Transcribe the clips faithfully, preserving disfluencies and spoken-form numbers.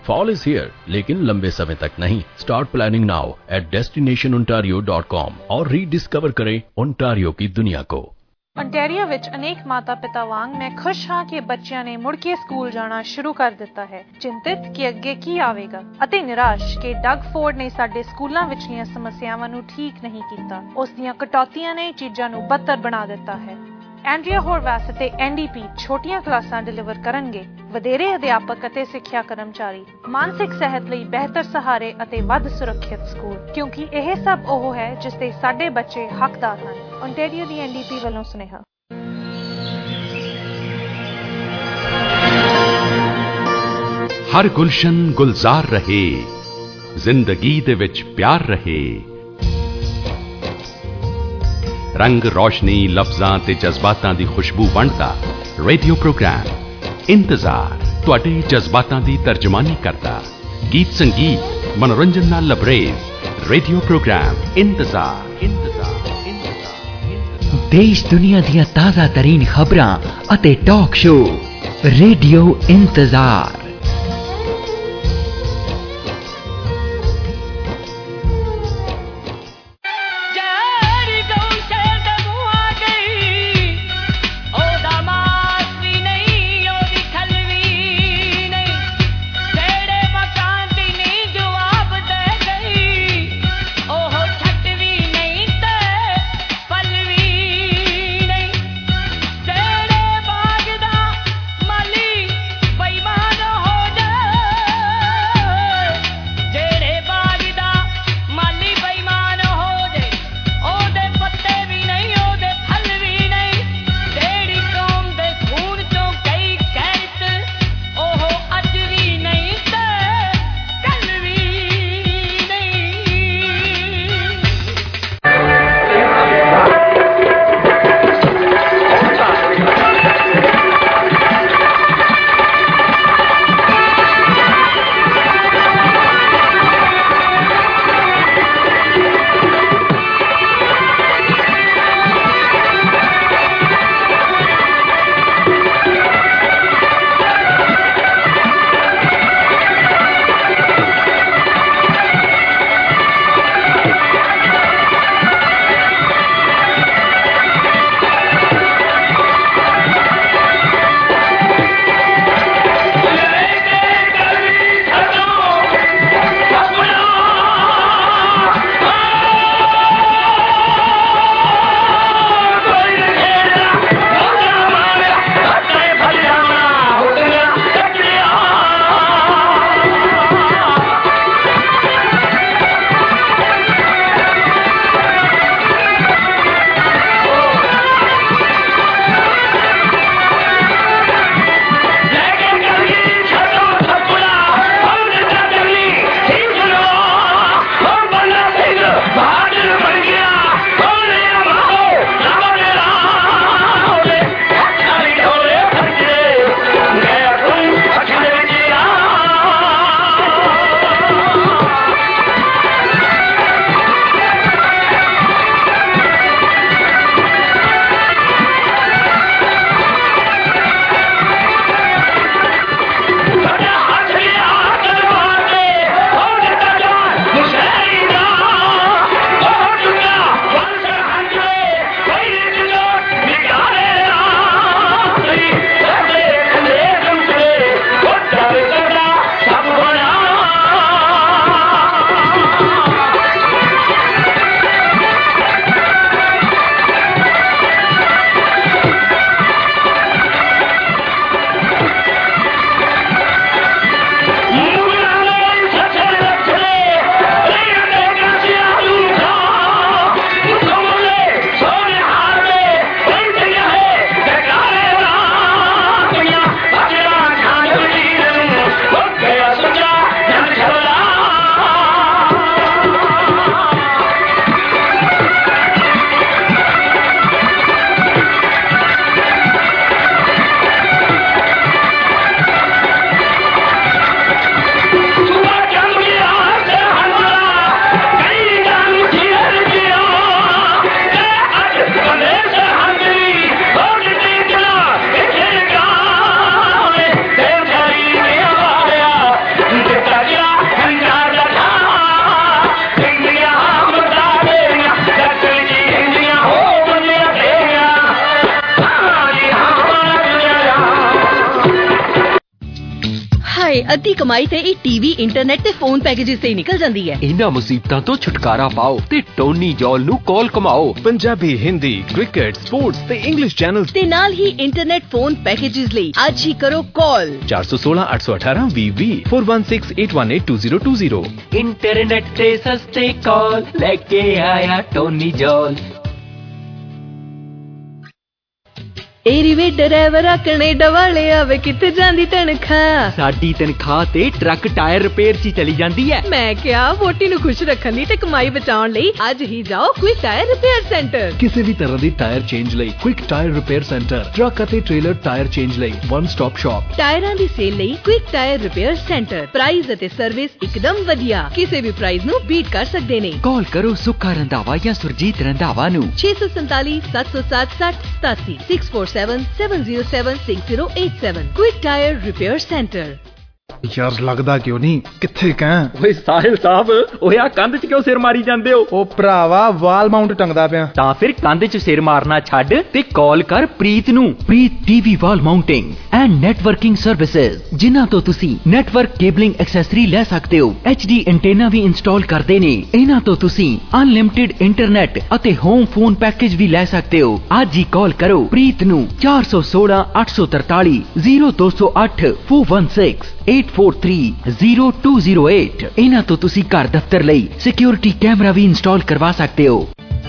Fall is here, लेकिन लंबे समय तक नहीं। Start planning now at destination Ontario dot com और रीडिस्कवर करें ओंटारियो की दुनिया को। ओंटारियो ਵਿੱਚ ਅਨੇਕ ਮਾਤਾ ਪਿਤਾ ਵਾਂਗ ਮੈਂ ਖੁਸ਼ ਹਾਂ ਕਿ ਬੱਚਿਆਂ ਨੇ ਮੁੜ ਕੇ ਸਕੂਲ ਜਾਣਾ ਸ਼ੁਰੂ ਕਰ ਦਿੱਤਾ ਹੈ। ਚਿੰਤਿਤ ਕਿ ਅੱਗੇ ਕੀ ਆਵੇਗਾ ਅਤੇ ਨਿਰਾਸ਼ ਕਿ ਡਗ ਫੋਰਡ ਨੇ ਸਾਡੇ ਸਕੂਲਾਂ ਵਿਚਲੀਆਂ ਸਮੱਸਿਆਵਾਂ ਨੂੰ ਠੀਕ ਨਹੀਂ ਕੀਤਾ। ਉਸ ਦੀਆਂ ਕਟੌਤੀਆਂ ਨੇ ਚੀਜ਼ਾਂ ਨੂੰ ਬਦਤਰ ਬਣਾ ਦਿੱਤਾ ਹੈ। ਐਂਡਰੀਆ ਹੋਰਵੈਸ ਅਤੇ ਐਨ ਡੀ ਪੀ ਛੋਟੀਆਂ ਕਲਾਸਾਂ ਡਿਲੀਵਰ ਕਰਨਗੇ। ਵਧੇਰੇ ਅਧਿਆਪਕ ਅਤੇ ਸਿੱਖਿਆ ਕਰਮਚਾਰੀ, ਮਾਨਸਿਕ ਸਿਹਤ ਲਈ ਬਿਹਤਰ ਸਹਾਰੇ ਅਤੇ ਵੱਧ ਸੁਰੱਖਿਅਤ ਸਕੂਲ, ਕਿਉਂਕਿ ਇਹ ਸਭ ਉਹ ਹੈ ਜਿਸ ਦੇ ਸਾਡੇ ਬੱਚੇ ਹੱਕਦਾਰ ਹਨ। ओंटारियो ਦੀ ਐਨ ਡੀ ਪੀ ਵੱਲੋਂ ਸੁਨੇਹਾ। हर गुलशन गुलजार रहे, जिंदगी दे विच प्यार रहे, रंग रोशनी लफ्जां ते जज्बातां दी खुशबू वंडदा रेडियो प्रोग्राम इंतजार तुहाडे जज्बातां दी तर्जमानी करदा। गीत संगीत मनोरंजन नाल लबरेज रेडियो प्रोग्राम इंतजार इंतजार देश दुनिया ਦੀਆਂ ਤਾਜ਼ਾ ਤਰੀਨ ਖਬਰਾਂ ਅਤੇ ਟਾਕ ਸ਼ੋ ਰੇਡੀਓ ਇੰਤਜ਼ਾਰ। Bye. ਤੇ ਅੱਧੀ ਕਮਾਈ ਤੇ ਇਹ ਟੀਵੀ, ਇੰਟਰਨੈਟ ਤੇ ਫੋਨ ਪੈਕੇजेस ਤੇ ਨਿਕਲ ਜਾਂਦੀ ਹੈ। ਇਹਨਾਂ ਮੁਸੀਬਤਾਂ ਤੋਂ ਛੁਟਕਾਰਾ ਪਾਓ ਤੇ ਟੋਨੀ ਜੌਲ ਨੂੰ ਕਾਲ ਕਮਾਓ। ਪੰਜਾਬੀ, ਹਿੰਦੀ, ਕ੍ਰਿਕਟ, ਸਪੋਰਟਸ ਤੇ ਇੰਗਲਿਸ਼ ਚੈਨਲ ਤੇ ਨਾਲ ਹੀ ਇੰਟਰਨੈਟ ਫੋਨ ਪੈਕੇजेस ਲਈ ਅੱਜ ਹੀ ਕਰੋ ਕਾਲ ਚਾਰ ਸੌ ਸੋਲਾਂ ਅੱਠ ਸੌ ਅਠਾਰਾਂ ਵੀਹ ਵੀਹ four one six eight one eight two zero two zero। Internet ਤੇ ਸਸਤੇ ਕਾਲ ਲੈ ਕੇ ਆਇਆ ਟੋਨੀ ਜੌਲ। ਇਹ ਰਿਵੇ ਡਰਾਈਵਰ ਕੈਨੇਡਾ ਵਾਲੇ ਆਵੇ ਕਿੱਥੇ ਜਾਂਦੀ ਤਨਖਾਹ? ਸਾਡੀ ਤਨਖਾਹ ਤੇ ਟਰੱਕ ਟਾਇਰ ਰਿਪੇਅਰ 'ਚ ਚਲੀ ਜਾਂਦੀ ਹੈ। ਮੈਂ ਕਿਹਾ ਵੋਟੀ ਨੂੰ ਖੁਸ਼ ਰੱਖਣ ਲਈ ਤੇ ਕਮਾਈ ਬਚਾਉਣ ਲਈ ਅੱਜ ਹੀ ਜਾਓ ਕੁਇਕ ਟਾਇਰ ਰਿਪੇਅਰ ਸੈਂਟਰ। ਕਿਸੇ ਵੀ ਤਰ੍ਹਾਂ ਦੀ ਟਾਇਰ ਚੇਂਜ ਲਈ quick tyre repair centre, truck ਅਤੇ ਟ੍ਰੇਲਰ ਟਾਇਰ ਚੇਂਜ ਲਈ ਵਨ ਸਟਾਪ ਸ਼ਾਪ। ਟਾਇਰਾਂ ਦੀ ਸੇਲ ਲਈ quick tyre repair centre. Price ਅਤੇ ਸਰਵਿਸ ਇੱਕਦਮ ਵਧੀਆ, ਕਿਸੇ ਵੀ ਪ੍ਰਾਈਸ ਨੂੰ ਬੀਟ ਕਰ ਸਕਦੇ ਨੇ। ਕਾਲ ਕਰੋ ਸੁੱਖਾ ਰੰਧਾਵਾ ਜਾਂ ਸੁਰਜੀਤ ਰੰਧਾਵਾ ਨੂੰ ਛੇ ਸੌ ਸੰਤਾਲੀ ਸੱਤ ਸੌ ਸੱਤ ਸੱਠ ਸਤਾਸੀ six four seven seven zero seven six zero eight seven Quick Tire Repair Center। ਯਾਰ ਲੱਗਦਾ ਕਿਉਂ ਨਹੀਂ, ਕਿੱਥੇ ਕਹਿ? ਓਏ ਸਾਹਿਲ ਸਾਹਿਬ, ਓਏ ਆ ਕੰਧ 'ਚ ਕਿਉਂ ਸਿਰ ਮਾਰੀ ਜਾਂਦੇ ਹੋ? ਉਹ ਭਰਾਵਾ ਵਾਲ ਮਾਊਂਟ ਟੰਗਦਾ ਪਿਆ। ਤਾਂ ਫਿਰ ਕੰਧ 'ਚ ਸਿਰ ਮਾਰਨਾ ਛੱਡ ਤੇ ਕਾਲ ਕਰ ਪ੍ਰੀਤ ਨੂੰ। Preet TV wall mounting and networking services, ਜਿਨ੍ਹਾਂ ਤੋਂ ਤੁਸੀਂ ਨੈਟਵਰਕ ਕੇਬਲਿੰਗ ਐਕਸੈਸਰੀ ਲੈ ਸਕਦੇ ਹੋ। ਐਚ ਡੀ ਐਂਟੇਨਾ ਵੀ ਇੰਸਟਾਲ ਕਰਦੇ ਨੇ। ਇਹਨਾਂ ਤੋਂ ਤੁਸੀਂ ਅਨਲਿਮਿਟਿਡ ਇੰਟਰਨੈਟ ਅਤੇ ਹੋਮ ਫੋਨ ਪੈਕੇਜ ਵੀ ਲੈ ਸਕਦੇ ਹੋ। ਅੱਜ ਹੀ ਕਾਲ ਕਰੋ ਪ੍ਰੀਤ ਨੂੰ ਚਾਰ ਸੌ ਸੋਲਾਂ ਅੱਠ ਸੌ ਤਰਤਾਲੀ ਜ਼ੀਰੋ ਦੋ ਸੌ ਅੱਠ four one six eight four three zero two zero eight। ਇਹਨਾਂ ਤੋਂ ਤੁਸੀਂ ਘਰ ਦਫ਼ਤਰ ਲਈ ਸਿਕਿਉਰਿਟੀ ਕੈਮਰਾ ਵੀ ਇੰਸਟਾਲ ਕਰਵਾ ਸਕਦੇ ਹੋ।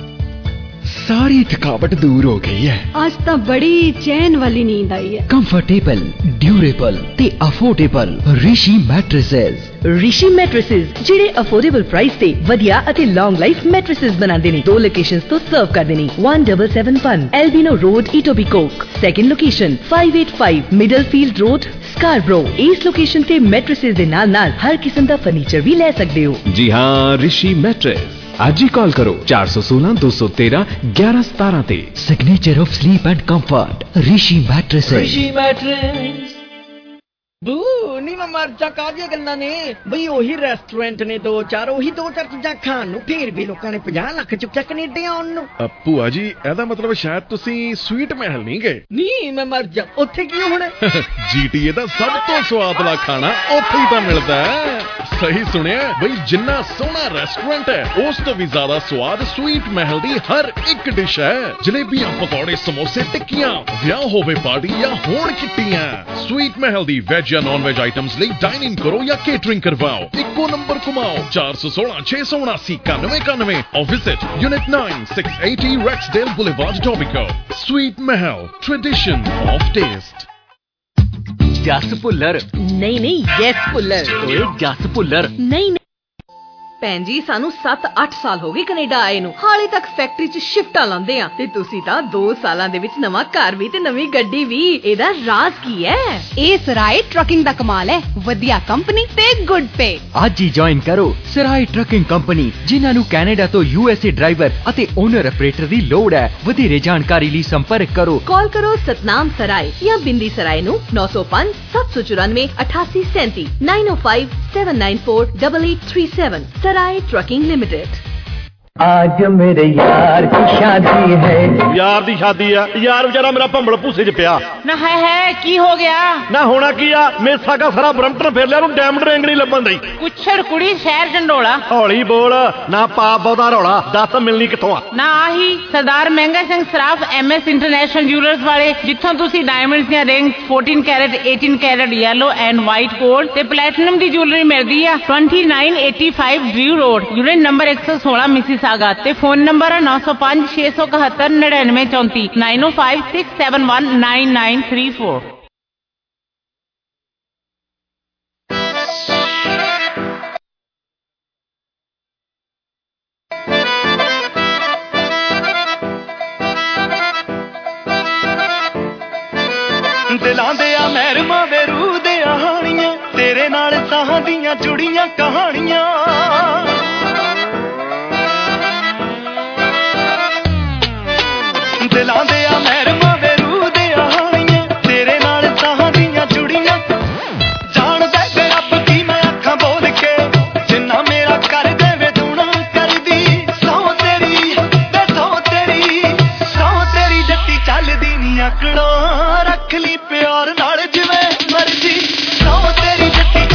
ਸਾਰੀ ਥਕਾਵਟ ਦੂਰ ਹੋ ਗਈ ਹੈ। ਅੱਜ ਤਾਂ ਬੜੀ ਚੈਨ ਵਾਲੀ ਨੀਂਦ ਆਈ ਹੈ। ਕੰਫਰਟੇਬਲ, ਡਿਊਰੇਬਲ ਤੇ affordable Rishi mattresses. Rishi mattresses ਜਿਹੜੇ ਅਫੋਰਡੇਬਲ ਪ੍ਰਾਈਸ ਤੇ ਵਧੀਆ ਅਤੇ ਲੌਂਗ ਲਾਈਫ ਮੈਟ੍ਰੈਸਸ ਬਣਾਉਂਦੇ ਨੇ। ਦੋ ਲੋਕੇਸ਼ਨਸ ਤੋਂ ਸਰਵ ਕਰਦੇ ਨੇ। one seven seven one Albino Road, Etobicoke। Second location five eight five Middlefield Road, Scarborough। ਇਸ ਲੋਕੇਸ਼ਨ ਤੇ ਮੈਟ੍ਰੈਸਸ ਦੇ ਨਾਲ ਨਾਲ ਹਰ ਕਿਸਮ ਦਾ ਫਰਨੀਚਰ ਵੀ ਲੈ ਸਕਦੇ ਹੋ। ਜੀ ਹਾਂ, ਰਿਸ਼ੀ ਮੈਟਰੈਸ। ਅੱਜ ਹੀ ਕਾਲ ਕਰੋ ਚਾਰ ਸੌ ਸੋਲਾਂ ਦੋ ਸੌ ਤੇਰਾਂ ਗਿਆਰਾਂ ਸਤਾਰਾਂ ਤੇ। Signature of sleep and comfort Rishi mattresses. Rishi mattress. ਬੂ ਨੀ ਮੈਂ ਮਰ ਜਾ ਕਾਹਦੀਆਂ ਗੱਲਾਂ ਨੇ ਬਈ, ਉਹੀ ਰੈਸਟੋਰੈਂਟ ਨੇ ਦੋ ਚਾਰ, ਉਹੀ ਦੋ ਚਾਰ ਚੀਜ਼ਾਂ ਖਾਣ ਨੂੰ, ਫੇਰ ਵੀ ਲੋਕਾਂ ਨੇ ਪੰਜਾਹ ਲੱਖ ਚੁੱਕਿਆ ਕੈਨੇਡਾ ਆਉਣ ਨੂੰ। ਭੂਆ ਜੀ, ਇਹਦਾ ਮਤਲਬ ਸ਼ਾਇਦ ਤੁਸੀਂ ਸਵੀਟ ਮਹਿਲ ਨਹੀਂ ਗਏ। ਨਹੀਂ ਮੈਂ ਮਰ ਜਾ, ਉੱਥੇ ਕੀ ਹੋਣਾ? ਜੀਟੀਏ ਦਾ ਸਭ ਤੋਂ ਸਵਾਦਲਾ ਖਾਣਾ ਉੱਥੇ ਹੀ ਤਾਂ ਮਿਲਦਾ ਹੈ। ਸਹੀ ਸੁਣਿਆ ਬਈ, ਜਿੰਨਾ ਸੋਹਣਾ ਰੈਸਟੋਰੈਂਟ ਹੈ ਉਸ ਤੋਂ ਵੀ ਜ਼ਿਆਦਾ ਸਵਾਦ ਸਵੀਟ ਮਹਿਲ ਦੀ ਹਰ ਇੱਕ ਡਿਸ਼ ਹੈ। ਜਲੇਬੀਆਂ, ਪਕੌੜੇ, ਸਮੋਸੇ, ਟਿੱਕੀਆਂ, ਵਿਆਹ ਹੋਵੇ ਪਾਰਟੀ ਜਾਂ ਹੋਣ ਕਿੱਟੀਆਂ, ਸਵੀਟ ਮਹਿਲ ਦੀ ਵੈਜ ਜਾਂ ਨੌਨ ਵੈਜ ਆਈਟਮਸ ਲਈ ਡਾਈਨਿੰਗ ਕਰੋ ਜਾਂ ਕੇਟਰਿੰਗ ਕਰਵਾਓ। ਇੱਕੋ ਨੰਬਰ ਘੁਮਾਓ ਚਾਰ ਸੌ ਸੋਲਾਂ ਛੇ ਸੌ ਉਨਾਸੀ ਇਕਾਨਵੇਂ ਇਕਾਨਵੇਂ or visit Unit nine six eighty Rexdale Boulevard, Etobicoke। Sweet Mahal, tradition of taste। ਜਸ ਭੁੱਲਰ। ਨਹੀਂ ਨਹੀਂ, ਯੈਸ ਭੁੱਲਰ। ਓਏ ਜਸ ਭੁੱਲਰ। ਨਹੀਂ ਨਹੀਂ ਭੈਣ ਜੀ, ਸਾਨੂੰ ਸੱਤ ਅੱਠ ਸਾਲ ਹੋ ਗਏ ਕੈਨੇਡਾ ਆਏ ਨੂੰ, ਹਾਲੇ ਤੱਕ ਫੈਕਟਰੀ 'ਚ ਸ਼ਿਫਟਾਂ ਲਾਉਂਦੇ ਆ ਤੇ ਤੁਸੀਂ ਤਾਂ ਦੋ ਸਾਲਾਂ ਦੇ ਵਿੱਚ ਨਵਾਂ ਘਰ ਵੀ ਤੇ ਨਵੀਂ ਗੱਡੀ ਵੀ। ਇਹਦਾ ਰਾਜ਼ ਕੀ ਹੈ? ਇਹ ਸਰਾਏ ਟਰੱਕਿੰਗ ਦਾ ਕਮਾਲ ਹੈ। ਵਧੀਆ ਕੰਪਨੀ ਤੇ ਗੁੱਡ ਪੇ। ਅੱਜ ਹੀ ਜੁਆਇਨ ਕਰੋ ਸਰਾਏ ਟਰੱਕਿੰਗ ਕੰਪਨੀ, ਜਿਨ੍ਹਾਂ ਨੂੰ ਕੈਨੇਡਾ ਤੋਂ ਯੂ ਐਸ ਏ ਡਰਾਈਵਰ ਅਤੇ ਓਨਰ ਆਪਰੇਟਰ ਦੀ ਲੋੜ ਹੈ। ਵਧੇਰੇ ਜਾਣਕਾਰੀ ਲਈ ਸੰਪਰਕ ਕਰੋ। ਕਾਲ ਕਰੋ ਸਤਨਾਮ ਸਰਾਏ ਜਾਂ ਬਿੰਦੀ ਸਰਾਏ ਨੂੰ ਨੌ ਸੌ ਪੰਜ ਸੱਤ ਸੌ ਚੁਰਾਨਵੇਂ ਅਠਾਸੀ ਸੈਂਤੀ nine oh five seven nine four eight eight three seven। Sarai trucking limited. आज मेरे यार की शादी है। यार दी शादी है, यार बेचारा मेरा भंबल भूसे च पिया ना है है की हो गया ना होना की आ मेसा का सारा ब्रम्पटन फेर लिया, डायमंड रिंग नहीं लभन दी। कुछड़ कुड़ी शहर झंडोला। हौली बोल ना पाप बहुता रौला, दस मिलनी किथों आ? ना आही Sardar Mahanga Singh Saraf M S international jewellers वाले, जिथों तुसी डायमंड्स ਦੀਆਂ rings fourteen carat eighteen carat yellow and white gold ते प्लैटिनम दी ज्वेलरी मिलदी आ। twenty-nine eighty-five Drew road, unit number एक सौ सोलह मिसिसागा ते फोन नंबर नौ सौ पांच छे सौ इकहत्तर निन्यानवे चौंतीस nine oh five six seven one nine nine three four। ਦਿਲਾਂ ਦੇ ਆ ਮਹਿਰਮਾਂ ਵੇ ਰੂਹ ਦੇ ਹਾਣੀਆਂ, ਤੇਰੇ ਨਾਲ ਸਾਹਾਂ ਦੀਆਂ ਜੁੜੀਆਂ ਕਹਾਣੀਆਂ। ਦਿਲਾਂ ਦੇ ਆ ਮਹਿਰਮਾਂ ਵੇ ਰੂਹ ਦੇ ਹਾਣੀਆਂ, ਤੇਰੇ ਨਾਲ ਸਾਹਾਂ ਦੀਆਂ ਜੁੜੀਆਂ। ਜਾਣਦਾ ਤੇ ਰੱਬ ਕੀ ਮੈਂ ਅੱਖਾਂ ਬੋਲ ਕੇ, ਜਿੰਨਾ ਮੇਰਾ ਕਰ ਦੇਵੇ ਦੂਣਾ ਕਰਦੀ। ਸਹੁੰ ਤੇਰੀ ਤੇ ਸਹੁੰ ਤੇਰੀ, ਸਹੁੰ ਤੇਰੀ ਜੱਟੀ ਚੱਲਦੀ ਨੀ ਆਕੜਾਂ, ਰੱਖ ਲਈ ਪਿਆਰ ਨਾਲ ਜਿਵੇਂ ਮਰਜੀ। ਸਹੁੰ ਤੇਰੀ ਜੱਟੀ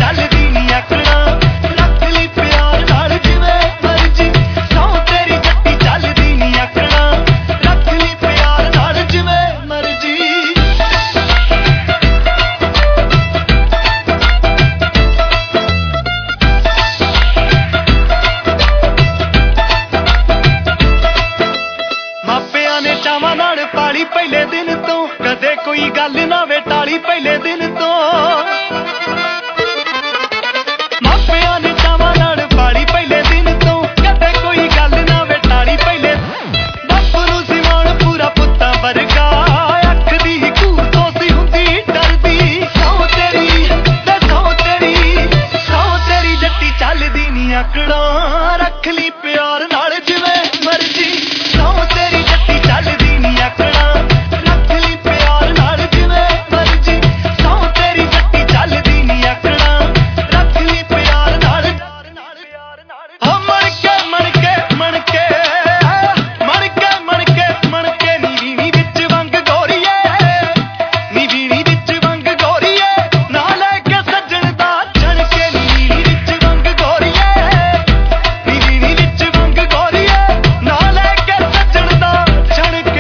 ਕੋਈ ਗੱਲ ਨਾ ਵੇ ਟਾਲੀ ਪਹਿਲੇ ਦਿਨ ਤੋਂ ਮਾਪਿਆਂ ਨੇ ਚਾਵਾਂ ਨਾਲ ਪਾਲੀ ਪਹਿਲੇ ਦਿਨ ਤੋਂ ਕਦੇ ਕੋਈ ਗੱਲ ਨਾ ਵੇ ਟਾਲੀ ਪਹਿਲੇ ਬਾਪੂ ਨੂੰ ਸੀ ਮਾਣ ਪੂਰਾ ਪੁੱਤਾਂ ਵਰਗਾ ਅੱਖ ਦੀ ਘੂਰ ਤੋਂ ਸੀ ਹੁੰਦੀ ਡਰਦੀ ਸੌ ਤੇਰੀ ਤੇ ਸੌ ਤੇਰੀ ਸੌ ਤੇਰੀ ਜੱਟੀ ਚੱਲਦੀ ਨੀ ਆਕੜਾਂ ਰੱਖ ਲਈ ਪਿਆਰ ਨਾਲ ਜਿਵੇਂ ਮਰਜੀ ਸੌ ਤੇਰੀ ਜੱਟੀ ਚੱਲਦੀ ਨੀ ਆਕੜਾਂ ਰੱਖ ਲਈ ਪਿਆਰ ਨਾਲ ਜਿਵੇਂ ਮਰਜੀ ਸੌ ਤੇਰੀ ਜੱਟੀ ਚੱਲਦੀ ਨੀ ਆਕੜਾਂ ਰੱਖ ਲਈ ਪਿਆਰ ਨਾਲ ਹੋ ਮਣ ਕੇ ਮਣ ਕੇ ਮਣ ਕੇ ਮਣ ਕੇ ਮਣ ਕੇ ਮਣ ਕੇ ਨੀ ਵੀਣੀ ਵਿੱਚ ਵੰਗ ਗੋਰੀਏ ਨੀ ਵੀਣੀ ਵਿੱਚ ਵੰਗ ਗੋਰੀਏ ਨਾ ਲੈ ਕੇ ਸੱਜਣ ਦਾ ਛਣ ਕੇ ਨੀ ਵੀਣੀ ਵਿੱਚ ਵੰਗ ਗੋਰੀਏ ਨੀ ਵੀਣੀ ਵਿੱਚ ਵੰਗ ਗੋਰੀਏ ਨਾ ਲੈ ਕੇ ਸੱਜਣ ਦਾ ਛਣ ਕੇ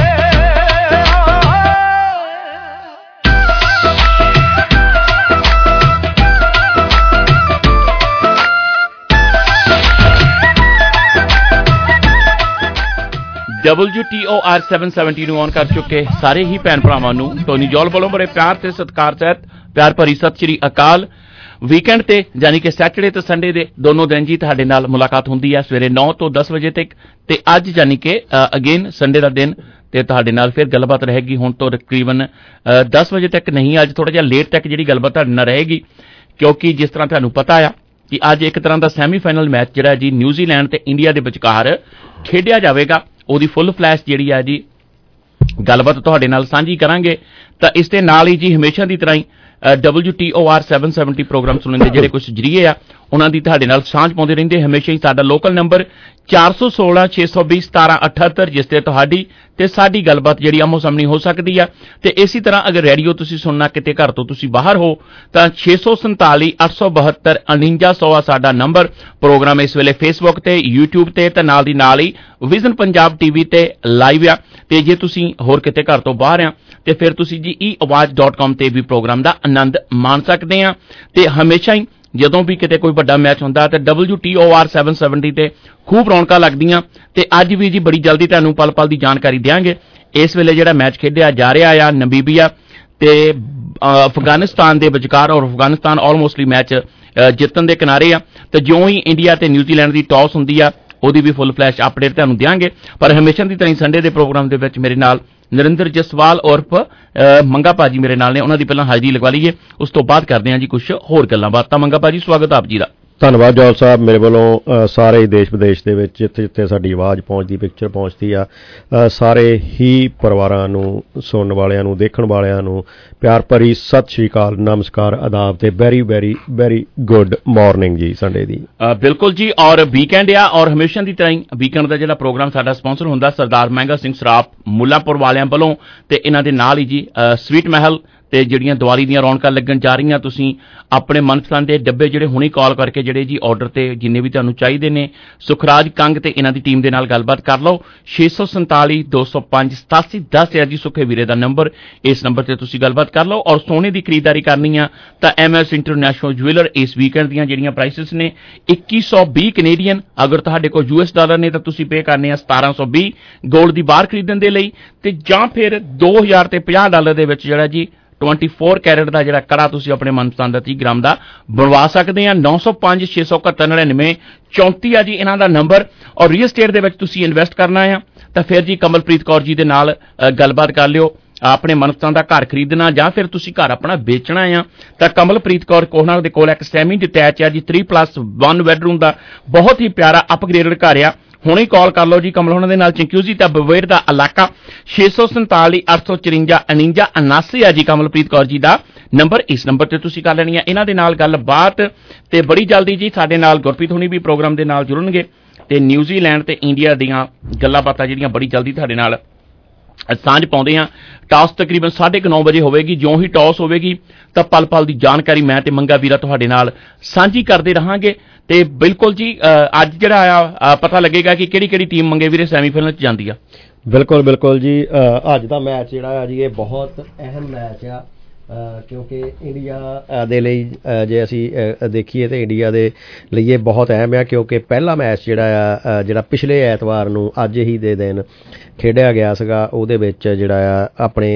ਡਬਲਯੂ ਟੀ ਓ ਆਰ ਸੱਤ ਸੌ ਸੱਤਰ ਨੂੰ ਔਨ ਕਰ ਚੁੱਕੇ ਸਾਰੇ ਹੀ ਭੈਣ ਭਰਾਵਾਂ ਨੂੰ ਟੋਨੀ ਜੌਲ ਵੱਲੋਂ ਬੜੇ ਪਿਆਰ ਤੇ ਸਤਿਕਾਰ ਸਹਿਤ ਪਿਆਰ ਭਰੀ ਸਤਿ ਸ਼੍ਰੀ ਅਕਾਲ। ਵੀਕਐਂਡ ਤੇ ਯਾਨੀ ਕਿ ਸੈਟਰਡੇ ਤੇ ਸੰਡੇ ਦੇ ਦੋਨੋਂ ਦਿਨ ਜੀ ਤੁਹਾਡੇ ਨਾਲ ਮੁਲਾਕਾਤ ਹੁੰਦੀ ਹੈ ਸਵੇਰੇ ਨੌ ਤੋਂ ਦਸ ਵਜੇ ਤੱਕ ਤੇ ਅੱਜ ਯਾਨੀ ਕਿ ਅਗੇਨ ਸੰਡੇ ਦਾ ਦਿਨ ਤੇ ਤੁਹਾਡੇ ਨਾਲ ਫਿਰ ਗੱਲਬਾਤ ਰਹੇਗੀ ਹੁਣ ਤੋਂ ਤਕਰੀਬਨ ਦਸ ਵਜੇ ਤੱਕ ਨਹੀਂ ਅੱਜ ਥੋੜਾ ਜਿਹਾ ਲੇਟ ਤੱਕ ਜਿਹੜੀ ਗੱਲਬਾਤ ਤੁਹਾਡੇ ਨਾਲ ਰਹੇਗੀ ਕਿਉਂਕਿ ਜਿਸ ਤਰ੍ਹਾਂ ਤੁਹਾਨੂੰ ਪਤਾ ਆ ਕਿ ਅੱਜ ਇੱਕ ਤਰ੍ਹਾਂ ਦਾ ਸੈਮੀਫਾਈਨਲ ਮੈਚ ਜਿਹੜਾ ਜੀ ਨਿਊਜ਼ੀਲੈਂਡ ਤੇ ਇੰਡੀਆ ਦੇ ਵਿਚਕਾਰ ਖੇਡਿਆ ਜਾਵੇਗਾ ਉਹਦੀ ਫੁੱਲ ਫਲੈਸ਼ ਜਿਹੜੀ ਆ ਜੀ ਗੱਲਬਾਤ ਤੁਹਾਡੇ ਨਾਲ ਸਾਂਝੀ ਕਰਾਂਗੇ ਤਾਂ ਇਸ ਦੇ ਨਾਲ ਹੀ ਜੀ ਹਮੇਸ਼ਾ ਦੀ ਤਰ੍ਹਾਂ ਹੀ ਡਬਲਯੂ ਟੀ ਓ ਆਰ ਸੱਤ ਸੌ ਸੱਤਰ ਪ੍ਰੋਗਰਾਮ ਸੁਣਨ ਦੇ ਜਿਹੜੇ ਕੁਝ ਜਰੀਏ ਆ ਉਹਨਾਂ ਦੀ ਤੁਹਾਡੇ ਨਾਲ ਸਾਂਝ ਪਾਉਂਦੇ ਰਹਿੰਦੇ ਹਮੇਸ਼ਾ ਹੀ ਸਾਡਾ ਲੋਕਲ ਨੰਬਰ ਚਾਰ ਸੌ ਸੋਲਾਂ ਛੇ ਸੌ ਵੀਹ ਸਤਾਰਾਂ ਅਠੱਤਰ ਜਿਸ ਤੇ ਤੁਹਾਡੀ ਤੇ ਸਾਡੀ ਗੱਲਬਾਤ ਜਿਹੜੀ ਆਮੋ ਸਾਹਮਣੀ ਹੋ ਸਕਦੀ ਆ ਤੇ ਇਸੇ ਤਰ੍ਹਾਂ ਅਗਰ ਰੇਡੀਓ ਤੁਸੀਂ ਸੁਣਨਾ ਕਿਤੇ ਘਰ ਤੋਂ ਤੁਸੀਂ ਬਾਹਰ ਹੋ ਤਾਂ ਛੇ ਸੌ ਸੰਤਾਲੀ ਅੱਠ ਸੌ ਬਹੱਤਰ ਉਣੰਜਾ ਸੌ ਆ ਸਾਡਾ ਨੰਬਰ। ਪ੍ਰੋਗਰਾਮ ਇਸ ਵੇਲੇ ਫੇਸਬੁੱਕ ਤੇ ਯੂਟਿਊਬ ਤੇ ਤੇ ਨਾਲ ਦੀ ਨਾਲ ਹੀ ਵਿਜ਼ਨ ਪੰਜਾਬ ਟੀਵੀ ਤੇ ਲਾਈਵ ਆ ਤੇ ਜੇ ਤੁਸੀਂ ਹੋਰ ਕਿਤੇ ਘਰ ਤੋਂ ਬਾਹਰ ਆ ਤੇ ਫਿਰ ਤੁਸੀਂ ਜੀ ਈ ਆਵਾਜ਼ ਡਾਟ ਕਾਮ ਤੇ ਵੀ ਪ੍ਰੋਗਰਾਮ ਦਾ ਆਨੰਦ ਮਾਣ ਸਕਦੇ ਆ ਤੇ ਹਮੇਸ਼ਾ ਹੀ ਜਦੋਂ ਵੀ ਕਿਤੇ ਕੋਈ ਵੱਡਾ ਮੈਚ ਹੁੰਦਾ ਤੇ ਡਬਲਯੂ ਟੀ ਓ ਆਰ ਸੱਤ ਸੌ ਸੱਤਰ ਤੇ ਖੂਬ ਰੌਣਕਾਂ ਲੱਗਦੀਆਂ ਤੇ ਅੱਜ ਵੀ ਜੀ ਬੜੀ ਜਲਦੀ ਤੁਹਾਨੂੰ ਪਲ ਪਲ ਦੀ ਜਾਣਕਾਰੀ ਦਿਆਂਗੇ। ਇਸ ਵੇਲੇ ਜਿਹੜਾ ਮੈਚ ਖੇਡਿਆ ਜਾ ਰਿਹਾ ਆ ਨਮੀਬੀਆ ਤੇ ਅਫਗਾਨਿਸਤਾਨ ਦੇ ਵਿਚਕਾਰ ਔਰ ਅਫਗਾਨਿਸਤਾਨ ਆਲਮੋਸਟਲੀ ਮੈਚ ਜਿੱਤਣ ਦੇ ਕਿਨਾਰੇ ਆ ਤੇ ਜਿਉਂ ਹੀ ਇੰਡੀਆ ਤੇ ਨਿਊਜ਼ੀਲੈਂਡ ਦੀ ਟਾਸ ਹੁੰਦੀ ਆ ਉਹਦੀ ਵੀ ਫੁੱਲ ਫਲੈਸ਼ ਅਪਡੇਟ ਤੁਹਾਨੂੰ ਦਿਆਂਗੇ। ਪਰ ਹਮੇਸ਼ਾ ਦੀ ਤਰ੍ਹਾਂ ਸੰਡੇ ਦੇ ਪ੍ਰੋਗਰਾਮ ਦੇ ਵਿੱਚ ਮੇਰੇ ਨਾਲ ਨਰਿੰਦਰ ਜਸਵਾਲ ਉਰਫ ਮੰਗਾ ਭਾਜੀ ਮੇਰੇ ਨਾਲ ਨੇ ਉਹਨਾਂ ਦੀ ਪਹਿਲਾਂ ਹਾਜ਼ਰੀ ਲਗਵਾ ਲਈਏ ਉਸ ਤੋਂ ਬਾਅਦ ਕਰਦੇ ਹਾਂ ਜੀ ਕੁਝ ਹੋਰ ਗੱਲਾਂ ਬਾਤਾਂ। ਮੰਗਾ ਭਾਜੀ ਸਵਾਗਤ ਆਪ ਜੀ ਦਾ। ਧੰਨਵਾਦ ਜੌਲ ਸਾਹਿਬ ਮੇਰੇ ਵੱਲੋਂ ਸਾਰੇ ਹੀ ਦੇਸ਼ ਵਿਦੇਸ਼ ਦੇ ਵਿੱਚ ਜਿੱਥੇ ਜਿੱਥੇ ਸਾਡੀ ਆਵਾਜ਼ ਪਹੁੰਚਦੀ ਪਿਕਚਰ ਪਹੁੰਚਦੀ ਆ ਸਾਰੇ ਹੀ ਪਰਿਵਾਰਾਂ ਨੂੰ ਸੁਣਨ ਵਾਲਿਆਂ ਨੂੰ ਦੇਖਣ ਵਾਲਿਆਂ ਨੂੰ ਪਿਆਰ ਭਰੀ ਸਤਿ ਸ਼੍ਰੀ ਅਕਾਲ ਨਮਸਕਾਰ ਆਦਾਬ ਤੇ very very very good morning ਜੀ ਸੰਡੇ ਦੀ। ਬਿਲਕੁਲ ਜੀ ਔਰ ਵੀਕਐਂਡ ਆ ਔਰ ਹਮੇਸ਼ਾ ਦੀ ਤਰ੍ਹਾਂ ਹੀ ਵੀਕਐਂਡ ਦਾ ਜਿਹੜਾ ਪ੍ਰੋਗਰਾਮ ਸਾਡਾ ਸਪਾਂਸਰ ਹੁੰਦਾ ਸਰਦਾਰ ਮਹਿੰਗਾ ਸਿੰਘ ਸਰਾਫ ਮੁੱਲਾਂਪੁਰ ਵਾਲਿਆਂ ਵੱਲੋਂ ਤੇ ਇਹਨਾਂ ਦੇ ਨਾਲ ਹੀ ਜੀ ਸਵੀਟ ਮਹਿਲ ਤੇ ਜਿਹੜੀਆਂ ਦੀਵਾਲੀ ਦੀਆਂ ਰੌਣਕਾਂ ਲੱਗਣ ਜਾ ਰਹੀਆਂ ਤੁਸੀਂ ਆਪਣੇ ਮਨਪਸੰਦ ਦੇ ਡੱਬੇ ਜਿਹੜੇ ਹੁਣੇ ਕਾਲ ਕਰਕੇ ਜਿਹੜੇ ਜੀ ਆਰਡਰ ਤੇ ਜਿੰਨੇ ਵੀ ਤੁਹਾਨੂੰ ਚਾਹੀਦੇ ਨੇ ਸੁਖਰਾਜ ਕੰਗ ਤੇ ਇਹਨਾਂ ਦੀ ਟੀਮ ਦੇ ਨਾਲ ਗੱਲਬਾਤ ਕਰ ਲਓ ਛੇ ਸੌ ਸੰਤਾਲੀ ਦੋ ਸੌ ਪੰਜ ਸਤਾਸੀ ਦਸ ਹੈ ਜੀ ਸੁਖੇ ਵੀਰੇ ਦਾ ਨੰਬਰ ਇਸ ਨੰਬਰ ਤੇ ਤੁਸੀਂ ਗੱਲਬਾਤ ਕਰ ਲਓ ਔਰ ਸੋਨੇ ਦੀ ਖਰੀਦਦਾਰੀ ਕਰਨੀ ਆ ਤਾਂ ਐਮ ਐਸ ਇੰਟਰਨੈਸ਼ਨਲ ਜੁਐਲਰ ਇਸ ਵੀਕਐਂਡ ਦੀਆਂ ਜਿਹੜੀਆਂ ਪ੍ਰਾਈਸਿਸ ਨੇ ਇੱਕੀ ਸੌ ਵੀਹ ਕੈਨੇਡੀਅਨ ਅਗਰ ਤੁਹਾਡੇ ਕੋਲ ਯੂ ਐਸ ਡਾਲਰ ਨੇ ਤਾਂ ਤੁਸੀਂ ਪੇ ਕਰਨੇ ਆ ਸਤਾਰਾਂ ਸੌ ਵੀਹ ਗੋਲਡ ਦੀ ਬਾਰ ਖਰੀਦਣ ਦੇ ਲਈ ਤੇ ਜਾਂ ਫਿਰ ਦੋ ਹਜ਼ਾਰ ਤੇ ਪੰਜਾਹ ਡਾਲਰ ਦੇ ਵਿੱਚ ਜਿਹੜਾ ਜੀ ਚੌਵੀ ਕੈਰਟ ਦਾ ਜਿਹੜਾ ਕੜਾ ਤੁਸੀਂ ਆਪਣੇ ਮਨਪਸੰਦ ਦਾ ਤੀਹ ਗ੍ਰਾਮ ਦਾ ਬਣਵਾ ਸਕਦੇ ਆ ਨੌ ਸੌ ਪੰਜ ਛੇ ਸੌ ਇਕਹੱਤਰ ਨੜਿਨਵੇਂ ਚੌਂਤੀ ਆ ਜੀ ਇਹਨਾਂ ਦਾ ਨੰਬਰ। ਔਰ ਰੀਅਲ ਸਟੇਟ ਦੇ ਵਿੱਚ ਤੁਸੀਂ ਇਨਵੈਸਟ ਕਰਨਾ ਆ ਤਾਂ ਫਿਰ ਜੀ ਕਮਲਪ੍ਰੀਤ ਕੌਰ ਜੀ ਦੇ ਨਾਲ ਗੱਲਬਾਤ ਕਰ ਲਿਓ ਆਪਣੇ ਮਨਪਸੰਦ ਦਾ ਘਰ ਖਰੀਦਣਾ ਜਾਂ ਫਿਰ ਤੁਸੀਂ ਘਰ ਆਪਣਾ ਵੇਚਣਾ ਆ ਤਾਂ ਕਮਲਪ੍ਰੀਤ ਕੌਰ ਕੋਹਨਾ ਦੇ ਕੋਲ ਇੱਕ ਸੈਮੀ ਡਿਟੈਚ ਆ ਜੀ ਤਿੰਨ ਪਲੱਸ ਇੱਕ ਬੈਡਰੂਮ ਦਾ ਬਹੁਤ ਹੀ ਪਿਆਰਾ ਅਪਗ੍ਰੇਡਡ ਘਰ ਆ ਹੁਣੇ ਕਾਲ ਕਰ ਲਓ ਜੀ ਕਮਲ ਹੋਣਾ ਦੇ ਨਾਲ ਚੰਕਿਊਜ਼ੀ ਤਾਂ ਬਵੇਰ ਦਾ ਇਲਾਕਾ ਛੇ ਸੌ ਸੰਤਾਲੀ ਅੱਠ ਸੌ ਚੁਰੰਜਾ ਉਣੰਜਾ ਉਨਾਸੀ ਆ ਜੀ ਕਮਲਪ੍ਰੀਤ ਕੌਰ ਜੀ ਦਾ ਨੰਬਰ ਇਸ ਨੰਬਰ ਤੇ ਤੁਸੀਂ ਕਰ ਲੈਣੀ ਆ ਇਹਨਾਂ ਦੇ ਨਾਲ ਗੱਲਬਾਤ ਤੇ ਬੜੀ ਜਲਦੀ ਜੀ ਸਾਡੇ ਨਾਲ ਗੁਰਪ੍ਰੀਤ ਹੋਣੀ ਵੀ ਪ੍ਰੋਗਰਾਮ ਦੇ ਨਾਲ ਜੁੜਨਗੇ ਤੇ ਨਿਊਜ਼ੀਲੈਂਡ ਤੇ ਇੰਡੀਆ ਦੀਆਂ ਗੱਲਾਂ ਬਾਤਾਂ ਜਿਹੜੀਆਂ ਬੜੀ ਜਲਦੀ ਤੁਹਾਡੇ ਨਾਲ ਸਾਂਝ ਪਾਉਂਦੇ ਆ। ਟਾਸ ਤਕਰੀਬਨ ਸਾਢੇ ਕੁ ਨੌ ਵਜੇ ਹੋਵੇਗੀ ਜਿਉਂ ਹੀ ਟਾਸ ਹੋਵੇਗੀ ਤਾਂ ਪਲ ਪਲ ਦੀ ਜਾਣਕਾਰੀ ਮੈਂ ਤੇ ਮੰਗਾ ਵੀਰਾ ਤੁਹਾਡੇ ਨਾਲ ਸਾਂਝੀ ਕਰਦੇ ਰਹਾਂਗੇ ਤੇ ਬਿਲਕੁਲ ਜੀ ਅੱਜ ਜਿਹੜਾ ਆ ਪਤਾ ਲੱਗੇਗਾ ਕਿ ਕਿਹੜੀ ਕਿਹੜੀ ਟੀਮ ਮੰਗੇ ਵੀਰੇ ਸੈਮੀਫਾਈਨਲ ਚ ਜਾਂਦੀ ਆ। ਬਿਲਕੁਲ ਬਿਲਕੁਲ ਜੀ ਅੱਜ ਦਾ ਮੈਚ ਜਿਹੜਾ ਆ ਜੀ ਇਹ ਬਹੁਤ ਅਹਿਮ ਮੈਚ ਆ ਕਿਉਂਕਿ ਇੰਡੀਆ ਦੇ ਲਈ ਜੇ ਅਸੀਂ ਦੇਖੀਏ ਤਾਂ ਇੰਡੀਆ ਦੇ ਲਈ ਇਹ ਬਹੁਤ ਅਹਿਮ ਆ ਕਿਉਂਕਿ ਪਹਿਲਾ ਮੈਚ ਜਿਹੜਾ ਆ ਜਿਹੜਾ ਪਿਛਲੇ ਐਤਵਾਰ ਨੂੰ ਅੱਜ ਹੀ ਦੇ ਦਿਨ ਖੇਡਿਆ ਗਿਆ ਸੀਗਾ ਉਹਦੇ ਵਿੱਚ ਜਿਹੜਾ ਆ ਆਪਣੇ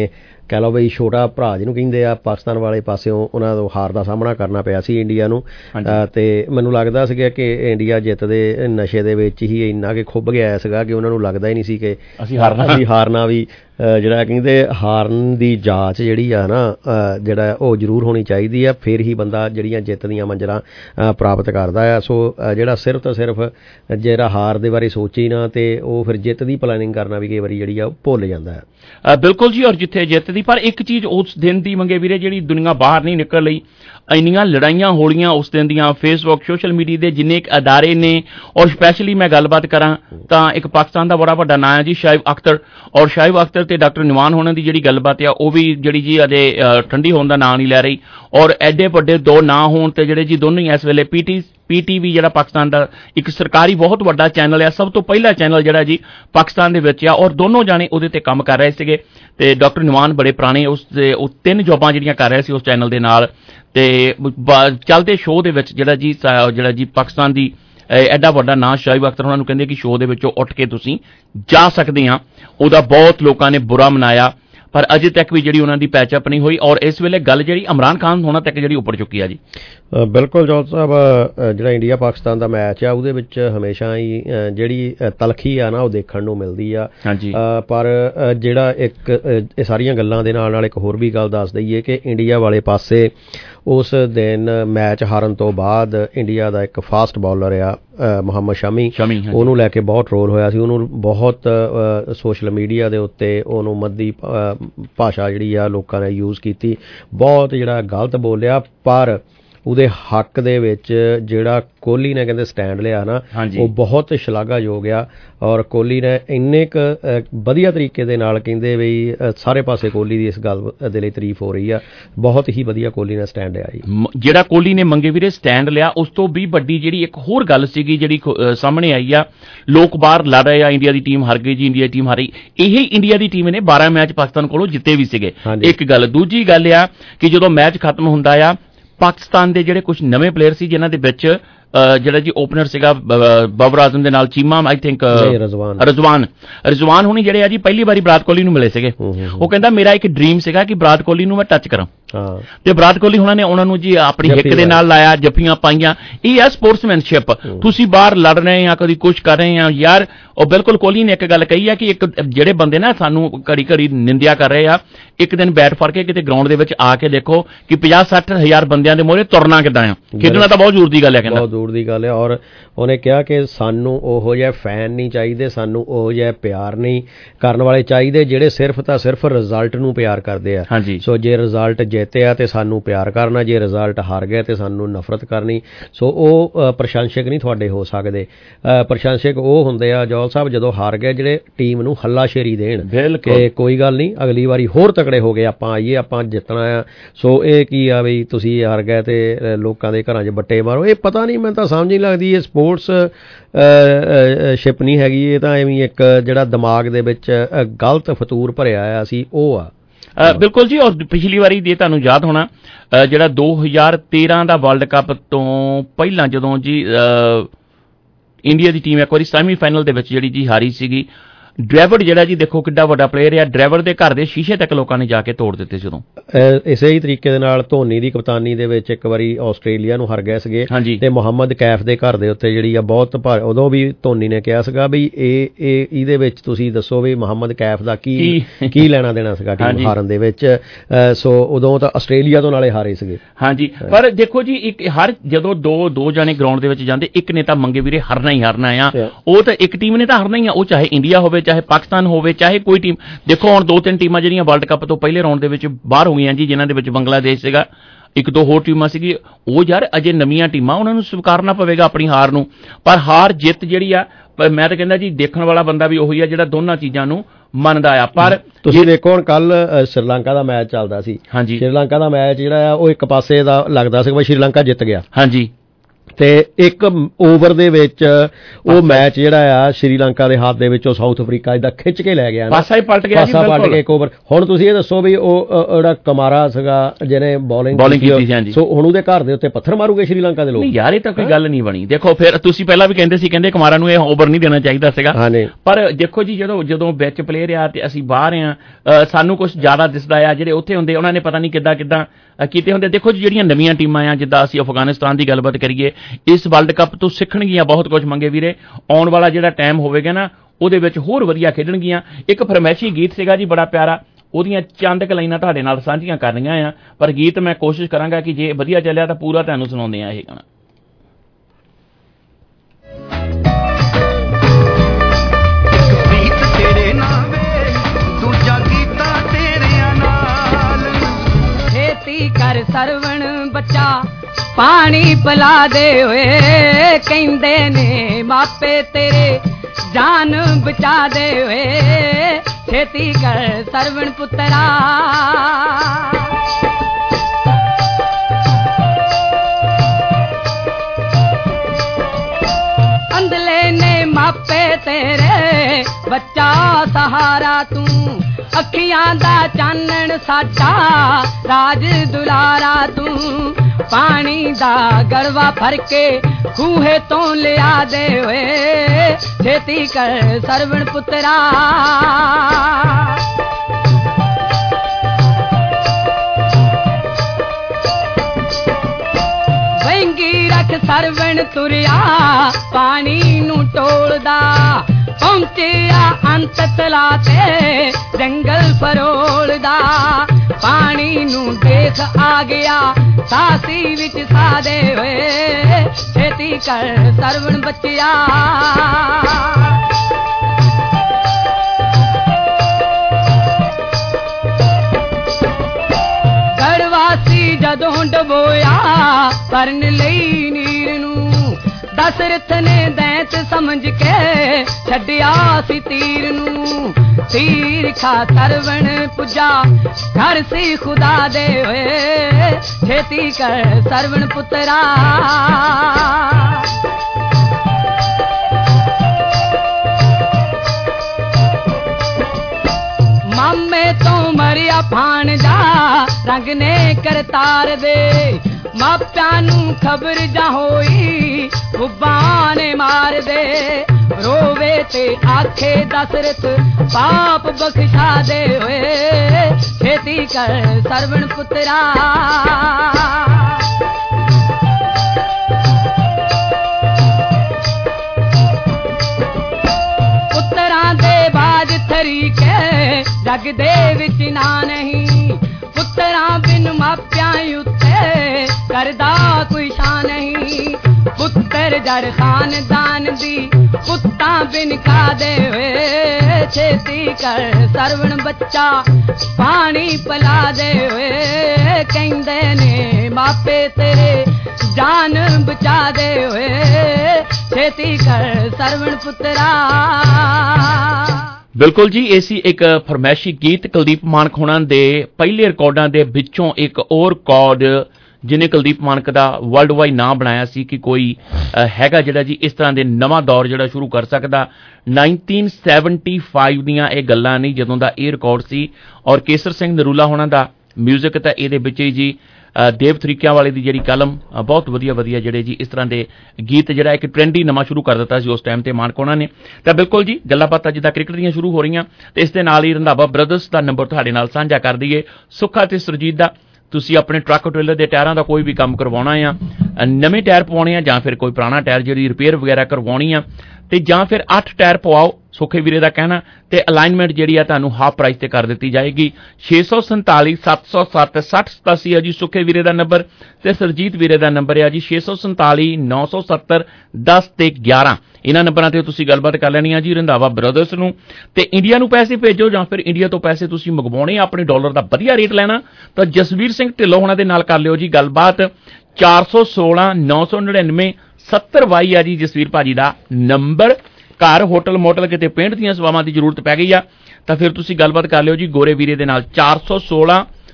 ਕਹਿ ਲਓ ਬਈ ਛੋਟਾ ਭਰਾ ਜਿਹਨੂੰ ਕਹਿੰਦੇ ਆ, ਪਾਕਿਸਤਾਨ ਵਾਲੇ ਪਾਸਿਓਂ ਉਹਨਾਂ ਤੋਂ ਹਾਰ ਦਾ ਸਾਹਮਣਾ ਕਰਨਾ ਪਿਆ ਸੀ ਇੰਡੀਆ ਨੂੰ। ਤੇ ਮੈਨੂੰ ਲੱਗਦਾ ਸੀਗਾ ਕਿ ਇੰਡੀਆ ਜਿੱਤ ਦੇ ਨਸ਼ੇ ਦੇ ਵਿੱਚ ਹੀ ਇੰਨਾ ਕਿ ਖੁੱਭ ਗਿਆ ਸੀਗਾ ਕਿ ਉਹਨਾਂ ਨੂੰ ਲੱਗਦਾ ਹੀ ਨਹੀਂ ਸੀ ਕਿ ਅਸੀਂ ਹਾਰਨਾ ਅਸੀਂ ਹਾਰਨਾ ਵੀ ਜਿਹੜਾ ਕਹਿੰਦੇ ਹਾਰਨ ਦੀ ਜਾਂਚ ਜਿਹੜੀ ਆ ਨਾ ਜਿਹੜਾ ਉਹ ਜ਼ਰੂਰ ਹੋਣੀ ਚਾਹੀਦੀ ਆ, ਫਿਰ ਹੀ ਬੰਦਾ ਜਿਹੜੀਆਂ ਜਿੱਤ ਦੀਆਂ ਮੰਜ਼ਿਲਾਂ ਪ੍ਰਾਪਤ ਕਰਦਾ ਆ। ਸੋ ਜਿਹੜਾ ਸਿਰਫ ਤਾਂ ਸਿਰਫ ਜਿਹੜਾ ਹਾਰ ਦੇ ਬਾਰੇ ਸੋਚੀ ਨਾ ਤੇ ਉਹ ਫਿਰ ਜਿੱਤ ਦੀ ਪਲੈਨਿੰਗ ਕਰਨਾ ਵੀ ਕਈ ਵਾਰੀ ਜਿਹੜੀ ਆ ਉਹ ਭੁੱਲ ਜਾਂਦਾ ਹੈ। ਬਿਲਕੁਲ ਜੀ, ਔਰ ਜਿੱਥੇ ਜਿੱਤ ਦੀ, ਪਰ ਇੱਕ ਚੀਜ਼ ਉਸ ਦਿਨ ਦੀ ਮੰਗੇ ਵੀਰੇ ਜਿਹੜੀ ਦੁਨੀਆ ਬਾਹਰ ਨਹੀਂ ਨਿਕਲ ਲਈ, ਇੰਨੀਆਂ ਲੜਾਈਆਂ ਹੋਲੀਆਂ ਉਸ ਦਿਨ ਦੀਆਂ ਫੇਸਬੁੱਕ ਸੋਸ਼ਲ ਮੀਡੀਆ ਦੇ ਜਿੰਨੇ ਇੱਕ ਅਦਾਰੇ ਨੇ, ਔਰ ਸਪੈਸ਼ਲੀ ਮੈਂ ਗੱਲਬਾਤ ਕਰਾਂ ਤਾਂ ਇੱਕ ਪਾਕਿਸਤਾਨ ਦਾ ਬੜਾ ਵੱਡਾ ਨਾਂ ਹੈ ਜੀ ਸ਼ਾਹਿਬ ਅਖਤਰ, ਔਰ ਸ਼ਾਹਿਬ ਅਖਤਰ ਤੇ ਡਾਕਟਰ ਨਿਵਾਨ ਹੋਣਾ ਦੀ ਜਿਹੜੀ ਗੱਲਬਾਤ ਆ ਉਹ ਵੀ ਜਿਹੜੀ ਜੀ ਅਜੇ ਠੰਡੀ ਹੋਣ ਦਾ ਨਾਂ ਨਹੀਂ ਲੈ ਰਹੀ, ਔਰ ਐਡੇ ਵੱਡੇ ਦੋ ਨਾਂ ਹੋਣ ਤੇ ਜਿਹੜੇ ਜੀ ਦੋਨੋਂ ਹੀ ਇਸ ਵੇਲੇ ਪੀਟੀ ਪੀ ਟੀ ਵੀ ਜਿਹੜਾ ਪਾਕਿਸਤਾਨ ਦਾ ਇੱਕ ਸਰਕਾਰੀ ਬਹੁਤ ਵੱਡਾ ਚੈਨਲ ਹੈ, ਸਭ ਤੋਂ ਪਹਿਲਾ ਚੈਨਲ ਜਿਹੜਾ ਜੀ ਪਾਕਿਸਤਾਨ ਦੇ ਵਿੱਚ ਆ, ਔਰ ਦੋਨੋਂ ਜਾਣੇ ਉਹਦੇ ਤੇ ਕੰਮ ਕਰ ਰਹੇ ਸੀਗੇ। ਤੇ ਡਾਕਟਰ ਨਿਵਾਨ ਬੜੇ ਪੁਰਾਣੇ ਉਸ ਦੇ ਉਹ ਤਿੰਨ ਜੋਬਾਂ ਜਿਹੜੀਆਂ ਕਰ ਰਹੇ ਸੀ ਉਸ ਚੈਨਲ ਦੇ ਨਾਲ, ਤੇ ਚੱਲਦੇ ਸ਼ੋਅ ਦੇ ਵਿੱਚ ਜਿਹੜਾ ਜੀ ਜਿਹੜਾ ਜੀ ਪਾਕਿਸਤਾਨ ਦੀ ਐਡਾ ਵੱਡਾ ਨਾਂ ਸ਼ਾਹਿਬ ਅਖਤਰ ਉਹਨਾਂ ਨੂੰ ਕਹਿੰਦੇ ਕਿ ਸ਼ੋਅ ਦੇ ਵਿੱਚੋਂ ਉੱਠ ਕੇ ਤੁਸੀਂ ਜਾ ਸਕਦੇ ਆ, ਉਹਦਾ ਬਹੁਤ ਲੋਕਾਂ ਨੇ ਬੁਰਾ ਮਨਾਇਆ, ਪਰ ਅਜੇ ਤੱਕ ਵੀ ਜਿਹੜੀ ਉਹਨਾਂ ਦੀ ਪੈਚਅਪ ਨਹੀਂ ਹੋਈ, ਔਰ ਇਸ ਵੇਲੇ ਗੱਲ ਜਿਹੜੀ ਇਮਰਾਨ ਖਾਨ ਹੋਣਾ ਤੱਕ ਜਿਹੜੀ ਉੱਪਰ ਚੁੱਕੀ ਆ ਜੀ। ਬਿਲਕੁਲ ਜੋਤ ਸਾਹਿਬ, ਜਿਹੜਾ ਇੰਡੀਆ ਪਾਕਿਸਤਾਨ ਦਾ ਮੈਚ ਆ ਉਹਦੇ ਵਿੱਚ ਹਮੇਸ਼ਾ ਹੀ ਜਿਹੜੀ ਤਲਖੀ ਆ ਨਾ ਉਹ ਦੇਖਣ ਨੂੰ ਮਿਲਦੀ ਆ। ਪਰ ਜਿਹੜਾ ਇੱਕ ਇਹ ਸਾਰੀਆਂ ਗੱਲਾਂ ਦੇ ਨਾਲ ਨਾਲ ਇੱਕ ਹੋਰ ਵੀ ਗੱਲ ਦੱਸ ਦਈਏ ਕਿ ਇੰਡੀਆ ਵਾਲੇ ਪਾਸੇ ਉਸ ਦਿਨ ਮੈਚ ਹਾਰਨ ਤੋਂ ਬਾਅਦ ਇੰਡੀਆ ਦਾ ਇੱਕ ਫਾਸਟ ਬਾਲਰ ਆ ਮੁਹੰਮਦ ਸ਼ਮੀ, ਉਹਨੂੰ ਲੈ ਕੇ ਬਹੁਤ ਟਰੋਲ ਹੋਇਆ ਸੀ, ਉਹਨੂੰ ਬਹੁਤ ਸੋਸ਼ਲ ਮੀਡੀਆ ਦੇ ਉੱਤੇ ਉਹਨੂੰ ਮੱਦੀ ਭਾਸ਼ਾ ਜਿਹੜੀ ਆ ਲੋਕਾਂ ਨੇ ਯੂਜ਼ ਕੀਤੀ, ਬਹੁਤ ਜਿਹੜਾ ਗਲਤ ਬੋਲਿਆ। ਪਰ ਉਹਦੇ ਹੱਕ ਦੇ ਵਿੱਚ ਜਿਹੜਾ ਕੋਹਲੀ ਨੇ ਕਹਿੰਦੇ ਸਟੈਂਡ ਲਿਆ ਨਾ ਉਹ ਬਹੁਤ ਸ਼ਲਾਘਾਯੋਗ ਆ, ਔਰ ਕੋਹਲੀ ਨੇ ਇੰਨੇ ਕੁ ਵਧੀਆ ਤਰੀਕੇ ਦੇ ਨਾਲ ਕਹਿੰਦੇ ਵੀ ਸਾਰੇ ਪਾਸੇ ਕੋਹਲੀ ਦੀ ਇਸ ਗੱਲ ਦੇ ਲਈ ਤਾਰੀਫ ਹੋ ਰਹੀ ਆ, ਬਹੁਤ ਹੀ ਵਧੀਆ ਕੋਹਲੀ ਨੇ ਸਟੈਂਡ ਲਿਆ ਜੀ। ਜਿਹੜਾ ਕੋਹਲੀ ਨੇ ਮੰਗੇ ਵੀਰੇ ਸਟੈਂਡ ਲਿਆ, ਉਸ ਤੋਂ ਵੀ ਵੱਡੀ ਜਿਹੜੀ ਇੱਕ ਹੋਰ ਗੱਲ ਸੀਗੀ ਜਿਹੜੀ ਸਾਹਮਣੇ ਆਈ ਆ, ਲੋਕ ਬਾਹਰ ਲੜ ਰਹੇ ਆ ਇੰਡੀਆ ਦੀ ਟੀਮ ਹਾਰ ਗਈ ਜੀ, ਇੰਡੀਆ ਦੀ ਟੀਮ ਹਾਰੀ, ਇਹੀ ਇੰਡੀਆ ਦੀ ਟੀਮ ਨੇ ਬਾਰਾਂ ਮੈਚ ਪਾਕਿਸਤਾਨ ਕੋਲੋਂ ਜਿੱਤੇ ਵੀ ਸੀਗੇ, ਇੱਕ ਗੱਲ। ਦੂਜੀ ਗੱਲ ਆ ਕਿ ਜਦੋਂ ਮੈਚ ਖਤਮ ਹੁੰਦਾ ਆ ਪਾਕਿਸਤਾਨ ਦੇ ਜਿਹੜੇ ਕੁਝ ਨਵੇਂ ਪਲੇਅਰ ਸੀ ਜਿਨ੍ਹਾਂ ਦੇ ਵਿੱਚ ਜਿਹੜਾ ਜੀ ਓਪਨਰ ਸੀਗਾ ਬਾਬਰ ਆਜ਼ਮ ਦੇ ਨਾਲ ਚੀਮਾ ਆਈ ਥਿੰਕ ਰਜ਼ਵਾਨ ਰਜ਼ਵਾਨ ਹੁਣੀ ਜਿਹੜੇ ਆ ਜੀ ਪਹਿਲੀ ਵਾਰੀ ਵਿਰਾਟ ਕੋਹਲੀ ਨੂੰ ਮਿਲੇ ਸੀਗੇ। ਉਹ ਕਹਿੰਦਾ ਮੇਰਾ ਇੱਕ ਡ੍ਰੀਮ ਸੀਗਾ ਕਿ ਵਿਰਾਟ ਕੋਹਲੀ ਨੂੰ ਮੈਂ ਟੱਚ ਕਰਾਂ, ਤੇ ਵਿਰਾਟ ਕੋਹਲੀ ਹੁਣਾਂ ਨੇ ਉਹਨਾਂ ਨੂੰ ਜੀ ਆਪਣੀ ਹਿੱਕ ਦੇ ਨਾਲ ਲਾਇਆ, ਜੱਫੀਆਂ ਪਾਈਆਂ। ਇਹ ਆ ਸਪੋਰਟਸਮੈਨਸ਼ਿਪ, ਤੁਸੀਂ ਬਾਹਰ ਲੜ ਰਹੇ ਆ ਕਦੀ ਕੁਛ ਕਰ ਰਹੇ ਆ ਯਾਰ। ਉਹ ਬਿਲਕੁਲ ਕੋਹਲੀ ਨੇ ਇੱਕ ਗੱਲ ਕਹੀ ਆ ਕਿ ਇੱਕ ਜਿਹੜੇ ਬੰਦੇ ਨਾ ਸਾਨੂੰ ਘੜੀ ਘੜੀ ਨਿੰਦਿਆ ਕਰ ਰਹੇ ਆ, ਇੱਕ ਦਿਨ ਬੈਟ ਫੜ ਕੇ ਕਿਤੇ ਗਰਾਊਂਡ ਦੇ ਵਿੱਚ ਆ ਕੇ ਦੇਖੋ ਕਿ ਪੰਜਾਹ ਸੱਠ ਹਜ਼ਾਰ ਬੰਦਿਆਂ ਦੇ ਮੋਹਰੇ ਤੁਰਨਾ ਕਿੱਦਾਂ ਆ, ਖੇਡਣਾ ਤਾਂ ਬਹੁਤ ਜ਼ੋਰ ਦੀ ਗੱਲ ਹੈ, ਕਹਿੰਦਾ ਬਹੁਤ ਦੂਰ ਦੀ ਗੱਲ ਹੈ। ਔਰ ਉਹਨੇ ਕਿਹਾ ਕਿ ਸਾਨੂੰ ਉਹੋ ਜਿਹੇ ਫੈਨ ਨਹੀਂ ਚਾਹੀਦੇ, ਸਾਨੂੰ ਉਹੋ ਜਿਹਾ ਪਿਆਰ ਨਹੀਂ ਕਰਨ ਵਾਲੇ ਚਾਹੀਦੇ ਜਿਹੜੇ ਸਿਰਫ ਤਾਂ ਸਿਰਫ ਰਿਜ਼ਲਟ ਨੂੰ ਪਿਆਰ ਕਰਦੇ ਆ। ਸੋ ਜੇ ਰਿਜ਼ਲਟ ਜਿੱਤਿਆ ਤੇ ਸਾਨੂੰ ਪਿਆਰ ਕਰਨਾ, ਜੇ ਰਿਜ਼ਲਟ ਹਾਰ ਗਿਆ ਤੇ ਸਾਨੂੰ ਨਫ਼ਰਤ ਕਰਨੀ। ਸੋ ਉਹ ਪ੍ਰਸ਼ੰਸਕ ਨਹੀਂ ਤੁਹਾਡੇ ਹੋ ਸਕਦੇ, ਪ੍ਰਸ਼ੰਸਕ ਉਹ ਹੁੰਦੇ ਆ ਜੌਲ ਸਾਹਿਬ ਜਦੋਂ ਹਾਰ ਗਏ ਜਿਹੜੇ ਟੀਮ ਨੂੰ ਹੱਲਾਸ਼ੇਰੀ ਦੇਣ ਕਿ ਕੋਈ ਗੱਲ ਨਹੀਂ ਅਗਲੀ ਵਾਰੀ ਹੋਰ ਤਕੜੇ ਹੋ ਗਏ, ਆਪਾਂ ਆਈਏ, ਆਪਾਂ ਜਿੱਤਣਾ ਆ। ਸੋ ਇਹ ਕੀ ਆ ਬਈ ਤੁਸੀਂ ਹਾਰ ਗਏ ਤੇ ਲੋਕਾਂ ਦੇ ਘਰਾਂ 'ਚ ਬੱਟੇ ਮਾਰੋ, ਇਹ ਪਤਾ ਨਹੀਂ, ਮੈਨੂੰ ਤਾਂ ਸਮਝ ਨਹੀਂ ਲੱਗਦੀ। ਇਹ ਸਪੋਰਟਸ ਸ਼ਿਪ ਨਹੀਂ ਹੈਗੀ, ਇਹ ਤਾਂ ਐਵੇਂ ਇੱਕ ਜਿਹੜਾ ਦਿਮਾਗ ਦੇ ਵਿੱਚ ਗਲਤ ਫਤੂਰ ਭਰਿਆ ਆ ਸੀ ਉਹ ਆ। ਬਿਲਕੁਲ ਜੀ, ਔਰ ਪਿਛਲੀ ਵਾਰੀ ਜੇ ਤੁਹਾਨੂੰ ਯਾਦ ਹੋਣਾ ਜਿਹੜਾ ਦੋ ਹਜ਼ਾਰ ਤੇਰਾਂ ਦਾ ਵਰਲਡ ਕੱਪ ਤੋਂ ਪਹਿਲਾਂ ਜਦੋਂ ਜੀ ਇੰਡੀਆ ਦੀ ਟੀਮ ਇੱਕ ਵਾਰੀ ਸੈਮੀ ਫਾਈਨਲ ਦੇ ਵਿੱਚ ਜਿਹੜੀ ਜੀ ਹਾਰੀ ਸੀਗੀ, ਡਰਾਈਵਰ ਜਿਹੜਾ ਜੀ ਦੇਖੋ ਕਿੱਡਾ ਵੱਡਾ ਪਲੇਅਰ ਆ, ਡਰਾਈਵਰ ਦੇ ਘਰ ਦੇ ਸ਼ੀਸ਼ੇ ਤੱਕ ਲੋਕਾਂ ਨੇ ਜਾ ਕੇ ਤੋੜ ਦਿੱਤੇ। ਜਦੋਂ ਇਸੇ ਹੀ ਤਰੀਕੇ ਦੇ ਨਾਲ ਧੋਨੀ ਦੀ ਕਪਤਾਨੀ ਦੇ ਵਿੱਚ ਇੱਕ ਵਾਰੀ ਆਸਟ੍ਰੇਲੀਆ ਨੂੰ ਹਾਰ ਗਏ ਸੀਗੇ ਤੇ ਮੁਹੰਮਦ ਕੈਫ ਦੇ ਘਰ ਦੇ ਉੱਤੇ ਜਿਹੜੀ ਆ ਬਹੁਤ ਭਾਰ, ਉਦੋਂ ਵੀ ਧੋਨੀ ਨੇ ਕਿਹਾ ਸੀਗਾ ਵੀ ਇਹ ਇਹ ਇਹਦੇ ਵਿੱਚ ਤੁਸੀਂ ਦੱਸੋ ਵੀ ਮੁਹੰਮਦ ਕੈਫ ਦਾ ਕੀ ਕੀ ਲੈਣਾ ਦੇਣਾ ਸੀਗਾ ਟੀਮ ਹਾਰਨ ਦੇ ਵਿੱਚ। ਸੋ ਉਦੋਂ ਤਾਂ ਆਸਟ੍ਰੇਲੀਆ ਤੋਂ ਨਾਲੇ ਹਾਰੇ ਸੀਗੇ। ਹਾਂਜੀ, ਪਰ ਦੇਖੋ ਜੀ ਇੱਕ ਹਰ ਜਦੋਂ ਦੋ ਦੋ ਜਾਣੇ ਗਰਾਊਂਡ ਦੇ ਵਿੱਚ ਜਾਂਦੇ, ਇੱਕ ਨੇ ਤਾਂ ਮੰਗੇ ਵੀਰੇ ਹਾਰਨਾ ਹੀ ਹਾਰਨਾ ਆ, ਉਹ ਤਾਂ ਇੱਕ ਟੀਮ ਨੇ ਤਾਂ ਹਾਰਨਾ ਹੀ ਆ, ਉਹ ਚਾਹੇ ਇੰਡੀਆ ਹੋਵੇ ਚਾਹੇ ਪਾਕਿਸਤਾਨ ਹੋਵੇ ਚਾਹੇ ਕੋਈ ਟੀਮ। ਦੇਖੋ ਹੁਣ ਦੋ ਤਿੰਨ ਟੀਮਾਂ ਜਿਹੜੀਆਂ ਵਰਲਡ ਕੱਪ ਤੋਂ ਪਹਿਲੇ ਰਾਊਂਡ ਦੇ ਵਿੱਚ ਬਾਹਰ ਹੋ ਗਈਆਂ ਜੀ, ਜਿਨ੍ਹਾਂ ਦੇ ਵਿੱਚ ਬੰਗਲਾਦੇਸ਼ ਸੀਗਾ, ਇੱਕ ਦੋ ਹੋਰ ਟੀਮਾਂ ਸੀਗੀ, ਉਹ ਯਾਰ ਅਜੇ ਨਵੀਆਂ ਟੀਮਾਂ, ਉਹਨਾਂ ਨੂੰ ਸਵੀਕਾਰਨਾ ਪਵੇਗਾ ਆਪਣੀ ਹਾਰ ਨੂੰ। ਪਰ ਹਾਰ ਜਿੱਤ ਜਿਹੜੀ ਆ, ਮੈਂ ਤਾਂ ਕਹਿੰਦਾ ਜੀ ਦੇਖਣ ਵਾਲਾ ਬੰਦਾ ਵੀ ਉਹੀ ਆ ਜਿਹੜਾ ਦੋਨਾਂ ਚੀਜ਼ਾਂ ਨੂੰ ਮੰਨਦਾ ਆ। ਪਰ ਤੁਸੀਂ ਦੇਖੋ ਹੁਣ ਕੱਲ ਸ਼੍ਰੀਲੰਕਾ ਦਾ ਮੈਚ ਚੱਲਦਾ ਸੀ, ਸ਼੍ਰੀਲੰਕਾ ਦਾ ਮੈਚ ਜਿਹੜਾ ਆ ਉਹ ਇੱਕ ਪਾਸੇ ਦਾ ਲੱਗਦਾ ਸੀ ਕਿ ਸ਼੍ਰੀਲੰਕਾ ਜਿੱਤ ਗਿਆ, ਹਾਂਜੀ, ਤੇ ਇੱਕ ਓਵਰ ਦੇ ਵਿੱਚ ਉਹ ਮੈਚ ਜਿਹੜਾ ਆ ਸ਼੍ਰੀਲੰਕਾ ਦੇ ਹੱਥ ਦੇ ਵਿੱਚ ਉਹ ਸਾਊਥ ਅਫਰੀਕਾ ਦਾ ਖਿੱਚ ਕੇ ਲੈ ਗਿਆ ਨਾ, ਪਾਸਾ ਹੀ ਪਲਟ ਗਿਆ ਜੀ, ਪਾਸਾ ਪਲਟ ਕੇ ਇੱਕ ਓਵਰ। ਹੁਣ ਤੁਸੀਂ ਇਹ ਦੱਸੋ ਵੀ ਉਹ ਜਿਹੜਾ ਕਮਾਰਾ ਸੀਗਾ ਜਿਹਨੇ ਬੋਲਿੰਗ ਕੀਤੀ ਸੀ, ਸੋ ਹੁਣ ਉਹਦੇ ਘਰ ਦੇ ਉੱਤੇ ਪੱਥਰ ਮਾਰੂਗੇ ਸ਼੍ਰੀਲੰਕਾ ਦੇ ਲੋਕ? ਨਹੀਂ ਯਾਰ, ਇਹ ਤਾਂ ਕੋਈ ਗੱਲ ਨਹੀਂ ਬਣੀ। ਦੇਖੋ ਫਿਰ ਤੁਸੀਂ ਪਹਿਲਾਂ ਵੀ ਕਹਿੰਦੇ ਸੀ, ਕਹਿੰਦੇ ਕਮਾਰਾ ਨੂੰ ਇਹ ਓਵਰ ਨਹੀਂ ਦੇਣਾ ਚਾਹੀਦਾ ਸੀਗਾ, ਪਰ ਦੇਖੋ ਜੀ ਜਦੋਂ ਜਦੋਂ ਵਿੱਚ ਪਲੇਅਰ ਆ ਤੇ ਅਸੀਂ ਬਾਹਰ ਆ, ਸਾਨੂੰ ਕੁਝ ਜ਼ਿਆਦਾ ਦਿਸਦਾ ਆ। ਜਿਹੜੇ ਉੱਥੇ ਹੁੰਦੇ ਉਹਨਾਂ ਨੇ ਪਤਾ ਨਹੀਂ ਕਿੱਦਾਂ ਕਿੱਦਾਂ ਕੀਤੇ ਹੁੰਦੇ। ਦੇਖੋ ਜੀ ਜਿਹੜੀਆਂ ਨਵੀਆਂ ਟੀਮਾਂ ਆ, ਜਿੱਦਾਂ ਅਸੀਂ ਅਫਗਾਨਿਸਤਾਨ ਦੀ ਗੱਲਬਾਤ ਕਰੀਏ, ਇਸ ਵਰਲਡ ਕੱਪ ਤੋਂ ਸਿੱਖਣਗੀਆਂ ਬਹੁਤ ਕੁਝ ਮੰਗੇ ਵੀਰੇ। ਆਉਣ ਵਾਲਾ ਜਿਹੜਾ ਟਾਈਮ ਹੋਵੇਗਾ ਨਾ, ਉਹਦੇ ਵਿੱਚ ਹੋਰ ਵਧੀਆ ਖੇਡਣਗੀਆਂ। ਇੱਕ ਫਰਮੈਸ਼ੀ ਗੀਤ ਸੀਗਾ ਜੀ ਬੜਾ ਪਿਆਰਾ, ਉਹਦੀਆਂ ਚੰਦ ਕੁ ਲਾਈਨਾਂ ਤੁਹਾਡੇ ਨਾਲ ਸਾਂਝੀਆਂ ਕਰਨੀਆਂ ਆ, ਪਰ ਗੀਤ ਮੈਂ ਕੋਸ਼ਿਸ਼ ਕਰਾਂਗਾ ਕਿ ਜੇ ਵਧੀਆ ਚੱਲਿਆ ਤਾਂ ਪੂਰਾ ਤੁਹਾਨੂੰ ਸੁਣਾਉਂਦੇ ਆ ਇਹ ਗਾਣਾ। ਕਰ ਸਰਵਣ ਬੱਚਾ ਪਾਣੀ ਪਿਲਾ ਦੇ ਓਏ, ਕਹਿੰਦੇ ਨੇ ਮਾਪੇ ਤੇਰੇ ਜਾਨ ਬਚਾ ਦੇ ਓਏ, ਛੇਤੀ ਕਰ ਸਰਵਣ ਪੁੱਤਰਾ। ਅੰਧਲੇ ਨੇ ਮਾਪੇ ਤੇਰੇ ਬੱਚਾ ਸਹਾਰਾ ਤੂੰ, ਅੱਖੀਆਂ ਦਾ ਚਾਨਣ ਸਾਡਾ ਰਾਜ ਦੁਲਾਰਾ ਤੂੰ, ਪਾਣੀ ਦਾ ਗੜਵਾ ਭਰ ਕੇ ਖੂਹੇ ਤੋਂ ਲਿਆ ਦੇ ਓਏ, ਛੇਤੀ ਕਰ ਸਰਵਣ ਪੁੱਤਰਾ। ਵਹਿੰਗੀ ਰੱਖ ਸਰਵਣ ਤੁਰਿਆ ਪਾਣੀ ਨੂੰ ਟੋਲਦਾ, ਪਹੁੰਚਿਆ ਅੰਤ ਤਲਾ ਤੇ ਜੰਗਲ ਫਰੋਲਦਾ, ਪਾਣੀ ਨੂੰ ਦੇਖ ਆ ਗਿਆ ਸਾਸੀ ਵਿੱਚ ਸਾਦੇ ਹੋਏ, ਛੇਤੀ ਕਰ ਸਰਵਣ ਬੱਚਿਆ। ਗੜਵਾਸੀ ਜਦੋਂ ਡਬੋਇਆ ਭਰਨ ਲਈ ਨੀਰ ਨੂੰ, ਦਸ਼ਰਥ ਨੇ ਦੈਂਤ ਸਮਝ ਕੇ ਛੱਡਿਆ ਸੀ ਤੀਰ ਨੂੰ, ਤੀਰ ਖਾ ਸਰਵਣ ਪੁੱਜਾ ਘਰ ਸੀ ਖੁਦਾ ਦੇ ਹੋਏ, ਛੇਤੀ ਕਰ ਸਰਵਣ ਪੁੱਤਰਾ। ਮਾਮੇ ਤੋਂ ਮਰਿਆ ਭਾਣਜਾ ਰੰਗ ਨੇ ਕਰਤਾਰ ਦੇ, ਮਾਪਿਆਂ ਨੂੰ ਖਬਰ ਜਾ ਹੋਈ ਖੁੱਬਾਂ ਨੇ ਮਾਰ ਦੇ, ਰੋਵੇ ਤੇ ਆਖੇ ਦਸ਼ਰਥ ਪਾਪ ਬਖਸ਼ਾ ਦੇ ਓਏ, ਛੇਤੀ ਕਰ ਸਰਵਣ ਪੁੱਤਰਾ। ਪੁੱਤਰਾਂ ਦੇ ਬਾਜ ਤਰੀਕੇ ਜਗ ਦੇ ਵਿੱਚ ਨਾ ਨਹੀਂ, ਪੁੱਤਰਾਂ ਬਿਨ ਮਾਪਿਆਂ ਉੱਤੇ ਕਰਦਾ ਕੋਈ ਸ਼ਾਨ ਨਹੀਂ, ਪੁੱਤਰ ਜੜ ਖਾਨਦਾਨ ਦੀ ਪੁੱਤਾਂ ਬਿਨ ਖਾ ਦੇ ਹੋਏ, ਛੇਤੀ ਕਰ ਸਰਵਣ ਬੱਚਾ ਪਾਣੀ ਪਿਲਾ ਦੇ ਹੋਏ, ਕਹਿੰਦੇ ਨੇ ਮਾਪੇ ਤੇਰੇ ਜਾਨ ਬਚਾ ਦੇ ਹੋਏ, ਛੇਤੀ ਕਰ ਸਰਵਣ ਪੁੱਤਰਾ। ਬਿਲਕੁਲ ਜੀ, ਇਹ ਸੀ ਇੱਕ ਫਰਮੈਸ਼ੀ ਗੀਤ ਕੁਲਦੀਪ ਮਾਨਕ ਹੋਣਾ ਦੇ ਪਹਿਲੇ ਰਿਕਾਰਡਾਂ ਦੇ ਵਿੱਚੋਂ ਇੱਕ ਹੋਰ ਰਿਕਾਰਡ, ਜਿਹਨੇ ਕੁਲਦੀਪ ਮਾਨਕ ਦਾ ਵਰਲਡ ਵਾਈਡ ਨਾਂ ਬਣਾਇਆ ਸੀ ਕਿ ਕੋਈ ਹੈਗਾ ਜਿਹੜਾ ਜੀ ਇਸ ਤਰ੍ਹਾਂ ਦੇ ਨਵਾਂ ਦੌਰ ਜਿਹੜਾ ਸ਼ੁਰੂ ਕਰ ਸਕਦਾ। ਨਾਈਨਟੀਨ ਸੈਵਨਟੀ ਫਾਈਵ ਦੀਆਂ ਇਹ ਗੱਲਾਂ ਨਹੀਂ ਜਦੋਂ ਦਾ ਇਹ ਰਿਕਾਰਡ ਸੀ, ਔਰ ਕੇਸਰ ਸਿੰਘ ਨਰੂਲਾ ਹੋਣਾ ਦਾ ਮਿਊਜ਼ਿਕ ਤਾਂ ਇਹਦੇ ਵਿੱਚ ਹੀ ਜੀ ਦੇਵ ਤਰੀਕਿਆਂ ਵਾਲੇ ਦੀ ਜਿਹੜੀ ਕਲਮ, ਬਹੁਤ ਵਧੀਆ ਵਧੀਆ ਜਿਹੜੇ ਜੀ ਇਸ ਤਰ੍ਹਾਂ ਦੇ ਗੀਤ ਜਿਹੜਾ ਇੱਕ ਟ੍ਰੈਂਡ ਹੀ ਨਵਾਂ ਸ਼ੁਰੂ ਕਰ ਦਿੱਤਾ ਸੀ ਉਸ ਟਾਈਮ ਤੇ ਮਾਨਕ ਹੋਣਾ ਨੇ। ਤਾਂ ਬਿਲਕੁਲ ਜੀ ਗੱਲਾਂ ਬਾਤਾਂ ਜਿੱਦਾਂ ਕ੍ਰਿਕਟ ਦੀਆਂ ਸ਼ੁਰੂ ਹੋ ਰਹੀਆਂ, ਤੇ ਇਸ ਦੇ ਨਾਲ ਹੀ ਰੰਧਾਵਾ ਬ੍ਰਦਰਸ ਦਾ ਨੰਬਰ ਤੁਹਾਡੇ ਨਾਲ ਸਾਂਝਾ ਕਰ ਦਈਏ, ਸੁੱਖਾ ਤੇ ਸੁਰਜੀਤ ਦਾ। ਤੁਸੀਂ ਆਪਣੇ ਟਰੱਕ ਟ੍ਰੇਲਰ ਦੇ ਟਾਇਰਾਂ ਦਾ ਕੋਈ ਵੀ ਕੰਮ ਕਰਵਾਉਣਾ ਆ, ਨਵੇਂ ਟਾਇਰ ਪਵਾਉਣੇ ਆ ਜਾਂ ਫਿਰ ਕੋਈ ਪੁਰਾਣਾ ਟਾਇਰ ਜਿਹੜੀ ਰਿਪੇਅਰ ਵਗੈਰਾ ਕਰਵਾਉਣੀ ਆ, ਤੇ ਜਾਂ ਫਿਰ ਅੱਠ ਟਾਇਰ ਪਵਾਓ, ਸੁੱਖੇ ਵੀਰੇ ਦਾ ਕਹਿਣਾ, ਤੇ ਅਲਾਈਨਮੈਂਟ ਜਿਹੜੀ ਆ ਤੁਹਾਨੂੰ ਹਾਫ ਪ੍ਰਾਈਸ ਤੇ ਕਰ ਦਿੱਤੀ ਜਾਏਗੀ। ਛੇ ਸੌ ਸੰਤਾਲੀ ਸੱਤ ਸੌ ਸੱਤ ਸੱਠ ਸਤਾਸੀ ਆ ਜੀ ਸੁੱਖੇ ਵੀਰੇ ਦਾ ਨੰਬਰ, ਤੇ ਸਰਜੀਤ ਵੀਰੇ ਦਾ ਨੰਬਰ ਆ ਜੀ ਛੇ ਸੌ ਸੰਤਾਲੀ ਨੌ ਸੌ ਸੱਤਰ ਦਸ ਤੇ ਗਿਆਰਾਂ। ਇਹਨਾਂ ਨੰਬਰਾਂ ਤੇ ਤੁਸੀਂ ਗੱਲਬਾਤ ਕਰ ਲੈਣੀ ਆ ਜੀ ਰੰਧਾਵਾ ਬ੍ਰਦਰਸ ਨੂੰ। ਤੇ ਇੰਡੀਆ ਨੂੰ ਪੈਸੇ ਭੇਜੋ ਜਾਂ ਫਿਰ ਇੰਡੀਆ ਤੋਂ ਪੈਸੇ ਤੁਸੀਂ ਮੰਗਵਾਉਣੇ ਆ, ਆਪਣੇ ਡਾਲਰ ਦਾ ਵਧੀਆ ਰੇਟ ਲੈਣਾ, ਤਾਂ ਜਸਵੀਰ ਸਿੰਘ ਢਿੱਲੋਂ ਹੋਣਾ ਦੇ ਨਾਲ ਕਰ ਲਿਓ ਜੀ ਗੱਲਬਾਤ। ਚਾਰ ਸੌ ਸੋਲਾਂ ਨੌ ਸੌ ਨੜਿਨਵੇਂ ਸੱਤਰ ਬਾਈ ਆ ਜੀ ਜਸਵੀਰ ਭਾਜੀ ਦਾ ਨੰਬਰ। ਘਰ ਹੋਟਲ ਮੋਟਲ ਕਿਤੇ ਪੇਂਟ ਦੀਆਂ ਸੇਵਾਵਾਂ ਦੀ ਜ਼ਰੂਰਤ ਪੈ ਗਈ ਆ ਤਾਂ ਫਿਰ ਤੁਸੀਂ ਗੱਲਬਾਤ ਕਰ ਲਿਓ ਜੀ ਗੋਰੇ ਵੀਰੇ ਦੇ ਨਾਲ। ਚਾਰ ਸੌ ਸੋਲਾਂ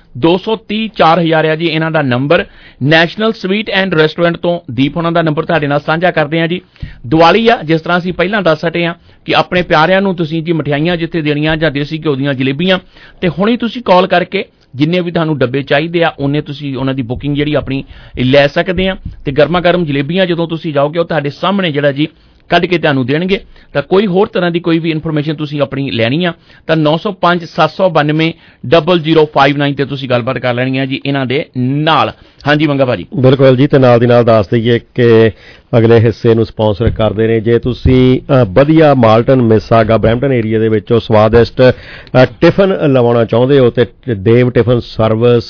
ਦੋ ਸੌ ਤੀਹ ਚਾਰ ਹਜ਼ਾਰ ਆ ਜੀ ਇਹਨਾਂ ਦਾ number. National sweet and restaurant ਤੋਂ ਦੀਪ ਉਹਨਾਂ ਦਾ ਨੰਬਰ ਤੁਹਾਡੇ ਨਾਲ ਸਾਂਝਾ ਕਰਦੇ ਆ ਜੀ। ਦੀਵਾਲੀ ਆ, ਜਿਸ ਤਰ੍ਹਾਂ ਅਸੀਂ ਪਹਿਲਾਂ ਦੱਸ ਹਟੇ ਆ ਕਿ ਆਪਣੇ ਪਿਆਰਿਆਂ ਨੂੰ ਤੁਸੀਂ ਜੀ ਮਠਿਆਈਆਂ ਜਿੱਥੇ ਦੇਣੀਆਂ ਜਾਂ ਦੇਸੀ ਘਿਓ ਦੀਆਂ ਜਲੇਬੀਆਂ, ਤੇ ਹੁਣੇ ਤੁਸੀਂ ਕਾਲ ਕਰਕੇ ਜਿੰਨੇ ਵੀ ਤੁਹਾਨੂੰ ਡੱਬੇ ਚਾਹੀਦੇ ਆ ਉਹਨੇ ਤੁਸੀਂ ਉਹਨਾਂ ਦੀ ਬੁਕਿੰਗ ਜਿਹੜੀ ਆਪਣੀ ਲੈ ਸਕਦੇ ਆ। ਤੇ ਗਰਮਾ ਗਰਮ ਜਲੇਬੀਆਂ ਜਦੋਂ ਤੁਸੀਂ ਜਾਓਗੇ ਉਹ ਤੁਹਾਡੇ ਸਾਹਮਣੇ ਜਿਹੜਾ ਜੀ ਕੱਢ ਕੇ ਤੁਹਾਨੂੰ ਦੇਣਗੇ। ਤਾਂ ਕੋਈ ਹੋਰ ਤਰ੍ਹਾਂ ਦੀ ਕੋਈ ਵੀ ਇਨਫੋਰਮੇਸ਼ਨ ਤੁਸੀਂ ਆਪਣੀ ਲੈਣੀ ਆ ਤਾਂ ਨੌ ਸੌ ਪੰਜ ਸੱਤ ਸੌ ਬਾਨਵੇਂ ਡਬਲ ਜ਼ੀਰੋ ਫਾਈਵ ਨਾਈਨ ਤੇ ਤੁਸੀਂ ਗੱਲਬਾਤ ਕਰ ਲੈਣੀ ਆ ਜੀ ਇਹਨਾਂ ਦੇ ਨਾਲ। ਹਾਂਜੀ ਮੰਗਾ ਭਾਜੀ। ਬਿਲਕੁਲ ਜੀ, ਤੇ ਨਾਲ ਦੀ ਨਾਲ ਦੱਸ ਦਈਏ ਕਿ ਅਗਲੇ ਹਿੱਸੇ ਨੂੰ ਸਪਾਂਸਰ ਕਰਦੇ ਨੇ ਜੇ ਤੁਸੀਂ ਵਧੀਆ ਮਾਲਟਨ ਮਿਸਾਗਾ ਬਰੈਂਪਟਨ ਏਰੀਆ ਦੇ ਵਿੱਚੋਂ ਸਵਾਦਿਸ਼ਟ ਟਿਫਨ ਲਵਾਉਣਾ ਚਾਹੁੰਦੇ ਹੋ ਤੇ ਦੇਵ ਟਿਫਨ ਸਰਵਿਸ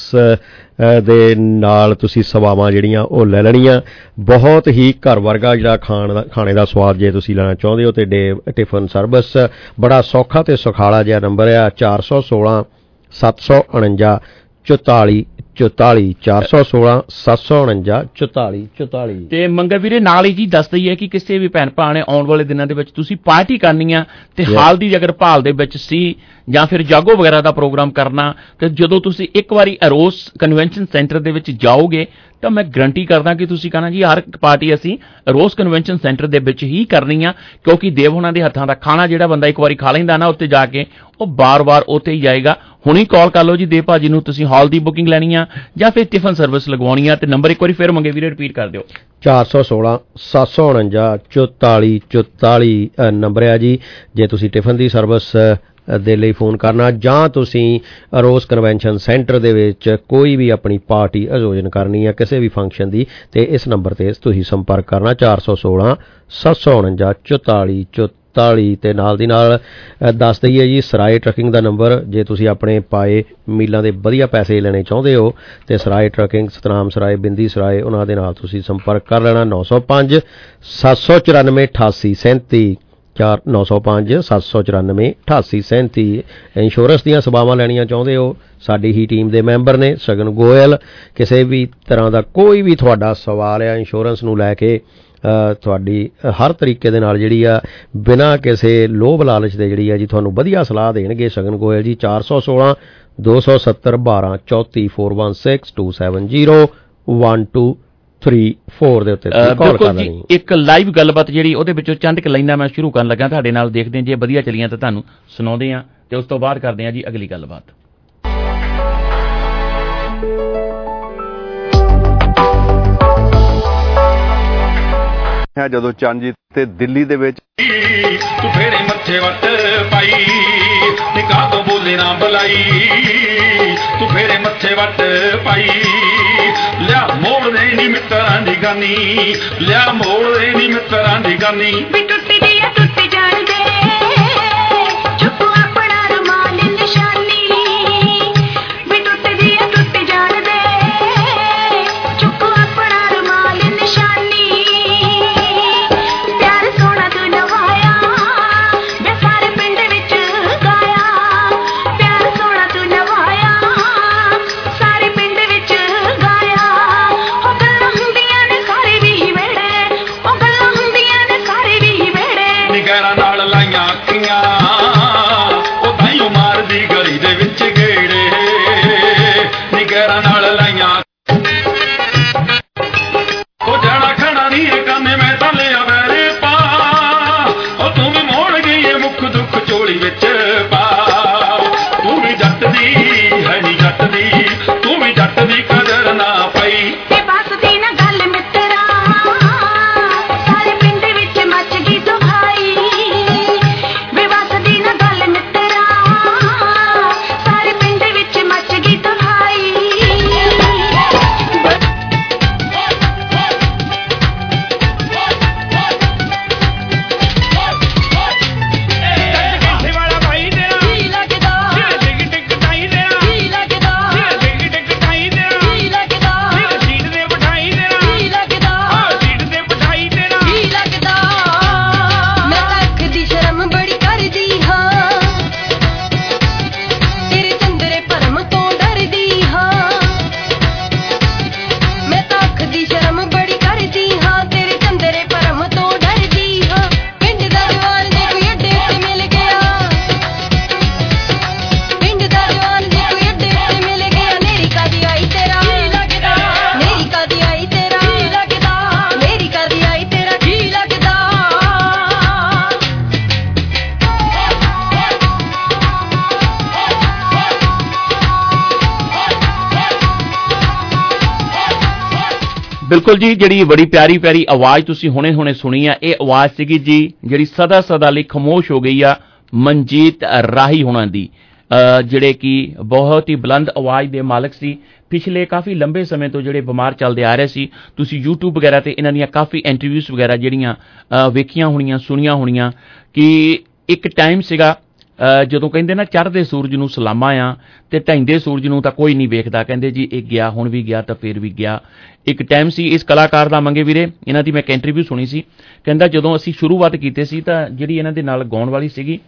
ਦੇ ਨਾਲ ਤੁਸੀਂ ਸੇਵਾਵਾਂ ਜਿਹੜੀਆਂ ਉਹ ਲੈ ਲੈਣੀਆਂ। ਬਹੁਤ ਹੀ ਘਰ ਵਰਗਾ ਜਿਹੜਾ ਖਾਣ ਦਾ ਖਾਣੇ ਦਾ ਸਵਾਦ ਜੇ ਤੁਸੀਂ ਲੈਣਾ ਚਾਹੁੰਦੇ ਹੋ ਤੇ ਦੇਵ ਟਿਫਨ ਸਰਵਿਸ ਬੜਾ ਸੌਖਾ ਤੇ ਸੁਖਾਲਾ ਜਿਹਾ ਨੰਬਰ ਆ ਚਾਰ ਸੌ ਸੋਲਾਂ ਸੱਤ ਸੌ ਉਣੰਜਾ ਚੁਤਾਲੀ ਚੁਤਾਲੀ ਚਾਰ ਸੌ ਸੋਲਾਂ ਸੱਤ ਸੌ ਉਣੰਜਾ ਚੁਤਾਲੀ ਚੁਤਾਲੀ। ਤੇ ਮੰਗਾ ਵੀਰੇ ਨਾਲ ਹੀ ਜੀ ਦੱਸ ਦਈਏ ਕਿ ਕਿਸੇ ਵੀ ਭੈਣ ਭਰਾ ਨੇ ਆਉਣ ਵਾਲੇ ਦਿਨਾਂ ਦੇ ਵਿੱਚ ਤੁਸੀਂ ਪਾਰਟੀ ਕਰਨੀ ਆ ਤੇ ਹਾਲ ਦੀ ਅਗਰ ਭਾਲ ਦੇ ਵਿੱਚ ਸੀ ਜਾਂ ਫਿਰ ਜਾਗੋ ਵਗੈਰਾ ਦਾ ਪ੍ਰੋਗਰਾਮ ਕਰਨਾ ਤੇ ਜਦੋਂ ਤੁਸੀਂ ਇੱਕ ਵਾਰੀ ਅਰੋਸ ਕਨਵੈਨਸ਼ਨ ਸੈਂਟਰ ਦੇ ਵਿੱਚ ਜਾਓਗੇ ਤਾਂ ਮੈਂ ਗਰੰਟੀ ਕਰਦਾ ਕਿ ਤੁਸੀਂ ਕਹਣਾ ਜੀ ਹਰ ਪਾਰਟੀ ਅਸੀਂ ਰੋਜ਼ ਕਨਵੈਨਸ਼ਨ ਸੈਂਟਰ ਦੇ ਵਿੱਚ ਹੀ ਕਰਨੀ ਆ, ਕਿਉਂਕਿ ਦੇਵ ਉਹਨਾਂ ਦੇ ਹੱਥਾਂ ਦਾ ਖਾਣਾ ਜਿਹੜਾ ਬੰਦਾ ਇੱਕ ਵਾਰੀ ਖਾ ਲੈਂਦਾ ਨਾ ਉੱਤੇ ਜਾ ਕੇ ਉਹ ਬਾਰ-ਬਾਰ ਉੱਥੇ ਹੀ ਜਾਏਗਾ। ਹੁਣੀ ਕਾਲ ਕਰ ਲਓ ਜੀ ਦੇਵ ਭਾਜੀ ਨੂੰ, ਤੁਸੀਂ ਹਾਲ ਦੀ ਬੁਕਿੰਗ ਲੈਣੀ ਆ ਜਾਂ ਫਿਰ ਟਿਫਨ ਸਰਵਿਸ ਲਗਵਾਉਣੀ ਆ। ਤੇ ਨੰਬਰ ਇੱਕ ਵਾਰੀ ਫਿਰ ਮੰਗੇ ਵੀਰੇ ਰਿਪੀਟ ਕਰ ਦਿਓ। ਚਾਰ ਸੌ ਸੋਲਾਂ ਸੱਤ ਸੌ ਉਣੰਜਾ ਚੁਤਾਲੀ ਚੁਤਾਲੀ ਨੰਬਰ ਆ ਜੀ ਜੇ ਤੁਸੀਂ ਟਿਫਨ ਦੀ ਸਰਵਿਸ ਦੇ ਲਈ ਫੋਨ ਕਰਨਾ ਜਾਂ ਤੁਸੀਂ ਰੋਜ਼ ਕਨਵੈਨਸ਼ਨ ਸੈਂਟਰ ਦੇ ਵਿੱਚ ਕੋਈ ਵੀ ਆਪਣੀ ਪਾਰਟੀ ਆਯੋਜਨ ਕਰਨੀ ਹੈ ਕਿਸੇ ਵੀ ਫੰਕਸ਼ਨ ਦੀ ਤੇ ਇਸ ਨੰਬਰ ਤੇ ਤੁਸੀਂ ਸੰਪਰਕ ਕਰਨਾ ਚਾਰ ਸੌ ਸੋਲਾਂ ਸੱਤ ਸੌ ਉਣੰਜਾ ਚੁਤਾਲੀ ਚੁਤਾਲੀ। ਤੇ ਨਾਲ ਦੀ ਨਾਲ ਦੱਸ ਦਈਏ ਜੀ ਸਰਾਏ ਟਰੱਕਿੰਗ ਦਾ ਨੰਬਰ ਜੇ ਤੁਸੀਂ ਆਪਣੇ ਪਾਏ ਮੀਲਾਂ ਦੇ ਵਧੀਆ ਪੈਸੇ ਲੈਣੇ ਚਾਹੁੰਦੇ ਹੋ ਤੇ ਸਰਾਏ ਟਰੱਕਿੰਗ ਸਤਨਾਮ ਸਰਾਏ ਬਿੰਦੀ ਸਰਾਏ ਉਹਨਾਂ ਦੇ ਨਾਲ ਤੁਸੀਂ ਸੰਪਰਕ ਕਰ ਲੈਣਾ ਨੌ ਸੌ ਪੰਜ ਸੱਤ ਸੌ ਚੁਰਾਨਵੇਂ ਅਠਾਸੀ ਸੈਂਤੀ ਚਾਰ ਨੌ ਸੌ ਪੰਜ ਸੱਤ ਸੌ ਚੁਰਾਨਵੇਂ ਅਠਾਸੀ ਸੈਂਤੀ। ਇੰਸ਼ੋਰੈਂਸ ਦੀਆਂ ਸੇਵਾਵਾਂ ਲੈਣੀਆਂ ਚਾਹੁੰਦੇ ਹੋ ਸਾਡੀ ਹੀ ਟੀਮ ਦੇ ਮੈਂਬਰ ਨੇ ਸਗਨ ਗੋਇਲ। ਕਿਸੇ ਵੀ ਤਰ੍ਹਾਂ ਦਾ ਕੋਈ ਵੀ ਤੁਹਾਡਾ ਸਵਾਲ ਆ ਇੰਸ਼ੋਰੈਂਸ ਨੂੰ ਲੈ ਕੇ ਤੁਹਾਡੀ ਹਰ ਤਰੀਕੇ ਦੇ ਨਾਲ ਜਿਹੜੀ ਆ ਬਿਨਾਂ ਕਿਸੇ ਲੋਭ ਲਾਲਚ ਦੇ ਜਿਹੜੀ ਆ ਜੀ ਤੁਹਾਨੂੰ ਵਧੀਆ ਸਲਾਹ ਦੇਣਗੇ ਸਗਨ ਗੋਇਲ ਜੀ। ਚਾਰ ਸੌ ਸੋਲਾਂ ਦੋ ਸੌ ਸੱਤਰ ਬਾਰਾਂ ਚੌਂਤੀ four one six two seven zero one two three four ਦੇ ਉੱਤੇ ਕਾਲ ਕਰ ਲੈਣੀ। ਇੱਕ ਲਾਈਵ ਗੱਲਬਾਤ ਜਿਹੜੀ ਉਹਦੇ ਵਿੱਚੋਂ ਚੰਦ ਕੁ ਲਾਈਨਾਂ ਮੈਂ ਸ਼ੁਰੂ ਕਰਨ ਲੱਗਾ ਤੁਹਾਡੇ ਨਾਲ, ਦੇਖਦੇ ਹਾਂ ਜੇ ਵਧੀਆ ਚੱਲੀਆਂ ਤਾਂ ਤੁਹਾਨੂੰ ਸੁਣਾਉਂਦੇ ਹਾਂ ਤੇ ਉਸ ਤੋਂ ਬਾਅਦ ਕਰਦੇ ਹਾਂ ਜੀ ਅਗਲੀ ਗੱਲਬਾਤ। ਜਦੋਂ ਚਾਂਜੀ ਤੇ ਦਿੱਲੀ ਦੇ ਵਿੱਚ ਤੂੰ ਫੇਰੇ ਮੱਥੇ ਵੱਟ ਪਾਈ ਨਿਕਾਹ ਤੋਂ ਬੋਲੇ ਨਾ ਬੁਲਾਈ ਤੂੰ ਫੇਰੇ ਮੱਥੇ ਵੱਟ ਪਾਈ ਲਿਆ ਮੋੜ ਦੇ ਨੀ ਮਿੱਤਰਾਂ ਦੀ ਗਾਨੀ ਲਿਆ ਮੋੜ ਦੇ ਨੀ ਮਿੱਤਰਾਂ ਦੀ ਗਾਨੀ ਵੀ ਟੁੱਟੀ ਦੀ ਆ ਟੁੱਟੀ ਜਾਣ ਦੇ ਚੁੱਪ ਆਪਣਾ ਰਮਾਨ ਨਿਸ਼ਾਨੀ ਵੀ ਟੁੱਟੀ ਦੀ ਆ ਟੁੱਟੀ ਜਾਣ ਦੇ ਚੁੱਪ ਆਪਣਾ ਰਮਾਨ ਨਿਸ਼ਾਨੀ ਪਿਆਰ ਸੋਹਣਾ ਤੂੰ ਨਵਾਇਆ ਮੈਂ ਸਾਰੇ ਪਿੰਡ ਵਿੱਚ ਗਾਇਆ ਪਿਆਰ ਸੋਹਣਾ ਤੂੰ ਨਵਾਇਆ ਸਾਰੇ ਪਿੰਡ ਵਿੱਚ ਗਾਇਆ ਉਹ ਗੱਲਾਂ ਹੁੰਦੀਆਂ ਨੇ ਸਾਰੇ ਵੀ ਵੇੜੇ ਉਹ ਗੱਲਾਂ ਹੁੰਦੀਆਂ ਨੇ ਸਾਰੇ ਵੀ ਵੇੜੇ ਨਿਗਰਾਂ ਨਾਲ ਲਾਈਆਂ ਅੱਖੀਆਂ ਉਹ ਤਾਈਓ ਮਾਰਦੀ ਗਲੀ ਦੇ ਵਿੱਚ ਗੇੜੇ ਨਿਗਰਾਂ ਨਾਲ ਲਾਈਆਂ ਉਹ ਜਾਣਾ ਖਾਣਾ ਨਹੀਂ ਇਹ ਕੰਮੇ ਮੈਂ ਤਾਂ ਲਿਆ ਵੈਰੇ ਪਾ ਉਹ ਤੂੰ ਵੀ ਮੋੜ ਗਈ ਏ ਮੁੱਖ ਦੁੱਖ ਝੋਲੀ ਵਿੱਚ ਪਾ ਤੂੰ ਵੀ ਜੱਟ ਦੀ ਹੈ ਨੀ ਜੱਟ ਦੀ ਤੂੰ ਵੀ ਜੱਟ ਦੀ ਕਦਰ ਨਾ ਪਈ ਤੇ ਬਸ ਦੀ ਨਾ ਗੱਲ ਮਿੱਤਰਾ ਸਾਰੇ ਪਿੰਡ ਵਿੱਚ ਮੱਚ ਗਈ ਤਬਾਹੀ ਬਿਲਕੁਲ ਜੀ, ਜਿਹੜੀ ਬੜੀ ਪਿਆਰੀ ਪਿਆਰੀ ਆਵਾਜ਼ ਤੁਸੀਂ ਹੁਣੇ ਹੁਣੇ ਸੁਣੀ ਆ, ਇਹ ਆਵਾਜ਼ ਸੀਗੀ ਜੀ ਜਿਹੜੀ ਸਦਾ ਸਦਾ ਲਈ ਖਾਮੋਸ਼ ਹੋ ਗਈ ਆ ਮਨਜੀਤ ਰਾਹੀ ਹੋਣਾ ਦੀ, ਜਿਹੜੇ ਕਿ ਬਹੁਤ ਹੀ ਬੁਲੰਦ ਆਵਾਜ਼ ਦੇ ਮਾਲਕ ਸੀ। ਪਿਛਲੇ ਕਾਫੀ ਲੰਬੇ ਸਮੇਂ ਤੋਂ ਜਿਹੜੇ ਬਿਮਾਰ ਚੱਲਦੇ ਆ ਰਹੇ ਸੀ। ਤੁਸੀਂ YouTube ਵਗੈਰਾ ਤੇ ਇਹਨਾਂ ਦੀਆਂ ਕਾਫੀ ਇੰਟਰਵਿਊਜ਼ ਵਗੈਰਾ ਜਿਹੜੀਆਂ ਵੇਖੀਆਂ ਹੋਣੀਆਂ, ਸੁਣੀਆਂ ਹੋਣੀਆਂ ਕਿ ਇੱਕ ਟਾਈਮ ਸੀਗਾ ਜਦੋਂ ਕਹਿੰਦੇ ਨਾ ਚੜ੍ਹਦੇ ਸੂਰਜ ਨੂੰ ਸਲਾਮਾਂ ਆ ਤੇ ਢਹਿੰਦੇ ਸੂਰਜ ਨੂੰ ਤਾਂ ਕੋਈ ਨਹੀਂ ਵੇਖਦਾ। ਕਹਿੰਦੇ ਜੀ ਇਹ ਗਿਆ, ਹੁਣ ਵੀ ਗਿਆ ਤਾਂ ਫਿਰ ਵੀ ਗਿਆ। ਇੱਕ ਟਾਈਮ ਸੀ ਇਸ ਕਲਾਕਾਰ ਦਾ ਮੰਗੇ ਵੀਰੇ, ਇਹਨਾਂ ਦੀ ਮੈਂ ਇੱਕ ਇੰਟਰਵਿਊ ਸੁਣੀ ਸੀ। ਕਹਿੰਦਾ ਜਦੋਂ ਅਸੀਂ ਸ਼ੁਰੂਆਤ ਕੀਤੇ ਸੀ ਤਾਂ ਜਿਹੜੀ ਇਹਨਾਂ ਦੇ ਨਾਲ ਗਾਉਣ ਵਾਲੀ ਸੀਗੀ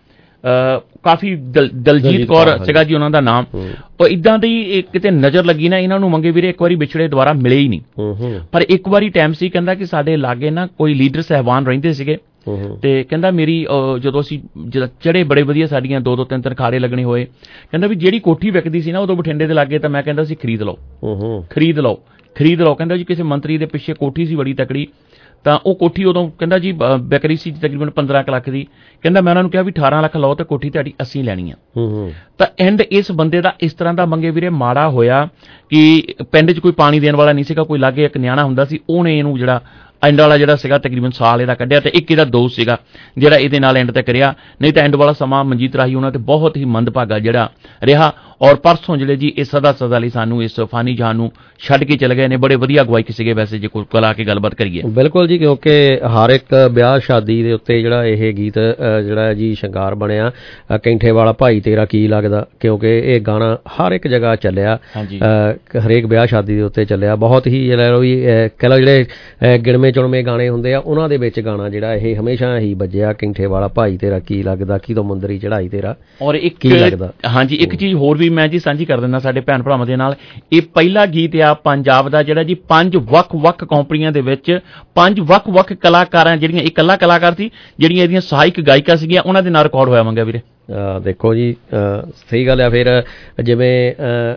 ਕਾਫੀ ਦਲ ਦਲਜੀਤ ਕੌਰ ਸੀਗਾ ਜੀ ਉਹਨਾਂ ਦਾ ਨਾਮ, ਉਹ ਇਦਾਂ ਦੀ ਕਿਤੇ ਨਜ਼ਰ ਲੱਗੀ ਨਾ ਇਹਨਾਂ ਨੂੰ ਮੰਗੇ ਵੀਰੇ ਇੱਕ ਵਾਰੀ ਵਿਛੜੇ ਦੁਆਰਾ ਮਿਲੇ ਹੀ ਨਹੀਂ। ਪਰ ਇੱਕ ਵਾਰੀ ਟਾਈਮ ਸੀ ਕਹਿੰਦਾ ਕਿ ਸਾਡੇ ਲਾਗੇ ਨਾ ਕੋਈ ਲੀਡਰ ਸਾਹਿਬਾਨ ਰਹਿੰਦੇ ਸੀਗੇ ਤੇ ਕਹਿੰਦਾ ਮੇਰੀ ਜਦੋਂ ਅਸੀਂ ਚੜੇ ਬੜੇ ਵਧੀਆ ਸਾਡੀਆਂ ਦੋ ਦੋ ਤਿੰਨ ਤਿੰਨ ਖਾੜੇ ਲੱਗਣੇ ਹੋਏ, ਕਹਿੰਦਾ ਵੀ ਜਿਹੜੀ ਕੋਠੀ ਵਿਕਦੀ ਸੀ ਨਾ ਉਦੋਂ ਬਠਿੰਡੇ ਦੇ ਲਾਗੇ ਤਾਂ ਮੈਂ ਕਹਿੰਦਾ ਸੀ ਖਰੀਦ ਲਓ ਖਰੀਦ ਲਓ ਖਰੀਦ ਲਓ। ਕਹਿੰਦਾ ਜੀ ਕਿਸੇ ਮੰਤਰੀ ਦੇ ਪਿੱਛੇ ਕੋਠੀ ਸੀ ਬੜੀ ਤਕੜੀ, ਤਾਂ ਉਹ ਕੋਠੀ ਉਦੋਂ ਕਹਿੰਦਾ ਜੀ ਵਿਕ ਰਹੀ ਸੀ ਤਕਰੀਬਨ ਪੰਦਰਾਂ ਕੁ ਲੱਖ ਦੀ। ਕਹਿੰਦਾ ਮੈਂ ਉਹਨਾਂ ਨੂੰ ਕਿਹਾ ਵੀ ਅਠਾਰਾਂ ਲੱਖ ਲਓ ਤੇ ਕੋਠੀ ਤੁਹਾਡੀ ਅਸੀਂ ਲੈਣੀ ਆ। ਤਾਂ ਐਂਡ ਇਸ ਬੰਦੇ ਦਾ ਇਸ ਤਰ੍ਹਾਂ ਦਾ ਮੰਗੇ ਵੀਰੇ ਮਾੜਾ ਹੋਇਆ ਕਿ ਪਿੰਡ 'ਚ ਕੋਈ ਪਾਣੀ ਦੇਣ ਵਾਲਾ ਨਹੀਂ ਸੀਗਾ, ਕੋਈ ਲਾਗੇ ਇੱਕ ਨਿਆਣਾ ਹੁੰਦਾ ਸੀ, ਉਹਨੇ ਇਹਨੂੰ ਜਿਹੜਾ ਐਂਡ ਵਾਲਾ ਜਿਹੜਾ ਸੀਗਾ ਤਕਰੀਬਨ ਸਾਲ ਇਹਦਾ ਕੱਢਿਆ ਤੇ ਇੱਕ ਇਹਦਾ ਦੋਸਤ ਸੀਗਾ ਜਿਹੜਾ ਇਹਦੇ ਨਾਲ ਐਂਡ ਤੇ ਕਰਿਆ। ਨਹੀਂ ਤਾਂ ਐਂਡ ਵਾਲਾ ਸਮਾਂ ਮਨਜੀਤ ਰਾਹੀ ਉਹਨਾਂ ਤੇ ਬਹੁਤ ਹੀ ਮੰਦਭਾਗਾ ਜਿਹੜਾ ਰਿਹਾ। ਔਰ ਪਰਸੋਂ ਜਿਹੜੇ ਜੀ ਇਹ ਸਦਾ ਸਦਾ ਲਈ ਸਾਨੂੰ ਇਸ ਫਾਨੀ ਜਹਾਨ ਨੂੰ ਛੱਡ ਕੇ ਚਲੇ ਗਏ ਨੇ। ਬੜੇ ਵਧੀਆ ਗਵਾਈ ਸੀਗੇ ਵੈਸੇ ਜੇ ਕੋਈ ਕਲਾ ਕੇ ਗੱਲਬਾਤ ਕਰੀਏ। ਬਿਲਕੁਲ ਜੀ, ਕਿਉਂਕਿ ਹਰ ਇੱਕ ਵਿਆਹ ਸ਼ਾਦੀ ਦੇ ਉੱਤੇ ਜਿਹੜਾ ਇਹ ਗੀਤ ਜਿਹੜਾ ਜੀ ਸ਼ਿੰਗਾਰ ਬਣਿਆ ਕੈਂਠੇ ਵਾਲਾ ਭਾਈ ਤੇਰਾ ਕੀ ਲੱਗਦਾ, ਕਿਉਂਕਿ ਇਹ ਗਾਣਾ ਹਰ ਇੱਕ ਜਗ੍ਹਾ ਚੱਲਿਆ, ਹਰੇਕ ਵਿਆਹ ਸ਼ਾਦੀ ਦੇ ਉੱਤੇ ਚੱਲਿਆ। ਬਹੁਤ ਹੀ ਜਿਹੜਾ ਵੀ ਕਹਿ ਲਓ ਜਿਹੜੇ ਗਿਣਵੇਂ ਚੁਣਵੇਂ ਗਾਣੇ ਹੁੰਦੇ ਆ ਉਹਨਾਂ ਦੇ ਵਿੱਚ ਗਾਣਾ ਜਿਹੜਾ ਇਹ ਹਮੇਸ਼ਾ ਹੀ ਵੱਜਿਆ, ਕੈਂਠੇ ਵਾਲਾ ਭਾਈ ਤੇਰਾ ਕੀ ਲੱਗਦਾ, ਕੀ ਤੋਂ ਮੁੰਦਰੀ ਚੜਾਈ ਤੇਰਾ ਔਰ ਇੱਕ ਕੀ ਲੱਗਦਾ। ਹਾਂਜੀ, ਇੱਕ ਚੀਜ਼ ਹੋਰ ਵੀ ਮੈਂ ਜੀ ਸਾਂਝੀ ਕਰ ਦਿੰਦਾ ਸਾਡੇ ਭੈਣ ਭਰਾਵਾਂ ਦੇ ਨਾਲ। ਇਹ ਪਹਿਲਾ ਗੀਤ ਆ ਪੰਜਾਬ ਦਾ ਜਿਹੜਾ ਜੀ ਪੰਜ ਵੱਖ ਵੱਖ ਕੰਪਨੀਆਂ ਦੇ ਵਿੱਚ ਪੰਜ ਵੱਖ ਵੱਖ ਕਲਾਕਾਰਾਂ ਜਿਹੜੀਆਂ ਇਕੱਲਾ ਕਲਾਕਾਰ ਸੀ ਜਿਹੜੀਆਂ ਇਹਦੀਆਂ ਸਹਾਇਕ ਗਾਇਕਾਂ ਸੀਗੀਆਂ ਉਹਨਾਂ ਦੇ ਨਾਲ ਰਿਕਾਰਡ ਹੋਇਆ ਮੰਗਿਆ ਵੀਰੇ। ਦੇਖੋ ਜੀ ਸਹੀ ਗੱਲ ਆ। ਫਿਰ ਜਿਵੇਂ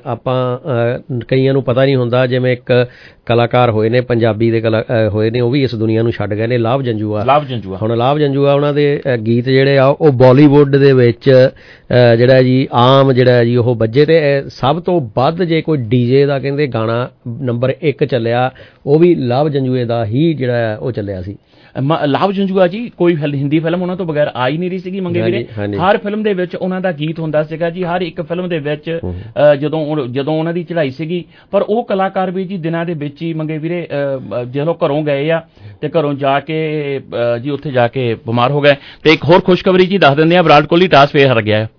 ਆਪਾਂ ਕਈਆਂ ਨੂੰ ਪਤਾ ਨਹੀਂ ਹੁੰਦਾ, ਜਿਵੇਂ ਇੱਕ ਕਲਾਕਾਰ ਹੋਏ ਨੇ ਪੰਜਾਬੀ ਦੇ ਕਲਾ ਹੋਏ ਨੇ ਉਹ ਵੀ ਇਸ ਦੁਨੀਆ ਨੂੰ ਛੱਡ ਗਏ ਨੇ, ਲਾਭ ਜੰਜੂਆ। ਲਾਭ ਜੰਜੂਆ ਹੁਣ ਲਾਭ ਜੰਜੂਆ ਉਹਨਾਂ ਦੇ ਗੀਤ ਜਿਹੜੇ ਆ ਉਹ ਬਾਲੀਵੁੱਡ ਦੇ ਵਿੱਚ ਜਿਹੜਾ ਜੀ ਆਮ ਜਿਹੜਾ ਜੀ ਉਹ ਵੱਜੇ ਤੇ ਸਭ ਤੋਂ ਵੱਧ ਜੇ ਕੋਈ ਡੀਜੇ ਦਾ ਕਹਿੰਦੇ ਗਾਣਾ ਨੰਬਰ ਇੱਕ ਚੱਲਿਆ ਉਹ ਵੀ ਲਾਭ ਜੰਜੂਏ ਦਾ ਹੀ ਜਿਹੜਾ ਉਹ ਚੱਲਿਆ ਸੀ। ਲਾਭ ਜੰਜੂਆ ਜੀ ਕੋਈ ਹਿੰਦੀ ਫਿਲਮ ਉਹਨਾਂ ਤੋਂ ਬਗੈਰ ਆ ਹੀ ਨਹੀਂ ਰਹੀ ਸੀਗੀ ਮੰਗੇ ਵੀਰੇ। ਹਰ ਫਿਲਮ ਦੇ ਵਿੱਚ ਉਹਨਾਂ ਦਾ ਗੀਤ ਹੁੰਦਾ ਸੀਗਾ ਜੀ, ਹਰ ਇੱਕ ਫਿਲਮ ਦੇ ਵਿੱਚ ਜਦੋਂ ਜਦੋਂ ਉਹਨਾਂ ਦੀ ਚੜ੍ਹਾਈ ਸੀਗੀ। ਪਰ ਉਹ ਕਲਾਕਾਰ ਵੀ ਜੀ ਦਿਨਾਂ ਦੇ ਵਿੱਚ ਹੀ ਮੰਗੇ ਵੀਰੇ ਜਦੋਂ ਘਰੋਂ ਗਏ ਆ ਤੇ ਘਰੋਂ ਜਾ ਕੇ ਜੀ ਉੱਥੇ ਜਾ ਕੇ ਬਿਮਾਰ ਹੋ ਗਏ। ਤੇ ਇੱਕ ਹੋਰ ਖੁਸ਼ਖਬਰੀ ਜੀ ਦੱਸ ਦਿੰਦੇ ਆ, ਵਿਰਾਟ ਕੋਹਲੀ ਟਾਸ ਫੇਰ ਹਾਰ ਗਿਆ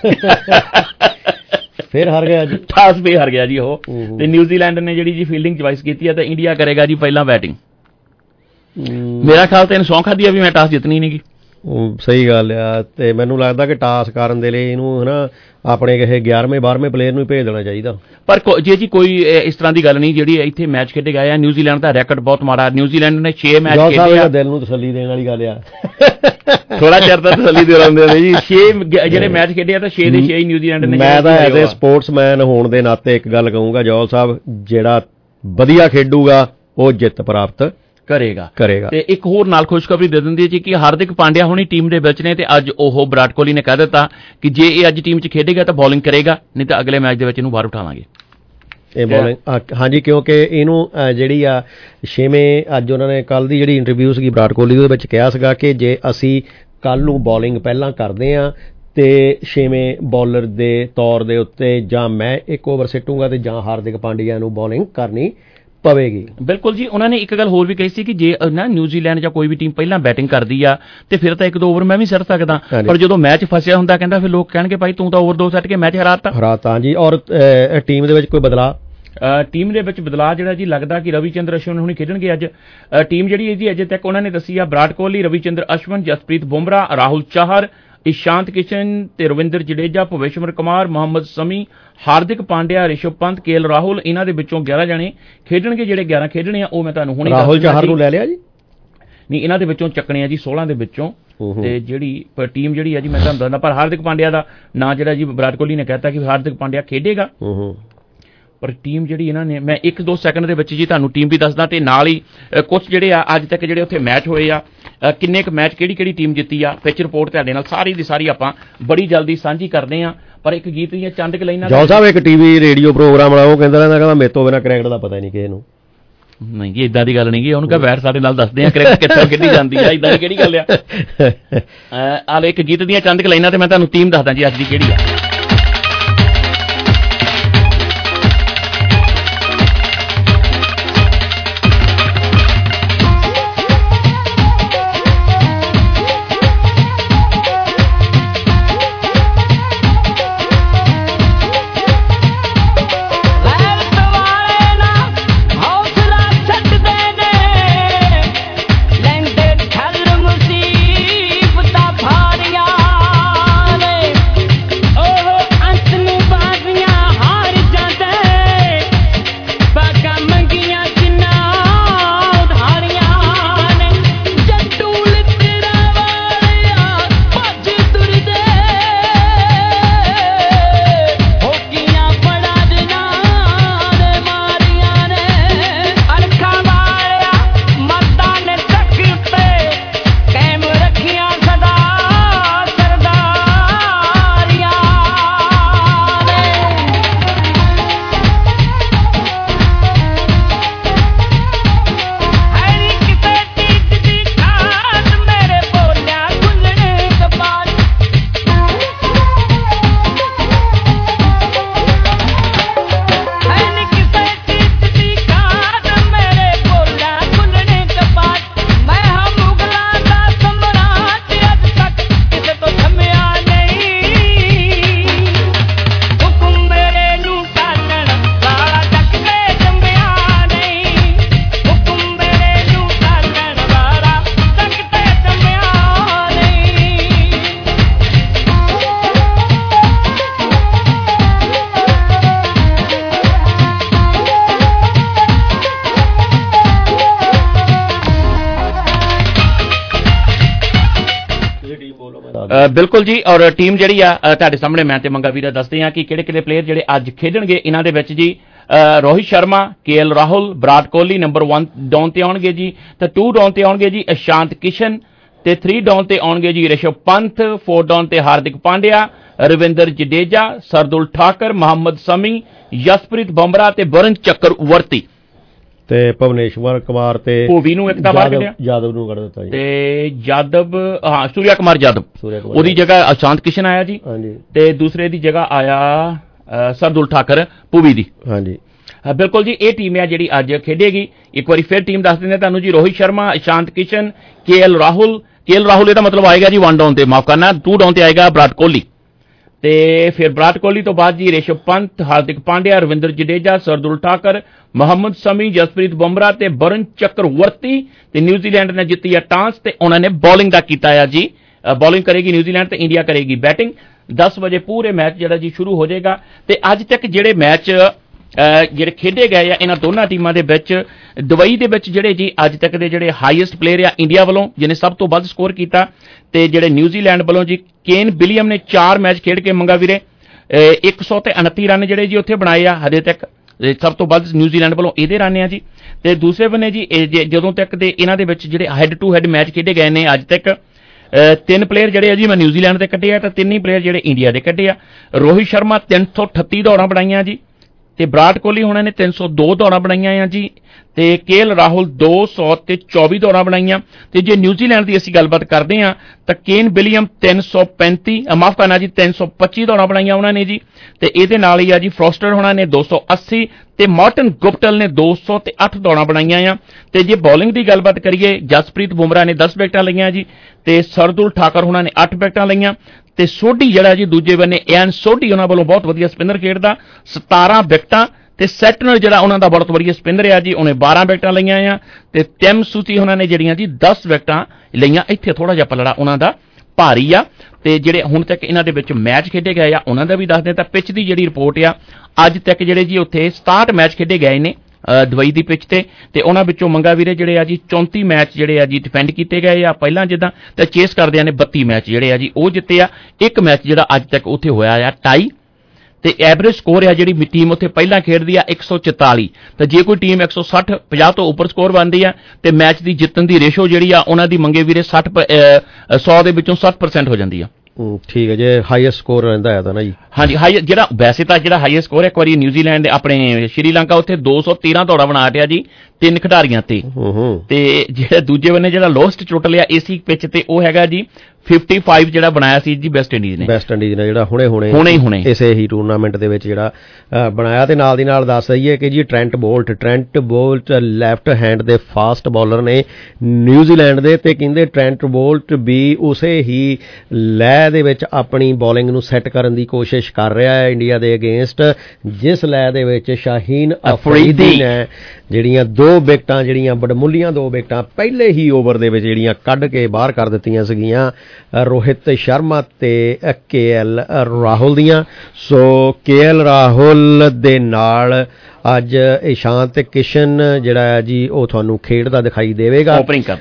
ਫੇਰ ਹਾਰ ਗਿਆ ਜੀ, ਟਾਸ ਫੇਰ ਹਾਰ ਗਿਆ ਜੀ ਉਹ। ਤੇ ਨਿਊਜ਼ੀਲੈਂਡ ਨੇ ਜਿਹੜੀ ਜੀ ਫੀਲਡਿੰਗ ਚੁਆਇਸ ਕੀਤੀ ਹੈ ਤੇ ਇੰਡੀਆ ਕਰੇਗਾ ਜੀ ਪਹਿਲਾਂ ਬੈਟਿੰਗ। ਮੇਰਾ ਖਿਆਲ ਤਾਂ ਇਹਨੂੰ ਸੌਂ ਖਾਦੀ ਆ ਵੀ ਮੈਂ ਟਾਸ ਜਿੱਤਣੀ ਨਹੀਂ ਗੀ। ਸਹੀ ਗੱਲ ਆ। ਤੇ ਮੈਨੂੰ ਲੱਗਦਾ ਕਿ ਟਾਸ ਕਰਨ ਦੇ ਲਈ ਇਹਨੂੰ ਹਨਾ ਆਪਣੇ ਕਿਸੇ ਗਿਆਰਵੇਂ ਬਾਰ੍ਹਵੇਂ ਪਲੇਅਰ ਨੂੰ ਹੀ ਭੇਜ ਦੇਣਾ ਚਾਹੀਦਾ। ਪਰ ਜੇ ਜੀ ਕੋਈ ਇਸ ਤਰ੍ਹਾਂ ਦੀ ਗੱਲ ਨਹੀਂ, ਜਿਹੜੀ ਇੱਥੇ ਮੈਚ ਖੇਡੇ ਗਏ ਆ ਨਿਊਜ਼ੀਲੈਂਡ ਦਾ ਰੈਕਟ ਬਹੁਤ ਮਾੜਾ। ਨਿਊਜ਼ੀਲੈਂਡ ਨੇ ਛੇ ਮੈਚ ਖੇਡੇ ਆ। ਦਿਲ ਨੂੰ ਤਸੱਲੀ ਦੇਣ ਵਾਲੀ ਗੱਲ ਆ। ਥੋੜਾ ਚਿਰ ਤਾਂ ਤਸੱਲੀ ਦੇ ਰਹਿੰਦੇ ਨੇ ਜੀ। ਛੇ ਜਿਹੜੇ ਮੈਚ ਖੇਡੇ ਆ ਤਾਂ ਛੇ ਦੇ ਛੇ ਹੀ ਨਿਊਜ਼ੀਲੈਂਡ ਨੇ। ਮੈਂ ਤਾਂ ਐਜ਼ ਏ ਸਪੋਰਟਸਮੈਨ ਹੋਣ ਦੇ ਨਾਤੇ ਇੱਕ ਗੱਲ ਕਹੂੰਗਾ ਜੌਲ ਸਾਹਿਬ, ਜਿਹੜਾ ਵਧੀਆ ਖੇਡੂਗਾ ਉਹ ਜਿੱਤ ਪ੍ਰਾਪਤ ਕਰੇਗਾ ਕਰੇਗਾ ਤੇ ਇੱਕ ਹੋਰ ਨਾਲ ਖੁਸ਼ਖਬਰੀ ਦੇ ਦਿੰਦੀ ਹੈ ਜੀ ਕਿ ਹਾਰਦਿਕ ਪਾਂਡਿਆ ਹੁਣੀ ਟੀਮ ਦੇ ਵਿੱਚ ਨੇ ਤੇ ਅੱਜ ਉਹ ਵਿਰਾਟ ਕੋਹਲੀ ਨੇ ਕਹਿ ਦਿੱਤਾ ਕਿ ਜੇ ਇਹ ਅੱਜ ਟੀਮ 'ਚ ਖੇਡੇਗਾ ਤਾਂ ਬੋਲਿੰਗ ਕਰੇਗਾ, ਨਹੀਂ ਤਾਂ ਅਗਲੇ ਮੈਚ ਦੇ ਵਿੱਚ ਇਹਨੂੰ ਬਾਹਰ ਉਠਾਵਾਂਗੇ। ਇਹ ਬੋਲਿੰਗ ਹਾਂਜੀ, ਕਿਉਂਕਿ ਇਹਨੂੰ ਜਿਹੜੀ ਆ ਛੇਵੇਂ ਅੱਜ ਉਹਨਾਂ ਨੇ ਕੱਲ ਦੀ ਜਿਹੜੀ ਇੰਟਰਵਿਊ ਸੀਗੀ ਵਿਰਾਟ ਕੋਹਲੀ ਉਹਦੇ ਵਿੱਚ ਕਿਹਾ ਸੀਗਾ ਕਿ ਜੇ ਅਸੀਂ ਕੱਲ ਨੂੰ ਬੋਲਿੰਗ ਪਹਿਲਾਂ ਕਰਦੇ ਹਾਂ ਤੇ ਛੇਵੇਂ ਬੋਲਰ ਦੇ ਤੌਰ ਦੇ ਉੱਤੇ ਜਾਂ ਮੈਂ ਇੱਕ ਓਵਰ ਸਿੱਟੂਗਾ ਤੇ ਜਾਂ ਹਾਰਦਿਕ ਪਾਂਡਿਆ ਨੂੰ ਬੋਲਿੰਗ ਕਰਨੀ ਪਵੇਗੀ। ਬਿਲਕੁਲ ਜੀ। ਉਹਨਾਂ ਨੇ ਇੱਕ ਗੱਲ ਹੋਰ ਵੀ ਕਹੀ ਸੀ ਕਿ ਜੇ ਨਾ ਨਿਊਜ਼ੀਲੈਂਡ ਜਾਂ ਕੋਈ ਵੀ ਟੀਮ ਪਹਿਲਾਂ ਬੈਟਿੰਗ ਕਰਦੀ ਆ ਤੇ ਫਿਰ ਤਾਂ ਇੱਕ ਦੋ ਓਵਰ ਮੈਂ ਵੀ ਸਿੱਟ ਸਕਦਾ, ਪਰ ਜਦੋਂ ਮੈਚ ਫਸਿਆ ਹੁੰਦਾ ਕਹਿੰਦਾ ਫਿਰ ਲੋਕ ਕਹਿਣਗੇ ਭਾਈ ਤੂੰ ਤਾਂ ਓਵਰ ਦੋ ਸੱਟ ਕੇ ਮੈਚ ਹਰਾਤਾ ਹਰਾਤਾ ਜੀ। ਔਰ ਟੀਮ ਦੇ ਵਿੱਚ ਕੋਈ ਬਦਲਾਅ ਟੀਮ ਦੇ ਵਿੱਚ ਬਦਲਾਅ ਜਿਹੜਾ ਜੀ ਲੱਗਦਾ ਕਿ ਰਵੀ ਚੰਦਰ ਅਸ਼ਵਨ ਹੁਣੀ ਖੇਡਣਗੇ ਅੱਜ। ਟੀਮ ਜਿਹੜੀ ਹੈ ਜੀ ਅਜੇ ਤੱਕ ਉਹਨਾਂ ਨੇ ਦੱਸੀ ਆ ਵਿਰਾਟ ਕੋਹਲੀ, ਰਵੀ ਚੰਦਰ ਅਸ਼ਵਨ, ਜਸਪ੍ਰੀਤ ਬੁਮਰਾਹ, ਰਾਹੁਲ ਚਾਹਰ, ਇਸ਼ਾਂਤ ਕਿਸ਼ਨ ਤੇ ਰਵਿੰਦਰ ਜਡੇਜਾ, ਭੁਵਨੇਸ਼ਵਰ ਕੁਮਾਰ, ਮੁਹੰਮਦ ਸਮੀ, ਹਾਰਦਿਕ ਪਾਂਡਿਆ, ਰਿਸ਼ਭ ਪੰਤ, ਕੇ ਐਲ ਰਾਹੁਲ। ਇਹਨਾਂ ਦੇ ਵਿੱਚੋਂ ਗਿਆਰਾਂ ਜਣੇ ਖੇਡਣਗੇ। ਜਿਹੜੇ ਗਿਆਰਾਂ ਖੇਡਣੇ ਆ ਉਹ ਮੈਂ ਤੁਹਾਨੂੰ ਹੁਣੇ ਰਾਹੁਲ ਚਾਹਰ ਨੂੰ ਲੈ ਲਿਆ ਜੀ। ਨਹੀਂ, ਇਹਨਾਂ ਦੇ ਵਿੱਚੋਂ ਚੱਕਣੇ ਆ ਜੀ ਸੋਲਾਂ ਦੇ ਵਿੱਚੋਂ। ਤੇ ਜਿਹੜੀ ਟੀਮ ਜਿਹੜੀ ਆ ਜੀ ਮੈਂ ਤੁਹਾਨੂੰ ਦੱਸਦਾ, ਪਰ ਹਾਰਦਿਕ ਪਾਂਡਿਆ ਦਾ ਨਾਂ ਜਿਹੜਾ ਜੀ ਵਿਰਾਟ ਕੋਹਲੀ ਨੇ ਕਹਿਤਾ ਕਿ ਹਾਰਦਿਕ ਪਾਂਡਿਆ ਖੇਡੇਗਾ। ਪਰ ਟੀਮ ਜਿਹੜੀ ਇਹਨਾਂ ਨੇ, ਮੈਂ ਇੱਕ ਦੋ ਸੈਕਿੰਡ ਦੇ ਵਿੱਚ ਜੀ ਤੁਹਾਨੂੰ ਟੀਮ ਵੀ ਦੱਸਦਾ ਤੇ ਨਾਲ ਹੀ ਕੁਝ ਜਿਹੜੇ ਆ ਅੱਜ ਤੱਕ ਜਿਹੜੇ ਉੱਥੇ ਮੈਚ ਹੋਏ ਆ, ਕਿੰਨੇ ਕੁ ਮੈਚ ਕਿਹੜੀ ਕਿਹੜੀ ਟੀਮ ਜਿੱਤੀ ਆ, ਪਿੱਚ ਰਿਪੋਰਟ ਤੁਹਾਡੇ ਨਾਲ ਸਾਰੀ ਦੀ ਸਾਰੀ ਆਪਾਂ ਬੜੀ ਜਲਦੀ ਸਾਂਝੀ ਕਰਦੇ ਆ। ਪਰ ਇੱਕ ਗੀਤ ਦੀਆਂ ਚੰਦ ਕੁ ਲਾਈਨਾਂ। ਜੌਲ ਸਾਹਿਬ ਇੱਕ ਟੀਵੀ ਰੇਡੀਓ ਪ੍ਰੋਗਰਾਮ ਵਾਲਾ ਉਹ ਕਹਿੰਦਾ ਰਹਿੰਦਾ ਕਹਿੰਦਾ ਮੇਰੇ ਤੋਂ ਬਿਨਾਂ ਕ੍ਰਿਕਟ ਦਾ ਪਤਾ ਹੀ ਨਹੀਂ ਕਿਸੇ ਨੂੰ। ਨਹੀਂ ਜੀ ਇਦਾਂ ਦੀ ਗੱਲ ਨਹੀਂ ਗੀ ਉਹਨੂੰ ਕਹ ਬੈਠ ਸਾਡੇ ਨਾਲ ਦੱਸਦੇ ਆ ਕ੍ਰਿਕਟ ਕਿੱਥੋਂ ਖੇਡੀ ਜਾਂਦੀ ਆ ਇਦਾਂ ਦੀ ਕਿਹੜੀ ਗੱਲ ਆ ਆਹ ਇੱਕ ਗੀਤ ਦੀਆਂ ਚੰਦ ਕੁ ਲਾਈਨਾਂ ਤੇ ਮੈਂ ਤੁਹਾਨੂੰ ਟੀਮ ਦੱਸਦਾ ਜੀ ਅੱਜ ਦੀ ਕਿਹੜੀ ਆ ਬਿਲਕੁਲ ਜੀ ਔਰ ਟੀਮ ਜਿਹੜੀ ਆ ਤੁਹਾਡੇ ਸਾਹਮਣੇ ਮੈਂ ਤੇ ਮੰਗਾ ਵੀਰਾ ਦੱਸਦੇ ਆ ਕਿ ਕਿਹੜੇ ਕਿਹੜੇ ਪਲੇਅਰ ਜਿਹੜੇ ਅੱਜ ਖੇਡਣਗੇ ਇਹਨਾਂ ਦੇ ਵਿੱਚ ਜੀ Rohit Sharma K L Rahul Virat Kohli number ਇੱਕ ਡਾਊਨ ਤੇ ਆਉਣਗੇ ਜੀ ਤੇ ਦੋ ਡਾਊਨ ਤੇ ਆਉਣਗੇ ਜੀ ਇਸ਼ਾਂਤ ਕਿਸ਼ਨ ਤੇ ਤਿੰਨ ਡਾਊਨ ਤੇ ਆਉਣਗੇ ਜੀ ਰਿਸ਼ਭ ਪੰਤ ਚਾਰ ਡਾਊਨ ਤੇ ਹਾਰਦਿਕ ਪਾਂਡਿਆ ਰਵਿੰਦਰ ਜਡੇਜਾ ਸਰਦੁਲ ਠਾਕਰ ਮੁਹੰਮਦ ਸਮੀ ਜਸਪ੍ਰੀਤ ਬੁਮਰਾਹ ਤੇ ਵਰੁਣ ਚੱਕਰਵਰਤੀ ਤੇ ਭਵਨੇਸ਼ਵਰ ਕੁਮਾਰ ਤੇ ਭੂਵੀ ਨੂੰ ਇੱਕ ਤਾਂ ਬਾਹਰ ਕੱਢਿਆ ਯਾਦਵ ਨੂੰ ਕੱਢ ਦਿੱਤਾ ਜੀ ਤੇ ਯਾਦਵ ਹਾਂ ਸੂਰਿਆ ਕੁਮਾਰ ਯਾਦਵ ਉਹਦੀ ਜਗ੍ਹਾ ਇਸ਼ਾਂਤ ਕਿਸ਼ਨ ਆਇਆ ਜੀ ਤੇ ਦੂਸਰੇ ਦੀ ਜਗ੍ਹਾ ਆਇਆ ਸਰਦੁਲ ਠਾਕਰ ਭੂਵੀ ਦੀ ਹਾਂਜੀ ਬਿਲਕੁਲ ਜੀ ਇਹ ਟੀਮ ਹੈ ਜਿਹੜੀ ਅੱਜ ਖੇਡੇਗੀ ਇੱਕ ਵਾਰੀ ਫਿਰ ਟੀਮ ਦੱਸ ਦਿੰਦੇ ਤੁਹਾਨੂੰ ਜੀ Rohit Sharma Ishan Kishan K L Rahul K L Rahul ਇਹਦਾ ਮਤਲਬ ਆਏਗਾ ਜੀ ਵਨ ਡਾਊਨ ਤੇ ਮਾਫ ਕਰਨਾ ਟੂ ਡਾਊਨ ਤੇ ਆਏਗਾ ਵਿਰਾਟ ਕੋਹਲੀ ਤੇ ਫਿਰ ਵਿਰਾਟ ਕੋਹਲੀ ਤੋਂ ਬਾਅਦ ਜੀ ਰਿਸ਼ਭ ਪੰਤ ਹਾਰਦਿਕ ਪਾਂਡਿਆ ਰਵਿੰਦਰ ਜਡੇਜਾ ਸਰਦੁਲ ਠਾਕਰ ਮੁਹੰਮਦ ਸਮੀ ਜਸਪ੍ਰੀਤ ਬੁਮਰਾਹ ਤੇ ਵਰੁਣ ਚੱਕਰਵਰਤੀ ਤੇ ਨਿਊਜ਼ੀਲੈਂਡ ਨੇ ਜਿੱਤੀ ਆ ਟਾਂਸ ਤੇ ਉਹਨਾਂ ਨੇ ਬੋਲਿੰਗ ਦਾ ਕੀਤਾ ਆ ਜੀ ਬੋਲਿੰਗ ਕਰੇਗੀ ਨਿਊਜ਼ੀਲੈਂਡ ਤੇ ਇੰਡੀਆ ਕਰੇਗੀ ਬੈਟਿੰਗ ਦਸ ਵਜੇ ਪੂਰੇ ਮੈਚ ਜਿਹੜਾ ਜੀ ਸ਼ੁਰੂ ਹੋ ਜਾਏਗਾ ਤੇ ਅੱਜ ਤੱਕ ਜਿਹੜੇ ਮੈਚ ਜਿਹੜੇ ਖੇਡੇ ਗਏ ਆ ਇਹਨਾਂ ਦੋਨਾਂ ਟੀਮਾਂ ਦੇ ਵਿੱਚ ਦੁਬਈ ਦੇ ਵਿੱਚ ਜਿਹੜੇ ਜੀ ਅੱਜ ਤੱਕ ਦੇ ਜਿਹੜੇ ਹਾਈਐਸਟ ਪਲੇਅਰ ਆ ਇੰਡੀਆ ਵੱਲੋਂ ਜਿਹਨੇ ਸਭ ਤੋਂ ਵੱਧ ਸਕੋਰ ਕੀਤਾ ਤੇ ਜਿਹੜੇ ਨਿਊਜ਼ੀਲੈਂਡ ਵੱਲੋਂ ਜੀ ਕੇਨ ਵਿਲੀਅਮ ਨੇ ਚਾਰ ਮੈਚ ਖੇਡ ਕੇ ਮੰਗਾ ਵੀਰੇ ਇੱਕ ਸੌ ਤੇ ਉਨੱਤੀ ਰਨ ਜਿਹੜੇ ਜੀ ਉੱਥੇ ਬਣਾਏ ਆ ਹਜੇ ਤੱਕ ਸਭ ਤੋਂ ਵੱਧ ਨਿਊਜ਼ੀਲੈਂਡ ਵੱਲੋਂ ਇਹਦੇ ਰਨ ਆ ਜੀ ਤੇ ਦੂਸਰੇ ਬੰਨੇ ਜੀ ਜਦੋਂ ਤੱਕ ਦੇ ਇਹਨਾਂ ਦੇ ਵਿੱਚ ਜਿਹੜੇ ਹੈਡ ਟੂ ਹੈਡ ਮੈਚ ਖੇਡੇ ਗਏ ਨੇ ਅੱਜ ਤੱਕ ਤਿੰਨ ਪਲੇਅਰ ਜਿਹੜੇ ਆ ਜੀ ਮੈਂ ਨਿਊਜ਼ੀਲੈਂਡ ਦੇ ਕੱਢੇ ਆ ਤਾਂ ਤਿੰਨ ਹੀ ਪਲੇਅਰ ਜਿਹੜੇ ਇੰਡੀਆ ਦੇ ਕੱਢੇ ਆ ਰੋਹਿਤ ਸ਼ਰਮਾ ਤਿੰਨ ਸੌ ਅਠੱਤੀ ਦੌੜਾਂ ਬਣਾਈਆਂ ਜੀ ਤੇ ਵਿਰਾਟ ਕੋਹਲੀ ਹੁਣਾਂ ਨੇ ਤਿੰਨ ਸੌ ਦੋ ਦੌੜਾਂ ਬਣਾਈਆਂ ਆ ਜੀ ਤੇ ਕੇ ਐਲ ਰਾਹੁਲ ਦੋ ਸੌ ਤੇ ਚੌਵੀ ਦੌੜਾਂ ਬਣਾਈਆਂ ਤੇ ਜੇ ਨਿਊਜ਼ੀਲੈਂਡ ਦੀ ਅਸੀਂ ਗੱਲਬਾਤ ਕਰਦੇ ਹਾਂ ਤਾਂ ਕੇਨ ਵਿਲੀਅਮ ਤਿੰਨ ਸੌ ਪੈਂਤੀ ਮਾਫ ਕਰਨਾ ਜੀ ਤਿੰਨ ਸੌ ਪੱਚੀ ਦੌੜਾਂ ਬਣਾਈਆਂ ਉਹਨਾਂ ਨੇ ਜੀ ਤੇ ਇਹਦੇ ਨਾਲ ਹੀ ਆ ਜੀ ਫਰੋਸਟਰ ਹੁਣਾਂ ਨੇ ਦੋ ਸੌ ਅੱਸੀ ਤੇ ਮਾਰਟਨ ਗੁਪਟਲ ਨੇ ਦੋ ਸੌ ਤੇ ਅੱਠ ਦੌੜਾਂ ਬਣਾਈਆਂ ਆ ਤੇ ਜੇ ਬੋਲਿੰਗ ਦੀ ਗੱਲਬਾਤ ਕਰੀਏ ਜਸਪ੍ਰੀਤ ਬੁਮਰਾਹ ਨੇ ਦਸ ਵਿਕਟਾਂ ਲਈਆਂ ਜੀ ਤੇ ਸਰਦੁਲ ਠਾਕਰ ਹੁਣਾਂ ਨੇ ਅੱਠ ਵਿਕਟਾਂ ਲਈਆਂ ਤੇ ਸੋਢੀ ਜਿਹੜਾ ਜੀ ਦੂਜੇ ਬੰਨੇ ਐਨ ਸੋਢੀ ਉਹਨਾਂ ਵੱਲੋਂ ਬਹੁਤ ਵਧੀਆ ਸਪਿਨਰ ਖੇਡਦਾ ਸਤਾਰਾਂ ਵਿਕਟਾਂ ਤੇ ਸੈਟਨਰ ਜਿਹੜਾ ਉਹਨਾਂ ਦਾ ਬਹੁਤ ਵਧੀਆ ਸਪਿਨਰ ਆ ਜੀ ਉਹਨੇ ਬਾਰਾਂ ਵਿਕਟਾਂ ਲਈਆਂ ਆ ਤੇ ਟਿਮ ਸੂਤੀ ਉਹਨਾਂ ਨੇ ਜਿਹੜੀਆਂ ਜੀ ਦਸ ਵਿਕਟਾਂ ਲਈਆਂ ਇੱਥੇ ਥੋੜਾ ਜਿਹਾ ਪਲੜਾ ਉਹਨਾਂ ਦਾ ਭਾਰੀ ਆ ਤੇ ਜਿਹੜੇ ਹੁਣ ਤੱਕ ਇਹਨਾਂ ਦੇ ਵਿੱਚ ਮੈਚ ਖੇਡੇ ਗਏ ਆ ਉਹਨਾਂ ਦਾ ਵੀ ਦੱਸਦੇ ਤਾਂ ਪਿੱਚ ਦੀ ਜਿਹੜੀ ਰਿਪੋਰਟ ਆ ਅੱਜ ਤੱਕ ਜਿਹੜੇ ਜੀ ਉੱਥੇ ਸਤਾਹਠ ਮੈਚ ਖੇਡੇ ਗਏ ਨੇ ਦੁਬਈ ਦੀ ਪਿੱਚ ਤੇ ਤੇ ਉਹਨਾਂ ਵਿੱਚੋਂ ਮੰਗਾ ਵੀਰੇ ਜਿਹੜੇ ਆ ਜੀ ਚੌਂਤੀ ਮੈਚ ਜਿਹੜੇ ਆ ਜੀ ਡਿਫੈਂਡ ਕੀਤੇ ਗਏ ਆ ਪਹਿਲਾਂ ਜਿੱਦਾਂ ਤੇ ਚੇਸ ਕਰਦਿਆਂ ਨੇ ਬੱਤੀ ਮੈਚ ਜਿਹੜੇ ਆ ਜੀ ਉਹ ਜਿੱਤੇ ਆ ਇੱਕ ਮੈਚ ਜਿਹੜਾ ਅੱਜ ਤੱਕ ਉੱਥੇ ਹੋਇਆ ਆ ਟਾਈ ਤੇ ਐਵਰੇਜ ਸਕੋਰ ਆ ਜਿਹੜੀ ਟੀਮ ਉੱਥੇ ਪਹਿਲਾਂ ਖੇਡਦੀ ਆ ਇੱਕ ਸੌ ਚੁਤਾਲੀ ਤੇ ਜੇ ਕੋਈ ਟੀਮ ਇੱਕ ਸੌ ਸੱਠ ਪੰਜਾਹ ਤੋਂ ਉੱਪਰ ਸਕੋਰ ਬਣਦੀ ਆ ਤੇ ਮੈਚ ਦੀ ਜਿੱਤਣ ਦੀ ਰੇਸ਼ੋ ਜਿਹੜੀ ਆ ਉਹਨਾਂ ਦੀ ਮੰਗੇ ਵੀਰੇ ਸੱਠ ਸੌ ਦੇ ਵਿੱਚੋਂ ਸੱਠ ਪਰਸੈਂਟ ਹੋ ਜਾਂਦੀ ਆ ਠੀਕ ਹੈ ਜੇ ਹਾਈਐਸਟ ਸਕੋਰ ਰਹਿੰਦਾ ਹੈ ਤਾਂ ਨਾ ਜੀ ਹਾਂਜੀ ਹਾਈ ਜਿਹੜਾ ਵੈਸੇ ਤਾਂ ਜਿਹੜਾ ਹਾਈਐਸਟ ਸਕੋਰ ਇੱਕ ਵਾਰੀ ਨਿਊਜ਼ੀਲੈਂਡ ਦੇ ਆਪਣੇ ਸ਼੍ਰੀਲੰਕਾ ਉੱਥੇ ਦੋ ਸੌ ਤੇਰਾਂ ਦੌੜਾਂ ਬਣਾ ਹਟਿਆ ਜੀ ਤਿੰਨ ਖਿਡਾਰੀਆਂ ਤੇ ਤੇ ਜਿਹੜਾ ਦੂਜੇ ਬੰਨੇ ਜਿਹੜਾ ਲੋਸਟ ਚੁੱਟ ਲਿਆ ਏਸੀ ਪਿੱਚ ਤੇ ਉਹ ਹੈਗਾ ਜੀ ਪਚਪਨ ਜਿਹੜਾ ਬਣਾਇਆ ਸੀ ਜੀ ਵੈਸਟ ਇੰਡੀਜ਼ ਨੇ ਵੈਸਟ ਇੰਡੀਜ਼ ਨੇ ਜਿਹੜਾ ਹੁਣੇ ਹੁਣੇ ਹੁਣੇ ਹੁਣੇ ਇਸੇ ਹੀ ਟੂਰਨਾਮੈਂਟ ਦੇ ਵਿੱਚ ਜਿਹੜਾ ਬਣਾਇਆ ਤੇ ਨਾਲ ਦੀ ਨਾਲ ਦੱਸ ਦਈਏ ਕਿ ਜੀ Trent bolt Trent bolt left hand ਦੇ ਫਾਸਟ ਬੌਲਰ ਨੇ ਨਿਊਜ਼ੀਲੈਂਡ ਦੇ ਤੇ ਕਹਿੰਦੇ ਟ੍ਰੈਂਟ ਬੋਲਟ ਵੀ ਉਸੇ ਹੀ ਲੈਅ ਦੇ ਵਿੱਚ ਆਪਣੀ ਬੋਲਿੰਗ ਨੂੰ ਸੈੱਟ ਕਰਨ ਦੀ ਕੋਸ਼ਿਸ਼ ਕਰ ਰਿਹਾ ਹੈ ਇੰਡੀਆ ਦੇ ਅਗੇਂਸਟ ਜਿਸ ਲੈਅ ਦੇ ਵਿੱਚ ਸ਼ਾਹੀਨ ਅਫਰੀਦੀ ਨੇ ਜਿਹੜੀਆਂ ਦੋ ਵਿਕਟਾਂ ਜਿਹੜੀਆਂ ਬੜਮੁੱਲੀਆਂ ਦੋ ਵਿਕਟਾਂ ਪਹਿਲੇ ਹੀ ਓਵਰ ਦੇ ਵਿੱਚ ਜਿਹੜੀਆਂ ਕੱਢ ਕੇ ਬਾਹਰ ਕਰ ਦਿੱਤੀਆਂ ਸੀਗੀਆਂ ਰੋਹਿਤ ਸ਼ਰਮਾ ਤੇ ਕੇ ਐਲ ਰਾਹੁਲ ਦੀਆਂ ਸੋ ਕੇ ਐਲ ਰਾਹੁਲ ਦੇ ਨਾਲ ਅੱਜ ਇਸ਼ਾਂਤ ਕਿਸ਼ਨ ਜਿਹੜਾ ਹੈ ਜੀ ਉਹ ਤੁਹਾਨੂੰ ਖੇਡਦਾ ਦਿਖਾਈ ਦੇਵੇਗਾ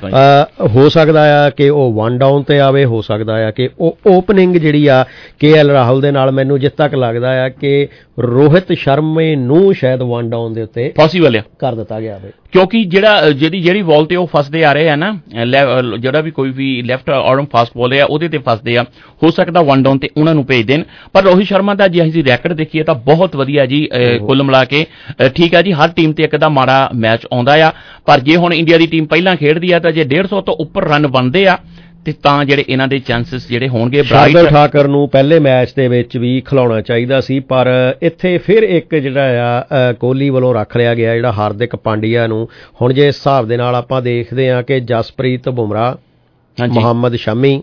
ਹੋ ਸਕਦਾ ਆ ਕਿ ਉਹ ਵਨ ਡਾਊਨ ਤੇ ਆਵੇ ਹੋ ਸਕਦਾ ਆ ਕਿ ਉਹ ਓਪਨਿੰਗ ਜਿਹੜੀ ਆ ਕੇ ਐਲ ਰਾਹੁਲ ਦੇ ਨਾਲ ਮੈਨੂੰ ਜਿੱਥੇ ਤੱਕ ਲੱਗਦਾ ਆ ਕਿ ਰੋਹਿਤ ਸ਼ਰਮੇ ਨੂੰ ਸ਼ਾਇਦ ਵਨ ਡਾਊਨ ਦੇ ਉੱਤੇ ਪੋਸੀਬਲ ਆ ਕਰ ਦਿੱਤਾ ਗਿਆ ਹੋਵੇ ਕਿਉਂਕਿ ਜਿਹੜਾ ਜਿਹੜੀ ਜਿਹੜੀ ਬਾਲ ਤੇ ਉਹ ਫਸਦੇ ਆ ਰਹੇ ਆ ਨਾ ਜਿਹੜਾ ਵੀ ਕੋਈ ਵੀ ਲੈਫਟ ਆਰਮ ਫਾਸਟ ਬਾਲ ਆ ਉਹਦੇ ਤੇ ਫਸਦੇ ਆ ਹੋ ਸਕਦਾ ਵਨ ਡਾਊਨ ਤੇ ਉਹਨਾਂ ਨੂੰ ਭੇਜ ਦੇਣ ਪਰ ਰੋਹਿਤ ਸ਼ਰਮਾ ਦਾ ਜੇ ਅਸੀਂ ਰੈਕਡ ਦੇਖੀਏ ਤਾਂ ਬਹੁਤ ਵਧੀਆ ਜੀ ਕੁੱਲ ਮਿਲਾ ਕੇ ਠੀਕ ਆ ਜੀ ਹਰ ਟੀਮ ਤੇ ਇੱਕ ਦਾ ਮਾੜਾ ਮੈਚ ਆਉਂਦਾ ਆ ਪਰ ਜੇ ਹੁਣ ਇੰਡੀਆ ਦੀ ਟੀਮ ਪਹਿਲਾਂ ਖੇਡਦੀ ਆ ਤਾਂ ਜੇ ਡੇਢ ਸੌ ਤੋਂ ਉੱਪਰ ਰਨ ਬਣਦੇ ਆ ਤੇ ਤਾਂ ਜਿਹੜੇ ਇਹਨਾਂ ਦੇ ਚਾਂਸਸ ਜਿਹੜੇ ਹੋਣਗੇ ਸ਼ਾਰਦੁਲ ਠਾਕਰ ਨੂੰ ਪਹਿਲੇ ਮੈਚ ਦੇ ਵਿੱਚ ਵੀ ਖਿਲਾਉਣਾ ਚਾਹੀਦਾ ਸੀ ਪਰ ਇੱਥੇ ਫਿਰ ਇੱਕ ਜਿਹੜਾ ਆ ਕੋਹਲੀ ਵੱਲੋਂ ਰੱਖ ਲਿਆ ਗਿਆ ਜਿਹੜਾ ਹਾਰਦਿਕ ਪਾਂਡਿਆ ਨੂੰ ਹੁਣ ਜੇ ਇਸ ਹਿਸਾਬ ਦੇ ਨਾਲ ਆਪਾਂ ਦੇਖਦੇ ਹਾਂ ਕਿ ਜਸਪ੍ਰੀਤ ਬੁਮਰਾਹ ਮੁਹੰਮਦ ਸ਼ਮੀ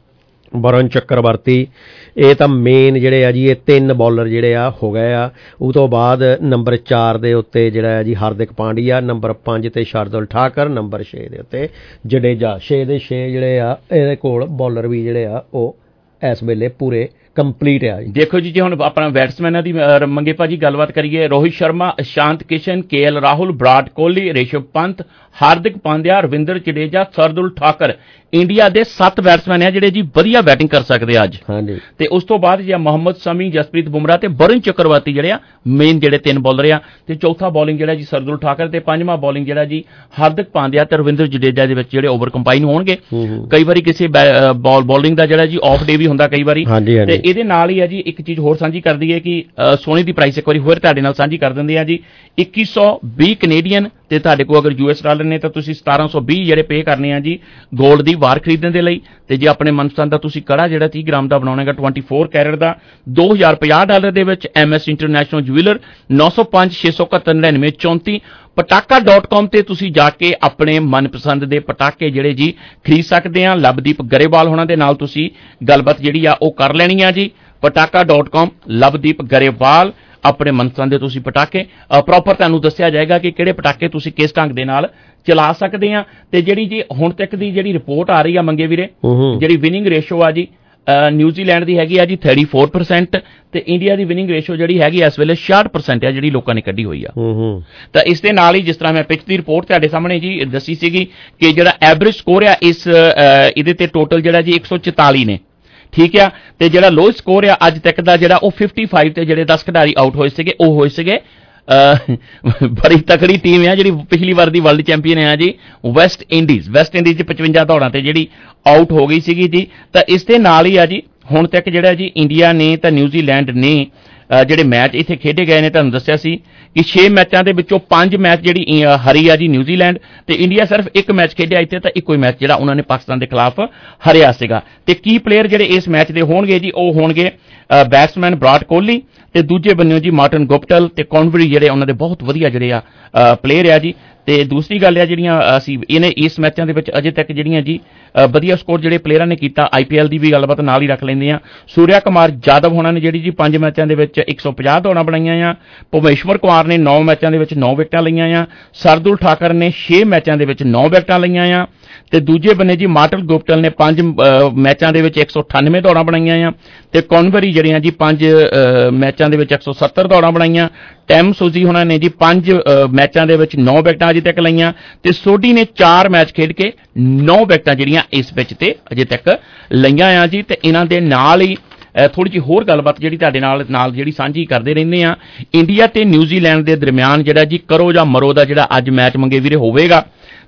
ਵਰੁਣ ਚੱਕਰਵਰਤੀ ਇਹ ਤਾਂ ਮੇਨ ਜਿਹੜੇ ਆ ਜੀ ਇਹ ਤਿੰਨ ਬੌਲਰ ਜਿਹੜੇ ਆ ਹੋ ਗਏ ਆ ਉਹ ਤੋਂ ਬਾਅਦ ਨੰਬਰ ਚਾਰ ਦੇ ਉੱਤੇ ਜਿਹੜਾ ਹੈ ਜੀ ਹਾਰਦਿਕ ਪਾਂਡਿਆ ਨੰਬਰ ਪੰਜ ਤੇ ਸ਼ਾਰਦੁਲ ਠਾਕਰ ਨੰਬਰ ਛੇ ਦੇ ਉੱਤੇ ਜਡੇਜਾ ਛੇ ਦੇ ਛੇ ਜਿਹੜੇ ਆ ਇਹਦੇ ਕੋਲ ਬੌਲਰ ਵੀ ਜਿਹੜੇ ਆ ਉਹ ਇਸ ਵੇਲੇ ਪੂਰੇ ਕੰਪਲੀਟ ਆ ਜੀ ਦੇਖੋ ਜੀ ਜੇ ਹੁਣ ਆਪਣਾ ਬੈਟਸਮੈਨਾਂ ਦੀ ਮੰਗੇ ਭਾਜੀ ਗੱਲਬਾਤ ਕਰੀਏ Rohit Sharma Ishan Kishan K L Rahul Virat Kohli Rishabh Pant Hardik Pandya Ravindra Jadeja Shardul Thakur India ਦੇ ਸੱਤ ਬੈਟਸਮੈਨ ਆ ਜਿਹੜੇ ਜੀ ਵਧੀਆ ਬੈਟਿੰਗ ਕਰ ਸਕਦੇ ਆ ਅੱਜ ਹਾਂਜੀ ਤੇ ਉਸ ਤੋਂ ਬਾਅਦ ਜੇ ਮੁਹੰਮਦ ਸ਼ਮੀ ਜਸਪ੍ਰੀਤ ਬੁਮਰਾਹ ਤੇ ਵਰੁਣ ਚੱਕਰਵਰਤੀ ਜਿਹੜੇ ਆ ਮੇਨ ਜਿਹੜੇ ਤਿੰਨ ਬੌਲਰ ਆ ਤੇ ਚੌਥਾ ਬੌਲਿੰਗ ਜਿਹੜਾ ਜੀ ਸ਼ਾਰਦੁਲ ਠਾਕਰ ਤੇ ਪੰਜਵਾਂ ਬੌਲਿੰਗ ਜਿਹੜਾ ਜੀ ਹਾਰਦਿਕ ਪਾਂਡਿਆ ਤੇ ਰਵਿੰਦਰ ਜਡੇਜਾ ਦੇ ਵਿੱਚ ਜਿਹੜੇ ਓਵਰ ਕੰਬਾਈਨ ਹੋਣਗੇ ਕਈ ਵਾਰੀ ਕਿਸੇ ਬਾਲ ਬੌਲਿੰਗ ਦਾ ਜਿਹੜਾ ਜੀ ਆਫ ਡੇ ਵੀ ਹੁੰਦਾ ਕਈ ਵਾਰੀ ਤੇ ਇਹਦੇ ਨਾਲ ਹੀ ਆ ਜੀ ਇੱਕ ਚੀਜ਼ ਹੋਰ ਸਾਂਝੀ ਕਰ ਦਈਏ ਕਿ ਸੋਨੇ ਦੀ ਪ੍ਰਾਈਸ ਇੱਕ ਵਾਰੀ ਹੋਰ ਤੁਹਾਡੇ ਨਾਲ ਸਾਂਝੀ ਕਰ ਦਿੰਦੇ ਆ ਜੀ ਇੱਕੀ ਸੌ ਵੀਹ ਕੈਨੇਡੀਅਨ ਤੇ ਤੁਹਾਡੇ ਕੋਲ ਅਗਰ ਯੂ ਐਸ ਡਾਲਰ ਨੇ ਤਾਂ ਤੁਸੀਂ ਸਤਾਰਾਂ ਸੌ ਵੀਹ ਜਿਹੜੇ ਪੇ ਕਰਨੇ ਆ ਜੀ ਗੋਲਡ ਦੀ ਵਾਰ ਖਰੀਦਣ ਦੇ ਲਈ ਤੇ ਜੇ ਆਪਣੇ ਮਨਪਸੰਦ ਦਾ ਤੁਸੀਂ ਕੜਾ ਜਿਹੜਾ ਤੀਹ ਗ੍ਰਾਮ ਦਾ ਬਣਾਉਣਾ ਹੈਗਾ ਚੌਬੀ ਕੈਰਟ ਦਾ ਦੋ ਹਜ਼ਾਰ ਪੰਜਾਹ ਡਾਲਰ ਦੇ ਵਿੱਚ ਐਮ ਐਸ ਇੰਟਰਨੈਸ਼ਨਲ ਜੁਐਲਰ ਨੌ ਸੌ ਪੰਜ ਛੇ ਸੌ ਇਕਹੱਤਰ ਨੜਿਨਵੇਂ ਚੌਂਤੀ ਪਟਾਕਾ ਡਾਟ ਕਾਮ ਤੇ ਤੁਸੀਂ ਜਾ ਕੇ ਆਪਣੇ ਮਨਪਸੰਦ ਦੇ ਪਟਾਕੇ ਜਿਹੜੇ ਜੀ ਖਰੀਦ ਸਕਦੇ ਆ ਲਵਦੀਪ ਗਰੇਵਾਲ ਹੋਣਾ ਦੇ ਨਾਲ ਤੁਸੀਂ ਗੱਲਬਾਤ ਜਿਹੜੀ ਆ ਉਹ ਕਰ ਲੈਣੀ ਆ ਜੀ ਪਟਾਕਾ ਡਾਟ ਕਾਮ ਲਵਦੀਪ ਗਰੇਵਾਲ ਆਪਣੇ ਮਨਪਸੰਦ ਦੇ ਤੁਸੀਂ ਪਟਾਕੇ ਪ੍ਰੋਪਰ ਤੁਹਾਨੂੰ ਦੱਸਿਆ ਜਾਏਗਾ ਕਿ ਕਿਹੜੇ ਪਟਾਕੇ ਤੁਸੀਂ ਕਿਸ ਢੰਗ ਦੇ ਨਾਲ ਚਲਾ ਸਕਦੇ ਆ ਤੇ ਜਿਹੜੀ ਜੀ ਹੁਣ ਤੱਕ ਦੀ ਜਿਹੜੀ ਰਿਪੋਰਟ ਆ ਰਹੀ ਆ ਮੰਗੇ ਵੀਰੇ ਜਿਹੜੀ ਵਿਨਿੰਗ ਰੇਸ਼ੋ ਆ ਜੀ ਨਿਊਜ਼ੀਲੈਂਡ ਦੀ ਹੈਗੀ ਆ ਜੀ ਚੌਂਤੀ ਪਰਸੈਂਟ ਤੇ ਇੰਡੀਆ ਦੀ ਵਿਨਿੰਗ ਰੇਸ਼ੋ ਜਿਹੜੀ ਹੈਗੀ ਇਸ ਵੇਲੇ ਛਿਆਹਠ ਪਰਸੈਂਟ ਆ ਜਿਹੜੀ ਲੋਕਾਂ ਨੇ ਕੱਢੀ ਹੋਈ ਆ ਤਾਂ ਇਸ ਦੇ ਨਾਲ ਹੀ ਜਿਸ ਤਰ੍ਹਾਂ ਮੈਂ ਪਿਛ ਦੀ ਰਿਪੋਰਟ ਤੁਹਾਡੇ ਸਾਹਮਣੇ ਜੀ ਦੱਸੀ ਸੀਗੀ ਕਿ ਜਿਹੜਾ ਐਵਰੇਜ ਸਕੋਰ ਆ ਇਸ ਇਹਦੇ ਤੇ ਟੋਟਲ ਜਿਹੜਾ ਜੀ ਇੱਕ ਸੌ ਚੁਤਾਲੀ ਨੇ ਠੀਕ ਆ ਤੇ ਜਿਹੜਾ ਲੋ ਸਕੋਰ ਆ ਅੱਜ ਤੱਕ ਦਾ ਜਿਹੜਾ ਉਹ ਪਚਪਨ ਤੇ ਜਿਹੜੇ ਦਸ ਖਿਡਾਰੀ ਆਊਟ ਹੋਏ ਸੀਗੇ ਉਹ ਹੋਏ ਸੀਗੇ ਬੜੀ ਤਕੜੀ ਟੀਮ ਆ ਜਿਹੜੀ ਪਿਛਲੀ ਵਾਰ ਦੀ ਵਰਲਡ ਚੈਂਪੀਅਨ ਆ ਜੀ ਵੈਸਟ ਇੰਡੀਜ਼ ਵੈਸਟ ਇੰਡੀਜ਼ ਚ ਪਚਵੰਜਾ ਦੌੜਾਂ ਤੇ ਜਿਹੜੀ ਆਊਟ ਹੋ ਗਈ ਸੀਗੀ ਜੀ ਤਾਂ ਇਸ ਦੇ ਨਾਲ ਹੀ ਆ ਜੀ ਹੁਣ ਤੱਕ ਜਿਹੜਾ ਜੀ ਇੰਡੀਆ ਨੇ ਤਾਂ ਨਿਊਜ਼ੀਲੈਂਡ ਨੇ ਜਿਹੜੇ ਮੈਚ ਇੱਥੇ ਖੇਡੇ ਗਏ ਨੇ ਤੁਹਾਨੂੰ ਦੱਸਿਆ ਸੀ ਕਿ ਛੇ ਮੈਚਾਂ ਦੇ ਵਿੱਚੋਂ ਪੰਜ ਮੈਚ ਜਿਹੜੀ ਹਰੀ ਆ ਜੀ ਨਿਊਜ਼ੀਲੈਂਡ ਤੇ ਇੰਡੀਆ ਸਿਰਫ ਇੱਕ ਮੈਚ ਖੇਡਿਆ ਇੱਥੇ ਤਾਂ ਇੱਕੋ ਹੀ ਮੈਚ ਜਿਹੜਾ ਉਹਨਾਂ ਨੇ ਪਾਕਿਸਤਾਨ ਦੇ ਖਿਲਾਫ ਹਰਿਆ ਸੀਗਾ ਤੇ ਕੀ ਪਲੇਅਰ ਜਿਹੜੇ ਇਸ ਮੈਚ ਦੇ ਹੋਣਗੇ ਜੀ ਉਹ ਹੋਣਗੇ ਬੈਟਸਮੈਨ ਵਿਰਾਟ ਕੋਹਲੀ ਤੇ ਦੂਜੇ ਬੰਨਿਓ ਜੀ ਮਾਰਟਨ ਗੁਪਟਲ ਤੇ ਕੌਨਵਰੀ ਜਿਹੜੇ ਉਹਨਾਂ ਦੇ ਬਹੁਤ ਵਧੀਆ ਜਿਹੜੇ ਆ ਪਲੇਅਰ ਆ ਜੀ ਤੇ ਦੂਸਰੀ ਗੱਲ ਆ ਜਿਹੜੀਆਂ ਅਸੀਂ ਇਹਨੇ ਇਸ ਮੈਚਾਂ ਦੇ ਵਿੱਚ ਅਜੇ ਤੱਕ ਜਿਹੜੀਆਂ ਜੀ ਵਧੀਆ ਸਕੋਰ ਜਿਹੜੇ ਪਲੇਅਰਾਂ ਨੇ ਕੀਤਾ ਆਈਪੀਐਲ ਦੀ ਵੀ ਗੱਲਬਾਤ ਨਾਲ ਹੀ ਰੱਖ ਲੈਂਦੇ ਆ ਸੂਰਿਆ ਕੁਮਾਰ ਯਾਦਵ ਹੋਣਾ ਨੇ ਜਿਹੜੀ ਜੀ ਪੰਜ ਮੈਚਾਂ ਦੇ ਵਿੱਚ ਇੱਕ ਸੌ ਪੰਜਾਹ ਦੌੜਾਂ ਬਣਾਈਆਂ ਆ ਭੁਵਨੇਸ਼ਵਰ ਕੁਮਾਰ ਨੇ ਨੌ ਮੈਚਾਂ ਦੇ ਵਿੱਚ ਨੌ ਵਿਕਟਾਂ ਲਈਆਂ ਆ ਸ਼ਾਰਦੁਲ ਠਾਕਰ ਨੇ ਛੇ ਮੈਚਾਂ ਦੇ ਵਿੱਚ ਨੌ ਵਿਕਟਾਂ ਲਈਆਂ ਆ ਤੇ ਦੂਜੇ ਬੰਨੇ ਜੀ ਮਾਰਟਨ ਗੁਪਟਲ ਨੇ ਪੰਜ ਮੈਚਾਂ ਦੇ ਵਿੱਚ ਇੱਕ ਸੌ ਅਠਾਨਵੇਂ ਦੌੜਾਂ ਬਣਾਈਆਂ ਆ ਤੇ ਕੌਨਵਰੀ ਜਿਹੜੀਆਂ ਜੀ ਪੰਜ ਮੈਚਾਂ ਦੇ ਵਿੱਚ ਇੱਕ ਸੌ ਸੱਤਰ ਦੌੜਾਂ ਬਣਾਈਆਂ ਟੈਮ ਸੂਜੀ ਹੋਣਾ ਨੇ ਜੀ ਪੰਜ ਮੈਚਾਂ ਦੇ ਵਿੱਚ ਨੌ ਵਿਕਟਾਂ ਅਜੇ ਤੱਕ ਲਈਆਂ ਤੇ ਸੋਢੀ ਨੇ ਚਾਰ ਮੈਚ ਖੇਡ ਕੇ ਨੌ ਵਿਕਟਾਂ ਜਿਹੜੀਆਂ ਇਸ ਵਿੱਚ ਤੇ ਅਜੇ ਤੱਕ ਲਈਆਂ ਆ ਜੀ ਤੇ ਇਹਨਾਂ ਦੇ ਨਾਲ ਹੀ ਥੋੜੀ ਜਿਹੀ ਹੋਰ ਗੱਲਬਾਤ ਜਿਹੜੀ ਤੁਹਾਡੇ ਨਾਲ ਨਾਲ ਜਿਹੜੀ ਸਾਂਝੀ ਕਰਦੇ ਰਹਿੰਦੇ ਆ ਇੰਡੀਆ ਤੇ ਨਿਊਜ਼ੀਲੈਂਡ ਦੇ ਦਰਮਿਆਨ ਜਿਹੜਾ ਜੀ ਕਰੋ ਜਾਂ ਮਰੋ ਦਾ ਜਿਹੜਾ ਅੱਜ ਮੈਚ ਮੰਗੇ ਵੀਰੇ ਹੋਵੇਗਾ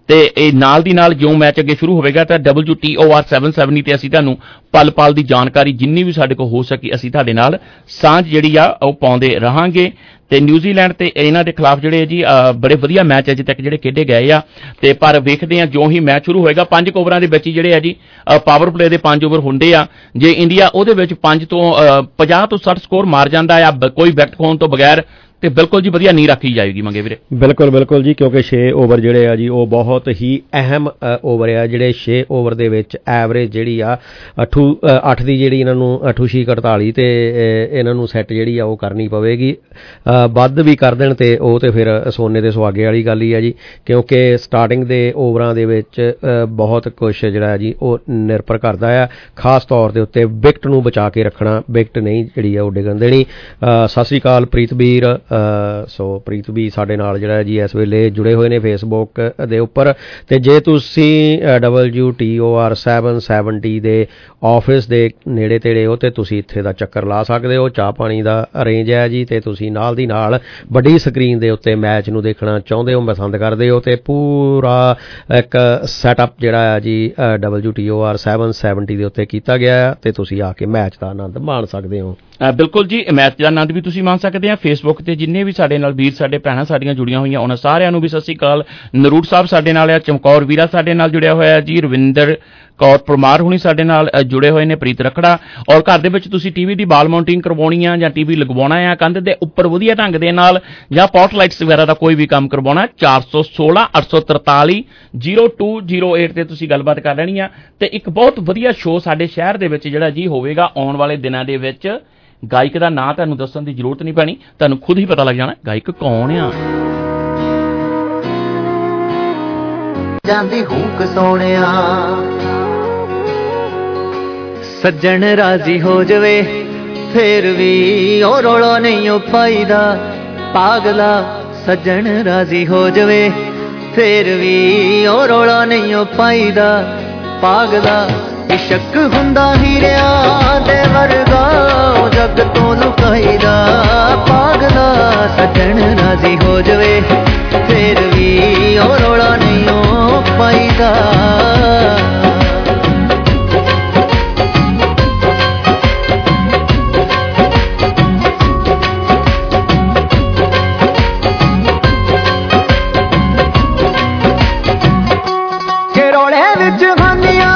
ਤੇ ਇਹ ਨਾਲ ਦੀ ਨਾਲ ਜੋ ਮੈਚ ਅੱਗੇ ਸ਼ੁਰੂ ਹੋਵੇਗਾ ਤਾਂ W T O R seven seventy ਤੇ ਅਸੀਂ ਤੁਹਾਨੂੰ ਪਲ ਪਲ ਦੀ ਜਾਣਕਾਰੀ ਜਿੰਨੀ ਵੀ ਸਾਡੇ ਕੋਲ ਹੋ ਸਕੀ ਅਸੀਂ ਤੁਹਾਡੇ ਨਾਲ ਸਾਂਝ ਜਿਹੜੀ ਆ ਉਹ ਪਾਉਂਦੇ ਰਹਾਂਗੇ। ਤੇ ਨਿਊਜ਼ੀਲੈਂਡ ਤੇ ਇਹਨਾਂ ਦੇ ਖਿਲਾਫ ਜਿਹੜੇ ਜੀ ਬੜੇ ਵਧੀਆ ਮੈਚ ਅਜੇ ਤੱਕ ਜਿਹੜੇ ਖੇਡੇ ਗਏ ਆ ਤੇ ਪਰ ਵੇਖਦੇ ਆ ਜੋ ਹੀ ਮੈਚ ਸ਼ੁਰੂ ਹੋਏਗਾ ਪੰਜ ਓਵਰਾਂ ਦੇ ਵਿੱਚ ਹੀ ਜਿਹੜੇ ਆ ਜੀ ਪਾਵਰ ਪਲੇ ਦੇ ਪੰਜ ਓਵਰ ਹੁੰਦੇ ਆ। ਜੇ ਇੰਡੀਆ ਉਹਦੇ ਵਿੱਚ ਪੰਜ ਤੋਂ ਪੰਜਾਹ ਤੋਂ ਸੱਠ ਸਕੋਰ ਮਾਰ ਜਾਂਦਾ ਆ ਕੋਈ ਵਿਕਟ ਖੋਣ ਤੋਂ ਬਗੈਰ ਤੇ ਬਿਲਕੁਲ ਜੀ ਵਧੀਆ ਨੀਂਹ ਰੱਖੀ ਜਾਏਗੀ ਮੰਗੇ ਵੀਰੇ। ਬਿਲਕੁਲ ਬਿਲਕੁਲ ਜੀ ਕਿਉਂਕਿ ਛੇ ਓਵਰ ਜਿਹੜੇ ਆ ਜੀ ਉਹ ਬਹੁਤ ਹੀ ਅਹਿਮ ਓਵਰ ਆ ਜਿਹੜੇ ਛੇ ਓਵਰ ਦੇ ਵਿੱਚ ਐਵਰੇਜ ਜਿਹੜੀ ਆ ਅੱਠੂ ਅੱਠ ਦੀ ਜਿਹੜੀ ਇਹਨਾਂ ਨੂੰ ਅੱਠੂ ਛੇ ਇਕਤਾਲੀ ਤੇ ਇਹਨਾਂ ਨੂੰ ਸੈੱਟ ਜਿਹੜੀ ਆ ਉਹ ਕਰਨੀ ਪਵੇਗੀ। ਵੱਧ ਵੀ ਕਰ ਦੇਣ ਤੇ ਉਹ ਤੇ ਫਿਰ ਸੋਨੇ ਦੇ ਸੁਹਾਗੇ ਵਾਲੀ ਗੱਲ ਹੀ ਆ ਜੀ ਕਿਉਂਕਿ ਸਟਾਰਟਿੰਗ ਦੇ ਓਵਰਾਂ ਦੇ ਵਿੱਚ ਬਹੁਤ ਕੁਛ ਜਿਹੜਾ ਜੀ ਉਹ ਨਿਰਭਰ ਕਰਦਾ ਆ ਖਾਸ ਤੌਰ ਦੇ ਉੱਤੇ ਵਿਕਟ ਨੂੰ ਬਚਾ ਕੇ ਰੱਖਣਾ ਵਿਕਟ ਨਹੀਂ ਜਿਹੜੀ ਆ ਉਹ ਡਿੱਗਣ ਦੇਣੀ। ਸਤਿ ਸ਼੍ਰੀ ਅਕਾਲ ਪ੍ਰੀਤਵੀਰ ਸੋ ਪ੍ਰੀਤ ਵੀ ਸਾਡੇ ਨਾਲ ਜਿਹੜਾ ਜੀ ਇਸ ਵੇਲੇ ਜੁੜੇ ਹੋਏ ਨੇ ਫੇਸਬੁੱਕ ਦੇ ਉੱਪਰ ਤੇ ਜੇ ਤੁਸੀਂ W T O R seven seventy ਦੇ ਆਫਿਸ ਦੇ ਨੇੜੇ ਤੇੜੇ ਹੋ ਤੇ ਤੁਸੀਂ ਇੱਥੇ ਦਾ ਚੱਕਰ ਲਾ ਸਕਦੇ ਹੋ। ਚਾਹ ਪਾਣੀ ਦਾ ਅਰੇਂਜ ਹੈ ਜੀ ਤੇ ਤੁਸੀਂ ਨਾਲ ਦੀ ਨਾਲ ਵੱਡੀ ਸਕਰੀਨ ਦੇ ਉੱਤੇ ਮੈਚ ਨੂੰ ਦੇਖਣਾ ਚਾਹੁੰਦੇ ਹੋ ਪਸੰਦ ਕਰਦੇ ਹੋ ਤੇ ਪੂਰਾ ਇੱਕ ਸੈਟਅਪ ਜਿਹੜਾ ਹੈ ਜੀ W T O R seven seventy ਦੇ ਉੱਤੇ ਕੀਤਾ ਗਿਆ ਤੇ ਤੁਸੀਂ ਆ ਕੇ ਮੈਚ ਦਾ ਆਨੰਦ ਮਾਣ ਸਕਦੇ ਹੋ। ਬਿਲਕੁਲ ਜੀ ਮੈਚ ਦਾ ਆਨੰਦ ਵੀ ਤੁਸੀਂ ਮਾਣ ਸਕਦੇ ਆ। ਫੇਸਬੁੱਕ ਤੇ ਜਿੰਨੇ ਵੀ ਸਾਡੇ ਨਾਲ ਵੀਰ ਸਾਡੇ ਭੈਣਾਂ ਸਾਡੀਆਂ ਜੁੜੀਆਂ ਹੋਈਆਂ ਉਹਨਾਂ ਸਾਰਿਆਂ ਨੂੰ ਵੀ ਸਤਿ ਸ਼੍ਰੀ ਅਕਾਲ। ਨਰੂਟ ਸਾਹਿਬ ਸਾਡੇ ਨਾਲ ਆ, ਚਮਕੌਰ ਵੀਰਾ ਸਾਡੇ ਨਾਲ ਜੁੜਿਆ ਹੋਇਆ ਜੀ, ਰਵਿੰਦਰ ਕੌਰ ਪਰਮਾਰ ਹੁਣੀ ਸਾਡੇ ਨਾਲ ਜੁੜੇ ਹੋਏ ਨੇ, ਪ੍ਰੀਤ ਰਖੜਾ। ਔਰ ਘਰ ਦੇ ਵਿੱਚ ਤੁਸੀਂ ਟੀਵੀ ਦੀ ਬਾਲ ਮਾਊਂਟਿੰਗ ਕਰਵਾਉਣੀ ਆ ਜਾਂ ਟੀਵੀ ਲਗਵਾਉਣਾ ਆ ਕੰਧ ਦੇ ਉੱਪਰ ਵਧੀਆ ਢੰਗ ਦੇ ਨਾਲ ਜਾਂ ਪੌਟ ਲਾਈਟਸ ਵਗੈਰਾ ਦਾ ਕੋਈ ਵੀ ਕੰਮ ਕਰਵਾਉਣਾ ਚਾਰ ਸੌ ਸੋਲਾਂ ਅੱਠ ਸੌ ਤਰਤਾਲੀ ਜ਼ੀਰੋ ਟੂ ਜ਼ੀਰੋ ਏਟ ਤੇ ਤੁਸੀਂ ਗੱਲਬਾਤ ਕਰ ਲੈਣੀ ਆ। ਤੇ ਇੱਕ ਬਹੁਤ ਵਧੀਆ ਸ਼ੋਅ ਸਾਡੇ ਸ਼ਹਿਰ ਦੇ ਵਿੱਚ ਜਿਹੜਾ ਜੀ ਹੋਵੇਗਾ ਆਉਣ ਵਾਲੇ ਦਿਨਾਂ ਦੇ ਵਿੱਚ। ਗਾਇਕ ਦਾ ਨਾਂ ਤੁਹਾਨੂੰ ਦੱਸਣ ਦੀ ਜ਼ਰੂਰਤ ਨਹੀਂ ਪੈਣੀ, ਤੁਹਾਨੂੰ ਖੁਦ ਹੀ ਪਤਾ ਲੱਗ ਜਾਣਾ ਗਾਇਕ ਕੌਣ ਆ। ਜਾਂਦੀ ਹੂਕ ਸੋਹਣਿਆ ਸੱਜਣ ਰਾਜ਼ੀ ਹੋ ਜਵੇ ਫੇਰ ਵੀ ਉਹ ਰੌਲਾ ਨਹੀਂ ਉਹ ਪਾਈਦਾ ਪਾਗਲਾ ਸੱਜਣ ਰਾਜ਼ੀ ਹੋ ਜਵੇ ਫੇਰ ਵੀ ਉਹ ਰੌਲਾ ਨਹੀਂ ਉਹ ਪਾਈਦਾ ਪਾਗਲਾ ਇਸ਼ਕ ਹੁੰਦਾ ਹੀਰਿਆਂ ਦੇ ਵਰਗਾ ਉਹ ਜੱਗ ਤੋਂ ਲੁਕਾਈਦਾ ਪਾਗਲਾ ਸੱਜਣ ਰਾਜ਼ੀ ਹੋ ਜਵੇ ਫੇਰ ਵੀ ਉਹ ਰੌਲਾ ਨਹੀਂ ਉਹ ਪਾਈਦਾ। ਕੇ ਰੌਲੇ ਵਿੱਚ ਖਾਨੀਆਂ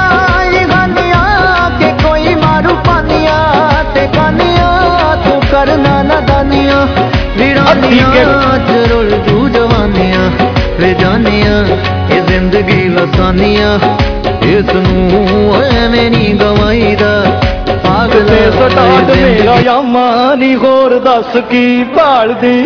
ਕਰਨਾ ਨਾ ਦਾਨੀਆਂ ਵੀਰਾਨੀਆਂ ਜਰੁਲ ਜੂ ਜਵਾਨੀਆਂ ਵੇ ਜਾਨੀਆਂ ਇਹ ਜ਼ਿੰਦਗੀ ਲਸਾਨੀਆਂ ਇਸ ਨੂੰ ਐਵੇਂ ਨਹੀਂ ਗਵਾਈਦਾ ਪਾਗਲ ਸਟਾਰਟ ਮੇਰਾ ਯਾਮਾ ਨੀ ਹੋਰ ਦੱਸ ਕੀ ਭਾਲਦੀ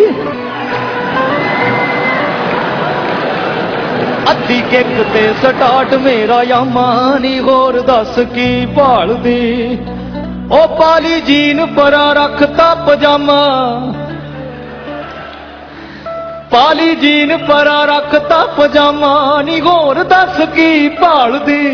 ਅੱਧੀ ਕਿੱਕ ਤੇ ਸਟਾਰਟ ਮੇਰਾ ਯਾਮਾ ਨੀ ਹੋਰ ਦੱਸ ਕੀ ਭਾਲਦੀ ਉਹ ਪਾਲੀ ਜੀਨ ਪਰਾ ਰੱਖਤਾ ਪਜਾਮਾ ਪਾਲੀ ਜੀਨ ਪਰਾ ਰੱਖਤਾ ਪਜਾਮਾ ਨੀ ਹੋਰ ਦੱਸ ਕੀ ਭਾਲਦੀ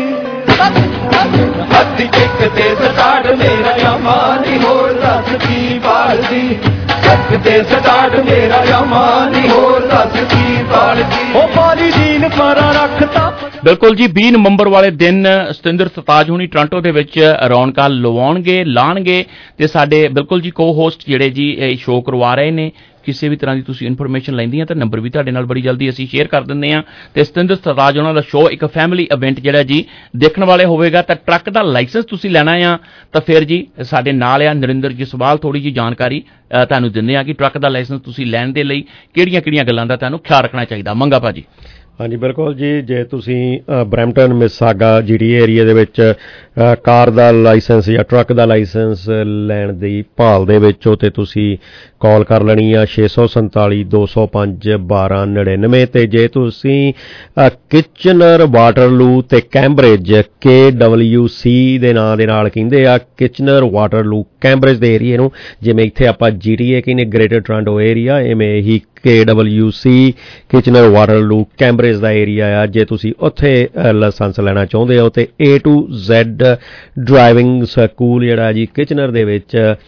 ਅੱਧੀ ਕਿੱਕ ਤੇ ਸਟਾਰਟ ਮੇਰਾ ਯਾਮਾ ਨੀ ਹੋਰ ਦੱਸ ਕੀ ਭਾਲਦੀ ਕਿੱਕ ਤੇ ਸਟਾਰਟ ਮੇਰਾ ਯਾਮਾ ਨੀ ਹੋਰ ਦੱਸ ਕੀ ਭਾਲਦੀ ਉਹ ਪਾਲੀ ਜੀਨ ਪਰਾ ਰੱਖਤਾ। ਬਿਲਕੁਲ ਜੀ ਵੀਹ ਨਵੰਬਰ ਵਾਲੇ ਦਿਨ ਸਤਿੰਦਰ ਸਰਤਾਜ ਹੁਣੀ ਟੋਰਾਂਟੋ ਦੇ ਵਿੱਚ ਰੌਣਕਾਂ ਲਵਾਉਣਗੇ ਲਾਣਗੇ ਤੇ ਸਾਡੇ ਬਿਲਕੁਲ ਜੀ ਕੋ ਹੋਸਟ ਜਿਹੜੇ ਜੀ ਇਹ ਸ਼ੋਅ ਕਰਵਾ ਰਹੇ ਨੇ। ਕਿਸੇ ਵੀ ਤਰ੍ਹਾਂ ਦੀ ਤੁਸੀਂ ਇਨਫੋਰਮੇਸ਼ਨ ਲੈਂਦੀਆਂ ਤਾਂ ਨੰਬਰ ਵੀ ਤੁਹਾਡੇ ਨਾਲ ਬੜੀ ਜਲਦੀ ਅਸੀਂ ਸ਼ੇਅਰ ਕਰ ਦਿੰਦੇ ਹਾਂ। ਤੇ ਸਤਿੰਦਰ ਸਰਤਾਜ ਉਹਨਾਂ ਦਾ ਸ਼ੋਅ ਇੱਕ ਫੈਮਿਲੀ ਇਵੈਂਟ ਜਿਹੜਾ ਜੀ ਦੇਖਣ ਵਾਲੇ ਹੋਵੇਗਾ। ਤਾਂ ਟਰੱਕ ਦਾ ਲਾਇਸੈਂਸ ਤੁਸੀਂ ਲੈਣਾ ਆ ਤਾਂ ਫਿਰ ਜੀ ਸਾਡੇ ਨਾਲ ਆ ਨਰਿੰਦਰ ਜਸਵਾਲ ਥੋੜੀ ਜਿਹੀ ਜਾਣਕਾਰੀ ਤੁਹਾਨੂੰ ਦਿੰਦੇ ਆ ਕਿ ਟਰੱਕ ਦਾ ਲਾਇਸੈਂਸ ਤੁਸੀਂ ਲੈਣ ਦੇ ਲਈ ਕਿਹੜੀਆਂ ਕਿਹੜੀਆਂ ਗੱਲਾਂ ਦਾ ਤੁਹਾਨੂੰ ਖਿਆਲ ਰੱਖਣਾ ਚਾਹੀਦਾ। ਮੰਗਾ ਭਾਜੀ। ਹਾਂਜੀ ਬਿਲਕੁਲ ਜੀ ਜੇ ਤੁਸੀਂ ਬਰੈਂਪਟਨ ਮਿਸਾਗਾ ਜੀ ਟੀ ਏਰੀਆ ਦੇ ਵਿੱਚ ਕਾਰ ਦਾ ਲਾਇਸੈਂਸ ਜਾਂ ਟਰੱਕ ਦਾ ਲਾਇਸੈਂਸ ਲੈਣ ਦੀ ਭਾਲ ਦੇ ਵਿੱਚ ਹੋ ਤੇ ਤੁਸੀਂ ਕਾਲ ਕਰ ਲੈਣੀ ਆ ਛੇ ਸੌ ਸੰਤਾਲੀ ਦੋ ਸੌ ਪੰਜ ਬਾਰਾਂ ਨੜਿਨਵੇਂ ਤੇ ਜੇ ਤੁਸੀਂ ਕਿਚਨਰ ਵਾਟਰਲੂ ਤੇ ਕੈਂਬਰਿਜ ਕੇ ਡਬਲਯੂ ਸੀ ਦੇ ਨਾਂ ਦੇ ਨਾਲ ਕਹਿੰਦੇ ਆ ਕਿਚਨਰ ਵਾਟਰਲੂ ਕੈਂਬਰਿਜ ਦੇ ਏਰੀਏ ਨੂੰ ਜਿਵੇਂ ਇੱਥੇ ਆਪਾਂ ਜੀ ਟੀ ਏ ਕਹਿੰਦੇ ਗ੍ਰੇਟਰ ਟੋਰਾਂਟੋ ਏਰੀਆ ਇਵੇਂ ਹੀ K W C Kitchener Waterloo Cambridge ਦਾ ਏਰੀਆ ਆ। ਜੇ ਤੁਸੀਂ ਉੱਥੇ ਲਾਇਸੈਂਸ ਲੈਣਾ ਚਾਹੁੰਦੇ ਹੋ ਤੇ A to Z driving school ਜਿਹੜਾ ਜੀ ਕਿਚਨਰ ਦੇ ਵਿੱਚ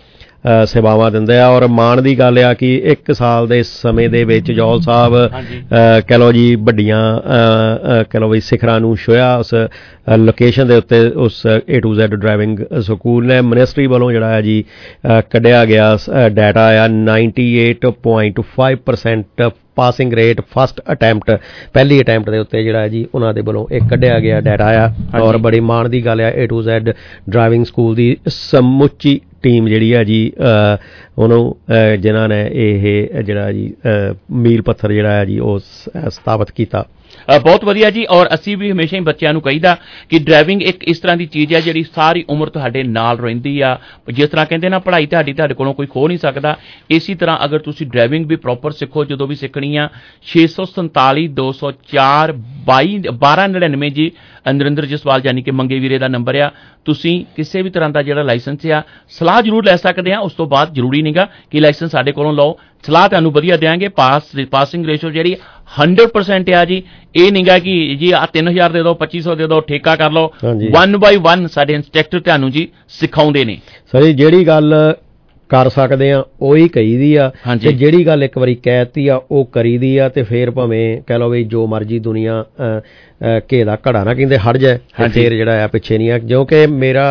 ਸੇਵਾਵਾਂ ਦਿੰਦੇ ਆ। ਔਰ ਮਾਣ ਦੀ ਗੱਲ ਆ ਕਿ ਇੱਕ ਸਾਲ ਦੇ ਸਮੇਂ ਦੇ ਵਿੱਚ ਜੌਲ ਸਾਹਿਬ ਕਹਿ ਲਓ ਜੀ ਵੱਡੀਆਂ ਕਹਿ ਲਓ ਵੀ ਸਿਖਰਾਂ ਨੂੰ ਛੂਹਿਆ ਉਸ ਲੋਕੇਸ਼ਨ ਦੇ ਉੱਤੇ। ਉਸ A to Z driving school ਨੇ ਮਿਨਿਸਟਰੀ ਵੱਲੋਂ ਜਿਹੜਾ ਹੈ ਜੀ ਕੱਢਿਆ ਗਿਆ ਡਾਟਾ ਆ ninety eight point five percent passing rate first attempt, ਪਹਿਲੀ ਅਟੈਂਪਟ ਦੇ ਉੱਤੇ ਜਿਹੜਾ ਜੀ ਉਹਨਾਂ ਦੇ ਵੱਲੋਂ ਇਹ ਕੱਢਿਆ ਗਿਆ ਡਾਟਾ ਆ। ਔਰ ਬੜੀ ਮਾਣ ਦੀ ਗੱਲ ਆ A to Z driving school ਦੀ ਸਮੁੱਚੀ ਟੀਮ ਜਿਹੜੀ ਆ ਜੀ ਉਹਨੂੰ ਜਿਨ੍ਹਾਂ ਨੇ ਇਹ ਜਿਹੜਾ ਜੀ ਮੀਲ ਪੱਥਰ ਜਿਹੜਾ ਹੈ ਜੀ ਉਹ ਸਥਾਪਿਤ ਕੀਤਾ। ਬਹੁਤ ਵਧੀਆ ਜੀ। ਔਰ ਅਸੀਂ ਵੀ ਹਮੇਸ਼ਾ ਹੀ ਬੱਚਿਆਂ ਨੂੰ ਕਹੀਦਾ ਕਿ ਡਰਾਈਵਿੰਗ ਇੱਕ ਇਸ ਤਰ੍ਹਾਂ ਦੀ ਚੀਜ਼ ਹੈ ਜਿਹੜੀ ਸਾਰੀ ਉਮਰ ਤੁਹਾਡੇ ਨਾਲ ਰਹਿੰਦੀ ਆ। ਜਿਸ ਤਰ੍ਹਾਂ ਕਹਿੰਦੇ ਨਾ ਪੜ੍ਹਾਈ ਤੁਹਾਡੀ ਤੁਹਾਡੇ ਕੋਲੋਂ ਕੋਈ ਖੋ ਨਹੀਂ ਸਕਦਾ, ਇਸੇ ਤਰ੍ਹਾਂ ਅਗਰ ਤੁਸੀਂ ਡਰਾਈਵਿੰਗ ਵੀ ਪ੍ਰੋਪਰ ਸਿੱਖੋ ਜਦੋਂ ਵੀ ਸਿੱਖਣੀ ਆ। ਛੇ ਸੌ ਸੰਤਾਲੀ ਦੋ ਸੌ ਚਾਰ ਬਾਈ ਬਾਰਾਂ ਨੜਿਨਵੇਂ ਜੀ ਨਰਿੰਦਰ ਜਸਵਾਲ ਯਾਨੀ ਕਿ ਮੰਗੇ ਵੀਰੇ ਦਾ ਨੰਬਰ ਆ। ਤੁਸੀਂ ਕਿਸੇ ਵੀ ਤਰ੍ਹਾਂ ਦਾ ਜਿਹੜਾ ਲਾਇਸੈਂਸ ਆ ਸਲਾਹ ਜ਼ਰੂਰ ਲੈ ਸਕਦੇ ਆ। ਉਸ ਤੋਂ ਬਾਅਦ ਜ਼ਰੂਰੀ ਨਹੀਂਗਾ ਕਿ ਲਾਇਸੈਂਸ ਸਾਡੇ ਕੋਲੋਂ ਲਓ, ਸਲਾਹ ਤੁਹਾਨੂੰ ਵਧੀਆ ਦਿਆਂਗੇ। ਪਾਸ ਪਾਸਿੰਗ ਰੇਸ਼ੋ ਜਿਹੜੀ ਹੰਡਰਡ ਪਰਸੈਂਟ ਆ ਜੀ। ਇਹ ਨਹੀਂਗਾ ਕਿ ਜੀ ਆ ਤਿੰਨ ਹਜ਼ਾਰ ਦੇ ਦਿਓ, ਪੱਚੀ ਸੌ ਦੇ ਦਿਓ, ਠੇਕਾ ਕਰ ਲਓ। ਵਨ ਬਾਈ ਵਨ ਸਾਡੇ ਇੰਸਟ੍ਰਕਟਰ ਤੁਹਾਨੂੰ ਜੀ ਸਿਖਾਉਂਦੇ ਨੇ। ਸਰ ਜਿਹੜੀ ਗੱਲ ਕਰ ਸਕਦੇ ਆ ਉਹੀ ਕਹੀਦੀ ਆ, ਤੇ ਜਿਹੜੀ ਗੱਲ ਇੱਕ ਵਾਰੀ ਕਹਿਤੀ ਆ ਉਹ ਕਰੀਦੀ ਆ। ਤੇ ਫੇਰ ਭਾਵੇਂ ਕਹਿ ਲਓ ਵੀ ਜੋ ਮਰਜ਼ੀ ਦੁਨੀਆ ਘੇ ਦਾ ਘੜਾ ਨਾ ਕਹਿੰਦੇ ਹਟ ਜਾਏ, ਫੇਰ ਜਿਹੜਾ ਆ ਪਿੱਛੇ ਨਹੀਂ ਆ। ਕਿਉਂਕਿ ਮੇਰਾ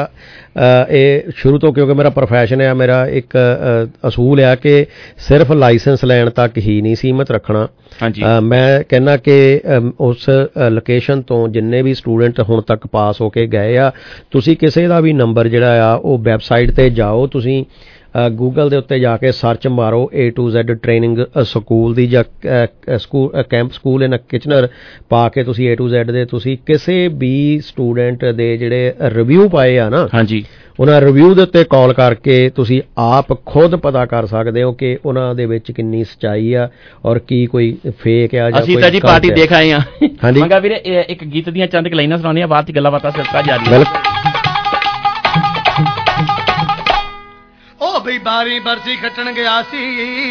ਇਹ ਸ਼ੁਰੂ ਤੋਂ ਕਿਉਂਕਿ ਮੇਰਾ ਪ੍ਰੋਫੈਸ਼ਨ ਆ, ਮੇਰਾ ਇੱਕ ਅਸੂਲ ਆ ਕਿ ਸਿਰਫ ਲਾਇਸੈਂਸ ਲੈਣ ਤੱਕ ਹੀ ਨਹੀਂ ਸੀਮਤ ਰੱਖਣਾ। ਮੈਂ ਕਹਿੰਦਾ ਕਿ ਉਸ ਲੋਕੇਸ਼ਨ ਤੋਂ ਜਿੰਨੇ ਵੀ ਸਟੂਡੈਂਟ ਹੁਣ ਤੱਕ ਪਾਸ ਹੋ ਕੇ ਗਏ ਆ, ਤੁਸੀਂ ਕਿਸੇ ਦਾ ਵੀ ਨੰਬਰ ਜਿਹੜਾ ਆ ਉਹ ਵੈਬਸਾਈਟ 'ਤੇ ਜਾਓ, ਤੁਸੀਂ ਗੂਗਲ ਦੇ ਉੱਤੇ ਜਾ ਕੇ ਸਰਚ ਮਾਰੋ A to Z training school ਦੀ ਜਾਂ school camp school in Kitchener ਪਾ ਕੇ ਤੁਸੀਂ ਏ ਟੂ ਜ਼ੈਡ ਦੇ ਤੁਸੀਂ ਕਿਸੇ ਵੀ ਸਟੂਡੈਂਟ ਦੇ ਜਿਹੜੇ ਰਿਵਿਊ ਪਾਏ ਆ ਨਾ, ਹਾਂਜੀ ਉਹਨਾਂ ਰਿਵਿਊ ਦੇ ਉੱਤੇ ਕਾਲ ਕਰਕੇ ਤੁਸੀਂ ਆਪ ਖੁਦ ਪਤਾ ਕਰ ਸਕਦੇ ਹੋ ਕਿ ਉਹਨਾਂ ਦੇ ਵਿੱਚ ਕਿੰਨੀ ਸੱਚਾਈ ਆ ਔਰ ਕੀ ਕੋਈ ਫੇਕ ਆ ਜਾਂ ਅਸੀਂ ਤਾਂ ਜੀ ਪਾਰਟੀ ਦੇਖ ਆਏ ਆ। ਹਾਂਜੀ ਮੰਗਾ ਵੀਰੇ ਇੱਕ ਗੀਤ ਦੀਆਂ ਚੰਦ ਕੁ ਲਾਈਨਾਂ ਸੁਣਾਉਣੀਆਂ, ਬਾਅਦ ਚ ਗੱਲਾਂ ਬਾਤਾਂ ਸਿਲਸਿਲਾ ਜਾਰੀ ਹੈ। ਉਹ ਬਈ ਬਾਰੀ ਬਰਸੀ ਖੱਟਣ ਗਿਆ ਸੀ,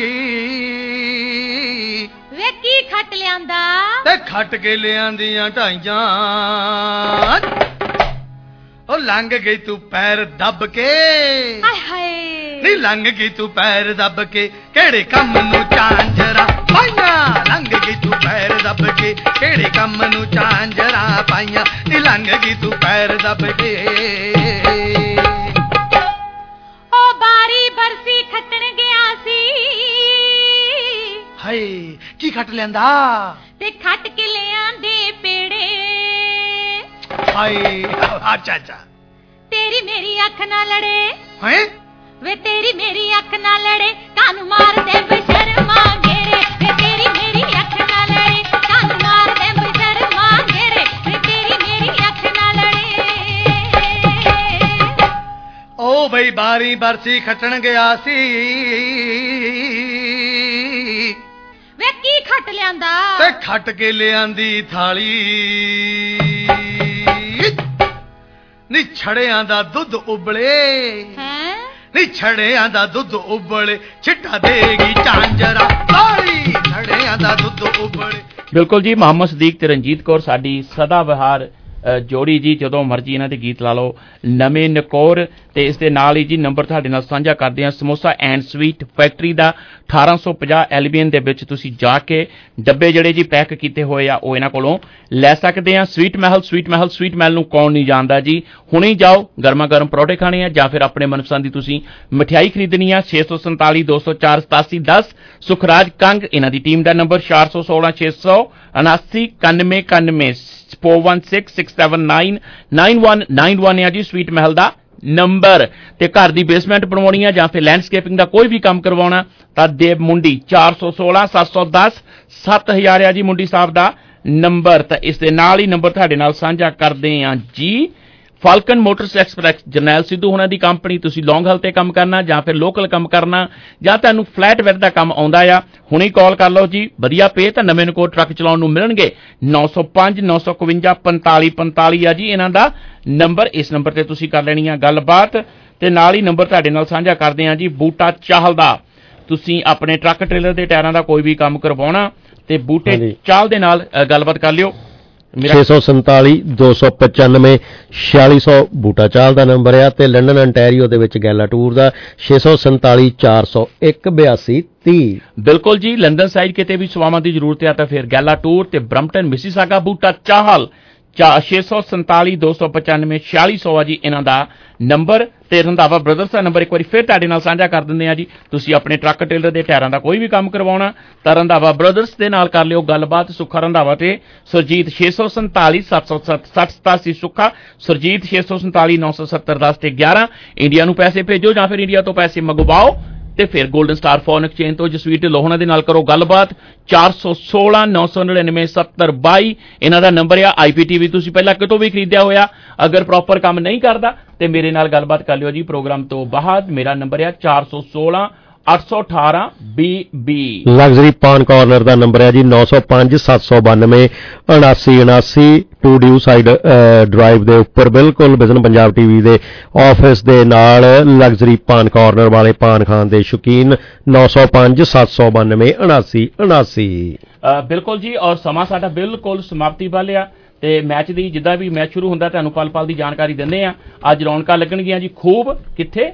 ਵੇ ਕੀ ਖੱਟ ਲਿਆਂਦਾ ਤੇ ਖੱਟ ਕੇ ਲਿਆਂਦੀਆਂ ਢਾਈਆਂ। ਉਹ ਲੰਘ ਗਈ ਤੂੰ ਪੈਰ ਦੱਬ ਕੇ, ਹਾਏ ਹਾਏ ਨੀ ਲੰਘ ਗਈ ਤੂੰ ਪੈਰ ਦੱਬ ਕੇ, ਕਿਹੜੇ ਕੰਮ ਨੂੰ ਝਾਂਜਰਾਂ ਪਾਈਆਂ। ਲੰਘ ਗਈ ਤੂੰ ਪੈਰ ਦੱਬ ਕੇ, ਕਿਹੜੇ ਕੰਮ ਨੂੰ ਝਾਂਜਰਾਂ ਪਾਈਆਂ। ਨੀ ਲੰਘ ਗਈ ਤੂੰ ਪੈਰ ਦੱਬ ਕੇ। ਉਹ ਬਾਰੀ ਬਰਸੀ ਖੱਟਣ ਗਿਆ ਸੀ, ਹਾਏ ਕੀ ਖੱਟ ਲਿਆਂਦਾ ਤੇ ਖੱਟ ਕੇ ਲਿਆਂਦੇ ਪੇੜੇ। ਹਾਏ ਅੱਛਾ ਅੱਛਾ ਤੇਰੀ ਮੇਰੀ ਅੱਖ ਨਾ ਲੜੇ, ਹੈ ਵੇ ਤੇਰੀ ਮੇਰੀ ਅੱਖ ਨਾ ਲੜੇ, ਕਾਨੂੰ ਮਾਰ ਦੇ ਬਸ਼ਰਮਾ ਗੇਰੇ। ਵੇ ਤੇਰੀ ਮੇਰੀ ਅੱਖ ਨਾ ਲੜੇ, ਕਾਨੂੰ ਮਾਰ ਦੇ ਬਸ਼ਰਮਾ ਗੇਰੇ। ਵੇ ਤੇਰੀ ਮੇਰੀ ਅੱਖ ਨਾ ਲੜੇ। ਉਹ ਬਈ ਬਾਰੀ ਬਰਸੀ ਖੱਟਣ ਗਿਆ ਸੀ, ਵੇ ਕੀ ਖੱਟ ਲਿਆਂਦਾ ਤੇ ਖੱਟ ਕੇ ਲਿਆਂਦੀ ਥਾਲੀ। ਨੀ ਛੜਿਆਂ ਦਾ ਦੁੱਧ ਉਬਲੇ, ਹੈ ਨੀ ਛੜਿਆਂ ਦਾ ਦੁੱਧ ਉਬਲੇ, ਛਿੱਟਾ ਦੇਗੀ ਝਾਂਜਰਾ ਤਾਲੀ। ਛੜਿਆਂ ਦਾ ਦੁੱਧ ਉਬਲੇ। ਬਿਲਕੁਲ ਜੀ, ਮੁਹੰਮਦ ਸਦੀਕ ਤੇ ਰਣਜੀਤ ਕੌਰ ਸਾਡੀ ਸਦਾ ਬਹਾਰ ਜੋੜੀ ਜੀ। ਜਦੋਂ ਮਰਜ਼ੀ ਇਹਨਾਂ ਦੇ ਗੀਤ ਲਾ ਲਓ। ਨਵੇਂ ਨਕੌਰ ਤੇ ਇਸ ਦੇ ਨਾਲ ਹੀ ਜੀ ਨੰਬਰ ਤੁਹਾਡੇ ਨਾਲ ਸਾਂਝਾ ਕਰਦੇ ਹਾਂ ਸਮੋਸਾ ਐਂਡ ਸਵੀਟ ਫੈਕਟਰੀ ਦਾ ਅਠਾਰਾਂ ਸੌ ਪੰਜਾਹ ਐਲਬੀਐਨ ਦੇ ਵਿੱਚ ਤੁਸੀਂ ਜਾ ਕੇ ਡੱਬੇ ਜਿਹੜੇ ਜੀ ਪੈਕ ਕੀਤੇ ਹੋਏ ਆ ਉਹ ਇਹਨਾਂ ਕੋਲੋਂ ਲੈ ਸਕਦੇ ਆ। Sweet Mahal Sweet Mahal Sweet Mahal ਨੂੰ ਕੌਣ ਨਹੀਂ ਜਾਣਦਾ ਜੀ। ਹੁਣੇ ਹੀ ਜਾਓ, ਗਰਮਾ ਗਰਮ ਪਰੌਂਠੇ ਖਾਣੇ ਆ ਜਾਂ ਫਿਰ ਆਪਣੇ ਮਨਪਸੰਦ ਦੀ ਤੁਸੀਂ ਮਠਿਆਈ ਖਰੀਦਣੀ ਆ। ਛੇ ਸੌ ਸੰਤਾਲੀ ਦੋ ਸੌ ਚਾਰ ਸਤਾਸੀ ਦਸ ਸੁਖਰਾਜ ਕੰਗ ਇਹਨਾਂ ਦੀ ਟੀਮ ਦਾ ਨੰਬਰ ਚਾਰ ਸੌ ਸੋਲਾਂ ਛੇ ਸੌ ਉਨਾਸੀ ਇਕਾਨਵੇਂ ਇਕਾਨਵੇਂ four one six six seven nine nine one nine one ਹੈ ਜੀ ਸਵੀਟ ਮਹਿਲ ਦਾ ਨੰਬਰ। ਤੇ ਘਰ ਦੀ ਬੇਸਮੈਂਟ ਬਣਵਾਉਣੀ ਆ ਜਾਂ ਫਿਰ ਲੈਂਡਸਕੇਪਿੰਗ ਦਾ ਕੋਈ ਵੀ ਕੰਮ ਕਰਵਾਉਣਾ ਤਾਂ ਦੇਵ ਮੁੰਡੀ ਚਾਰ ਸੌ ਸੋਲਾਂ ਸੱਤ ਸੌ ਦਸ ਸੱਤ ਹਜ਼ਾਰ ਆ ਜੀ ਮੁੰਡੀ ਸਾਹਿਬ ਦਾ ਨੰਬਰ। ਤਾਂ ਇਸ ਦੇ ਨਾਲ ਹੀ ਨੰਬਰ ਤੁਹਾਡੇ ਨਾਲ ਸਾਂਝਾ ਕਰਦੇ ਆ ਜੀ Falcon Motors Express Jarnail Sidhu ਹੁਣਾਂ ਦੀ ਕੰਪਨੀ। ਤੁਸੀਂ ਲੌਂਗ ਹਾਲ ਤੇ ਕੰਮ ਕਰਨਾ ਜਾਂ ਫਿਰ ਲੋਕਲ ਕੰਮ ਕਰਨਾ ਜਾਂ ਤੁਹਾਨੂੰ ਫਲੈਟ ਵੇਅਰ ਦਾ ਕੰਮ ਆਉਂਦਾ ਆ, ਹੁਣੇ ਕਾਲ ਕਰ ਲਓ ਜੀ। ਵਧੀਆ ਪੇ ਤਾਂ ਨਵੇਂ ਨਕੋ ਟਰੱਕ ਚਲਾਉਣ ਨੂੰ ਮਿਲਣਗੇ। ਨੌ ਸੌ ਪੰਜ ਨੌ ਸੌ ਇਕਵੰਜਾ ਪੰਤਾਲੀ ਪੰਤਾਲੀ ਆ ਜੀ ਇਹਨਾਂ ਦਾ ਨੰਬਰ। ਇਸ ਨੰਬਰ ਤੇ ਤੁਸੀਂ ਕਰ ਲੈਣੀ ਆ ਗੱਲਬਾਤ। ਤੇ ਨਾਲ ਹੀ ਨੰਬਰ ਤੁਹਾਡੇ ਨਾਲ ਸਾਂਝਾ ਕਰਦੇ ਆ ਜੀ ਬੂਟਾ ਚਾਹਲ ਦਾ। ਤੁਸੀਂ ਆਪਣੇ ਟਰੱਕ ਟ੍ਰੇਲਰ ਦੇ ਟਾਇਰਾਂ ਦਾ ਕੋਈ ਵੀ ਕੰਮ ਕਰਵਾਉਣਾ ਤੇ ਬੂਟੇ ਚਾਹਲ ਦੇ ਨਾਲ ਗੱਲਬਾਤ ਕਰ ਲਿਓ। छे सौ संताली दो सौ पचानवे छियाली सौ बूटा चाल का नंबर है तो लंडन अंटैरियो दे विच गैला टूर का छे सौ संताली चार सौ एक बयासी तीह। बिल्कुल जी, लंदन साइड किते भी सवावां की जरूरत है तो फिर गैला टूर ते ब्रम्पटन मिसिसागा बूटा चाहल छे सौ संताली दो सौ पचानवे छियाली सौ आ जी इन्हां दा नंबर ते रंधावा ब्रदर्स का नंबर एक बार फिर तुहाडे नाल साझा कर दिंदे आ जी। तुसीं अपने ट्रक टेलर दे टायरां दा कोई भी काम करवाउणा तां रंधावा ब्रदर्स दे नाल कर लिओ गलबात। सुखा रंधावा ते सुरजीत छे सौ संताली सत्त सौ सत्त सतासी सुखा सुरजीत छे सौ संताली नौ सौ सत्तर दस ते ग्यारह। इंडिया नूं पैसे भेजो जां फिर इंडिया तो पैसे मंगवाओ ते फिर गोल्डन स्टार फॉरेन एक्सचेंज तो जसवीर ढिल्लों दे नाल करो गलबात। चार सौ सोलह नौ सौ नड़िनवे सत्तर बाई इन्हां दा नंबर है। आई पी टी वी तुसीं पहलां कितों भी खरीदिया होया अगर प्रॉपर काम नहीं करदा ते मेरे नाल गलबात कर लिओ जी प्रोग्राम तो बाद। मेरा नंबर है चार सौ सोलह अठ सौ अठारह B B. Luxury paan corner का नंबर है जी नौ सौ पांच सत्त सौ बानवे उनासी उनासी टू ड्यू साइड ड्राइव के उपर बिल्कुल विजन पंजाब टीवी के ऑफिस के नाल लग्जरी पान कॉर्नर वाले पान खान के शौकीन नौ सौ पांच सत्त सौ बानवे उनासी उनासी। बिल्कुल जी, और समा साडा बिल्कुल समाप्ति वाले आ ते मैच की जिदा भी मैच शुरू होंदा तुहानूं पल पल की जानकारी दिंदे आ। अज रौनकां लगणगीਆਂ जी खूब कित्थे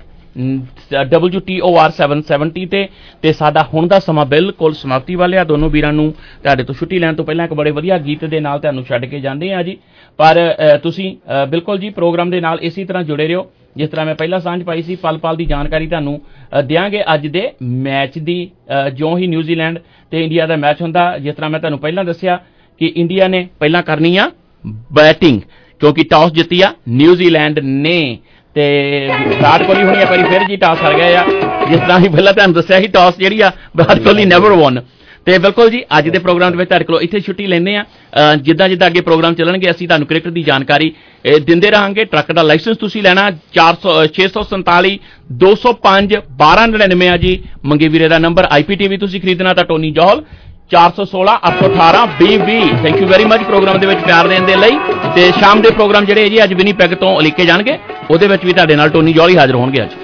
W T O R seven seventy ते ते साडा हुण दा समा बिल्कुल समाप्ति वाले आ। दोनों वीरां नूं तुहाडे तो छुट्टी लैण तो पहलां एक बड़े वधिया गीत दे नाल तुहानूं छड्ड के जांदे आ जी। पर तुसीं बिल्कुल जी प्रोग्राम दे नाल इसी तरह जुड़े रहिओ जिस तरह मैं पहला सांझ पाई सी पल पल की जानकारी तुहानूं देंगे। अज दे मैच की जो ही न्यूजीलैंड ते इंडिया का मैच हुंदा जिस तरह मैं तुहानूं पहलां दस्सिया कि इंडिया ने पहलां करनी आ बैटिंग क्योंकि टॉस जित्ती आ न्यूजीलैंड ने ते विराट कोहली हुणी एक बारी फिर जी टॉस हार गए आ। जिस तरह ही पहला तुहानूं दस्सिया ही टॉस जिहड़ी आ विराट कोहली नेवर वन। ते बिल्कुल जी अज दे प्रोग्राम दे विच तुहाडे कोलों इत्थे छुट्टी लैंदे आ। जिद्दां जिद्दां अगे प्रोग्राम चलणगे असीं तुहानूं क्रिकेट की जानकारी दिंदे रहांगे। ट्रक का लाइसेंस तुसीं लैणा चार सौ छे सौ संताली दो सौ पांच बारह नड़िनवे आ जी मंगे वीरे का number. I P T V तुसीं खरीदना तां टोनी जौहल चार सौ सोलह अठ सौ अठारह B B. Thank you very much programme दे विच प्यार देण दे लई। ते शाम दे प्रोग्राम जिहड़े जी अज विनीपैग तो उलीके जाणगे ਉਹਦੇ ਵਿੱਚ ਵੀ ਤੁਹਾਡੇ ਨਾਲ ਟੋਨੀ ਜੌਲੀ ਹਾਜ਼ਰ ਹੋਣਗੇ ਅੱਜ।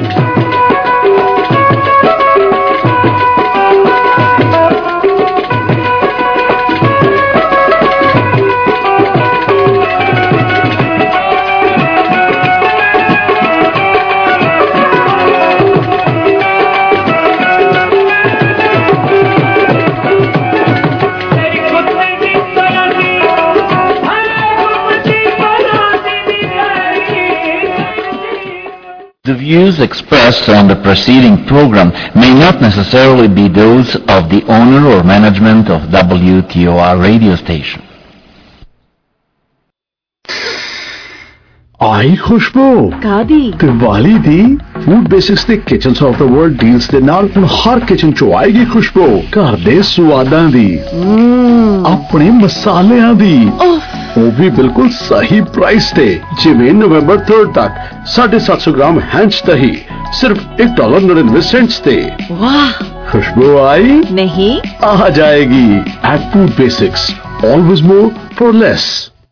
The views expressed on the preceding program may not necessarily be those of the owner or management of W T O R radio station. आई खुशबू ਕਾਦੀ दिवाली दी फूड बेसिक्स ਦੇ kitchens of the world deals ਦੇ ਨਾਲ ਹੁਣ ਹਰ kitchen ਚ ਆਏਗੀ ਖੁਸ਼ਬੂ ਘਰ ਦੇ ਸਵਾਦਾਂ ਦੀ ਆਪਣੇ ਮਸਾਲਿਆਂ ਦੀ ਉਹ ਵੀ ਬਿਲਕੁਲ ਸਹੀ ਪ੍ਰਾਈਸ ਤੇ ਜਿਵੇਂ ਨਵੰਬਰ third ਤੱਕ साढ़े सात सौ ग्राम हैंच दही सिर्फ एक डॉलर नड़िनवे सेंट्स थे। वाह खुशबू आई नहीं आ जाएगी at Food Basics always more for less.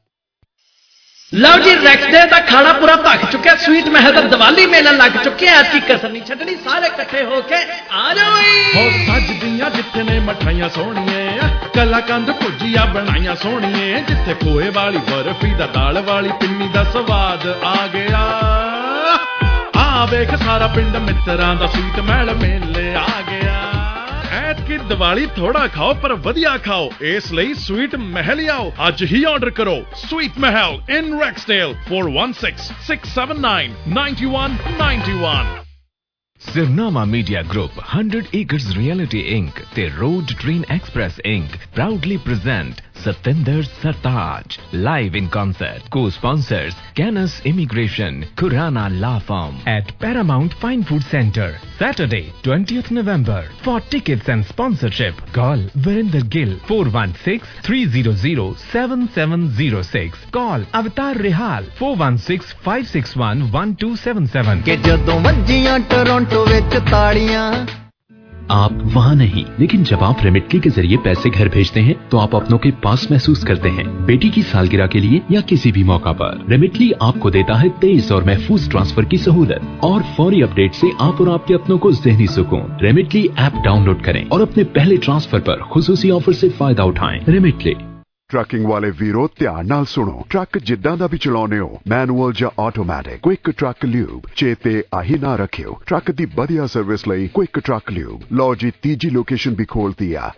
ਲਓ ਜੀ ਰੈਕਸ ਡੇ ਦਾ ਖਾਣਾ ਪੂਰਾ ਭੱਖ ਚੁੱਕਿਆ। ਸਵੀਟ ਮਹਿਲ ਦਾ ਦੀਵਾਲੀ ਮੇਲਾ ਲੱਗ ਚੁੱਕਿਆ। ਅੱਜ ਕੀ ਕਸਰ ਨਹੀਂ ਛੱਡਣੀ ਸਾਰੇ ਇਕੱਠੇ ਹੋ ਕੇ ਆ ਜਾਓ ਓਏ। ਹੋ ਸੱਜਦੀਆਂ ਜਿੱਥੇ ਨੇ ਮਠਾਈਆਂ ਸੋਹਣੀਏ ਕਲਾਕੰਦ ਭੁਜੀਆ ਬਣਾਈਆਂ ਸੋਹਣੀਏ ਜਿੱਥੇ ਖੋਏ ਵਾਲੀ ਬਰਫੀ ਦਾ ਦਾਲ ਵਾਲੀ ਪਿੰਨੀ ਦਾ ਸਵਾਦ ਆ ਗਿਆ। ਆ ਵੇਖ ਸਾਰਾ ਪਿੰਡ ਮਿੱਤਰਾਂ ਦਾ ਸਵੀਟ ਮਹਿਲ ਮੇਲੇ ਆ ਗਿਆ। ਐਤਕੀ ਦੀਵਾਲੀ ਥੋੜਾ ਖਾਓ ਪਰ ਵਧੀਆ ਖਾਓ ਇਸ ਲਈ ਸਵੀਟ ਮਹਿਲ ਆਓ ਅੱਜ ਹੀ ਆਰਡਰ ਕਰੋ। Sweet Mahal in Rexdale four one six six seven nine nine one nine one। Sirnama Media Group, one hundred Acres Reality Incorporated ਤੇ Road Train Express Incorporated proudly present Satinder Sartaj live in concert. Co-sponsors Canis Immigration, Kurana Law Firm at Paramount Fine Food Center. Saturday, twentieth November. For tickets and sponsorship, call Verinder Gill four one six three zero zero seven seven zero six. Call Avatar Rehal four one six five six one one two seven seven. ਕਿ ਜਦੋਂ ਵੱਜੀਆਂ Toronto ਵਿੱਚ ਤਾੜੀਆਂ। आप वहाँ नहीं, लेकिन जब आप रेमिटली के जरिए पैसे घर भेजते हैं तो आप अपनों के पास महसूस करते हैं। बेटी की सालगिरह के लिए या किसी भी मौका पर रेमिटली आपको देता है तेज और महफूज ट्रांसफर की सहूलत और फौरी अपडेट से आप और आपके अपनों को ज़हनी सुकून। रेमिटली ऐप डाउनलोड करें और अपने पहले ट्रांसफर पर खुसूसी ऑफर से फायदा उठाएं। रेमिटली ट्रकिंग वाले वीरो ध्यान नाल सुनो। ट्रक जिद्दां दा भी चलाउने हो, मैनुअल या ऑटोमैटिक, क्विक ट्रक ल्यूब चेते आही ना रखियो। ट्रक दी बढ़िया सर्विस लई क्विक ट्रक ल्यूब। लो जी तीजी लोकेशन भी खोलती है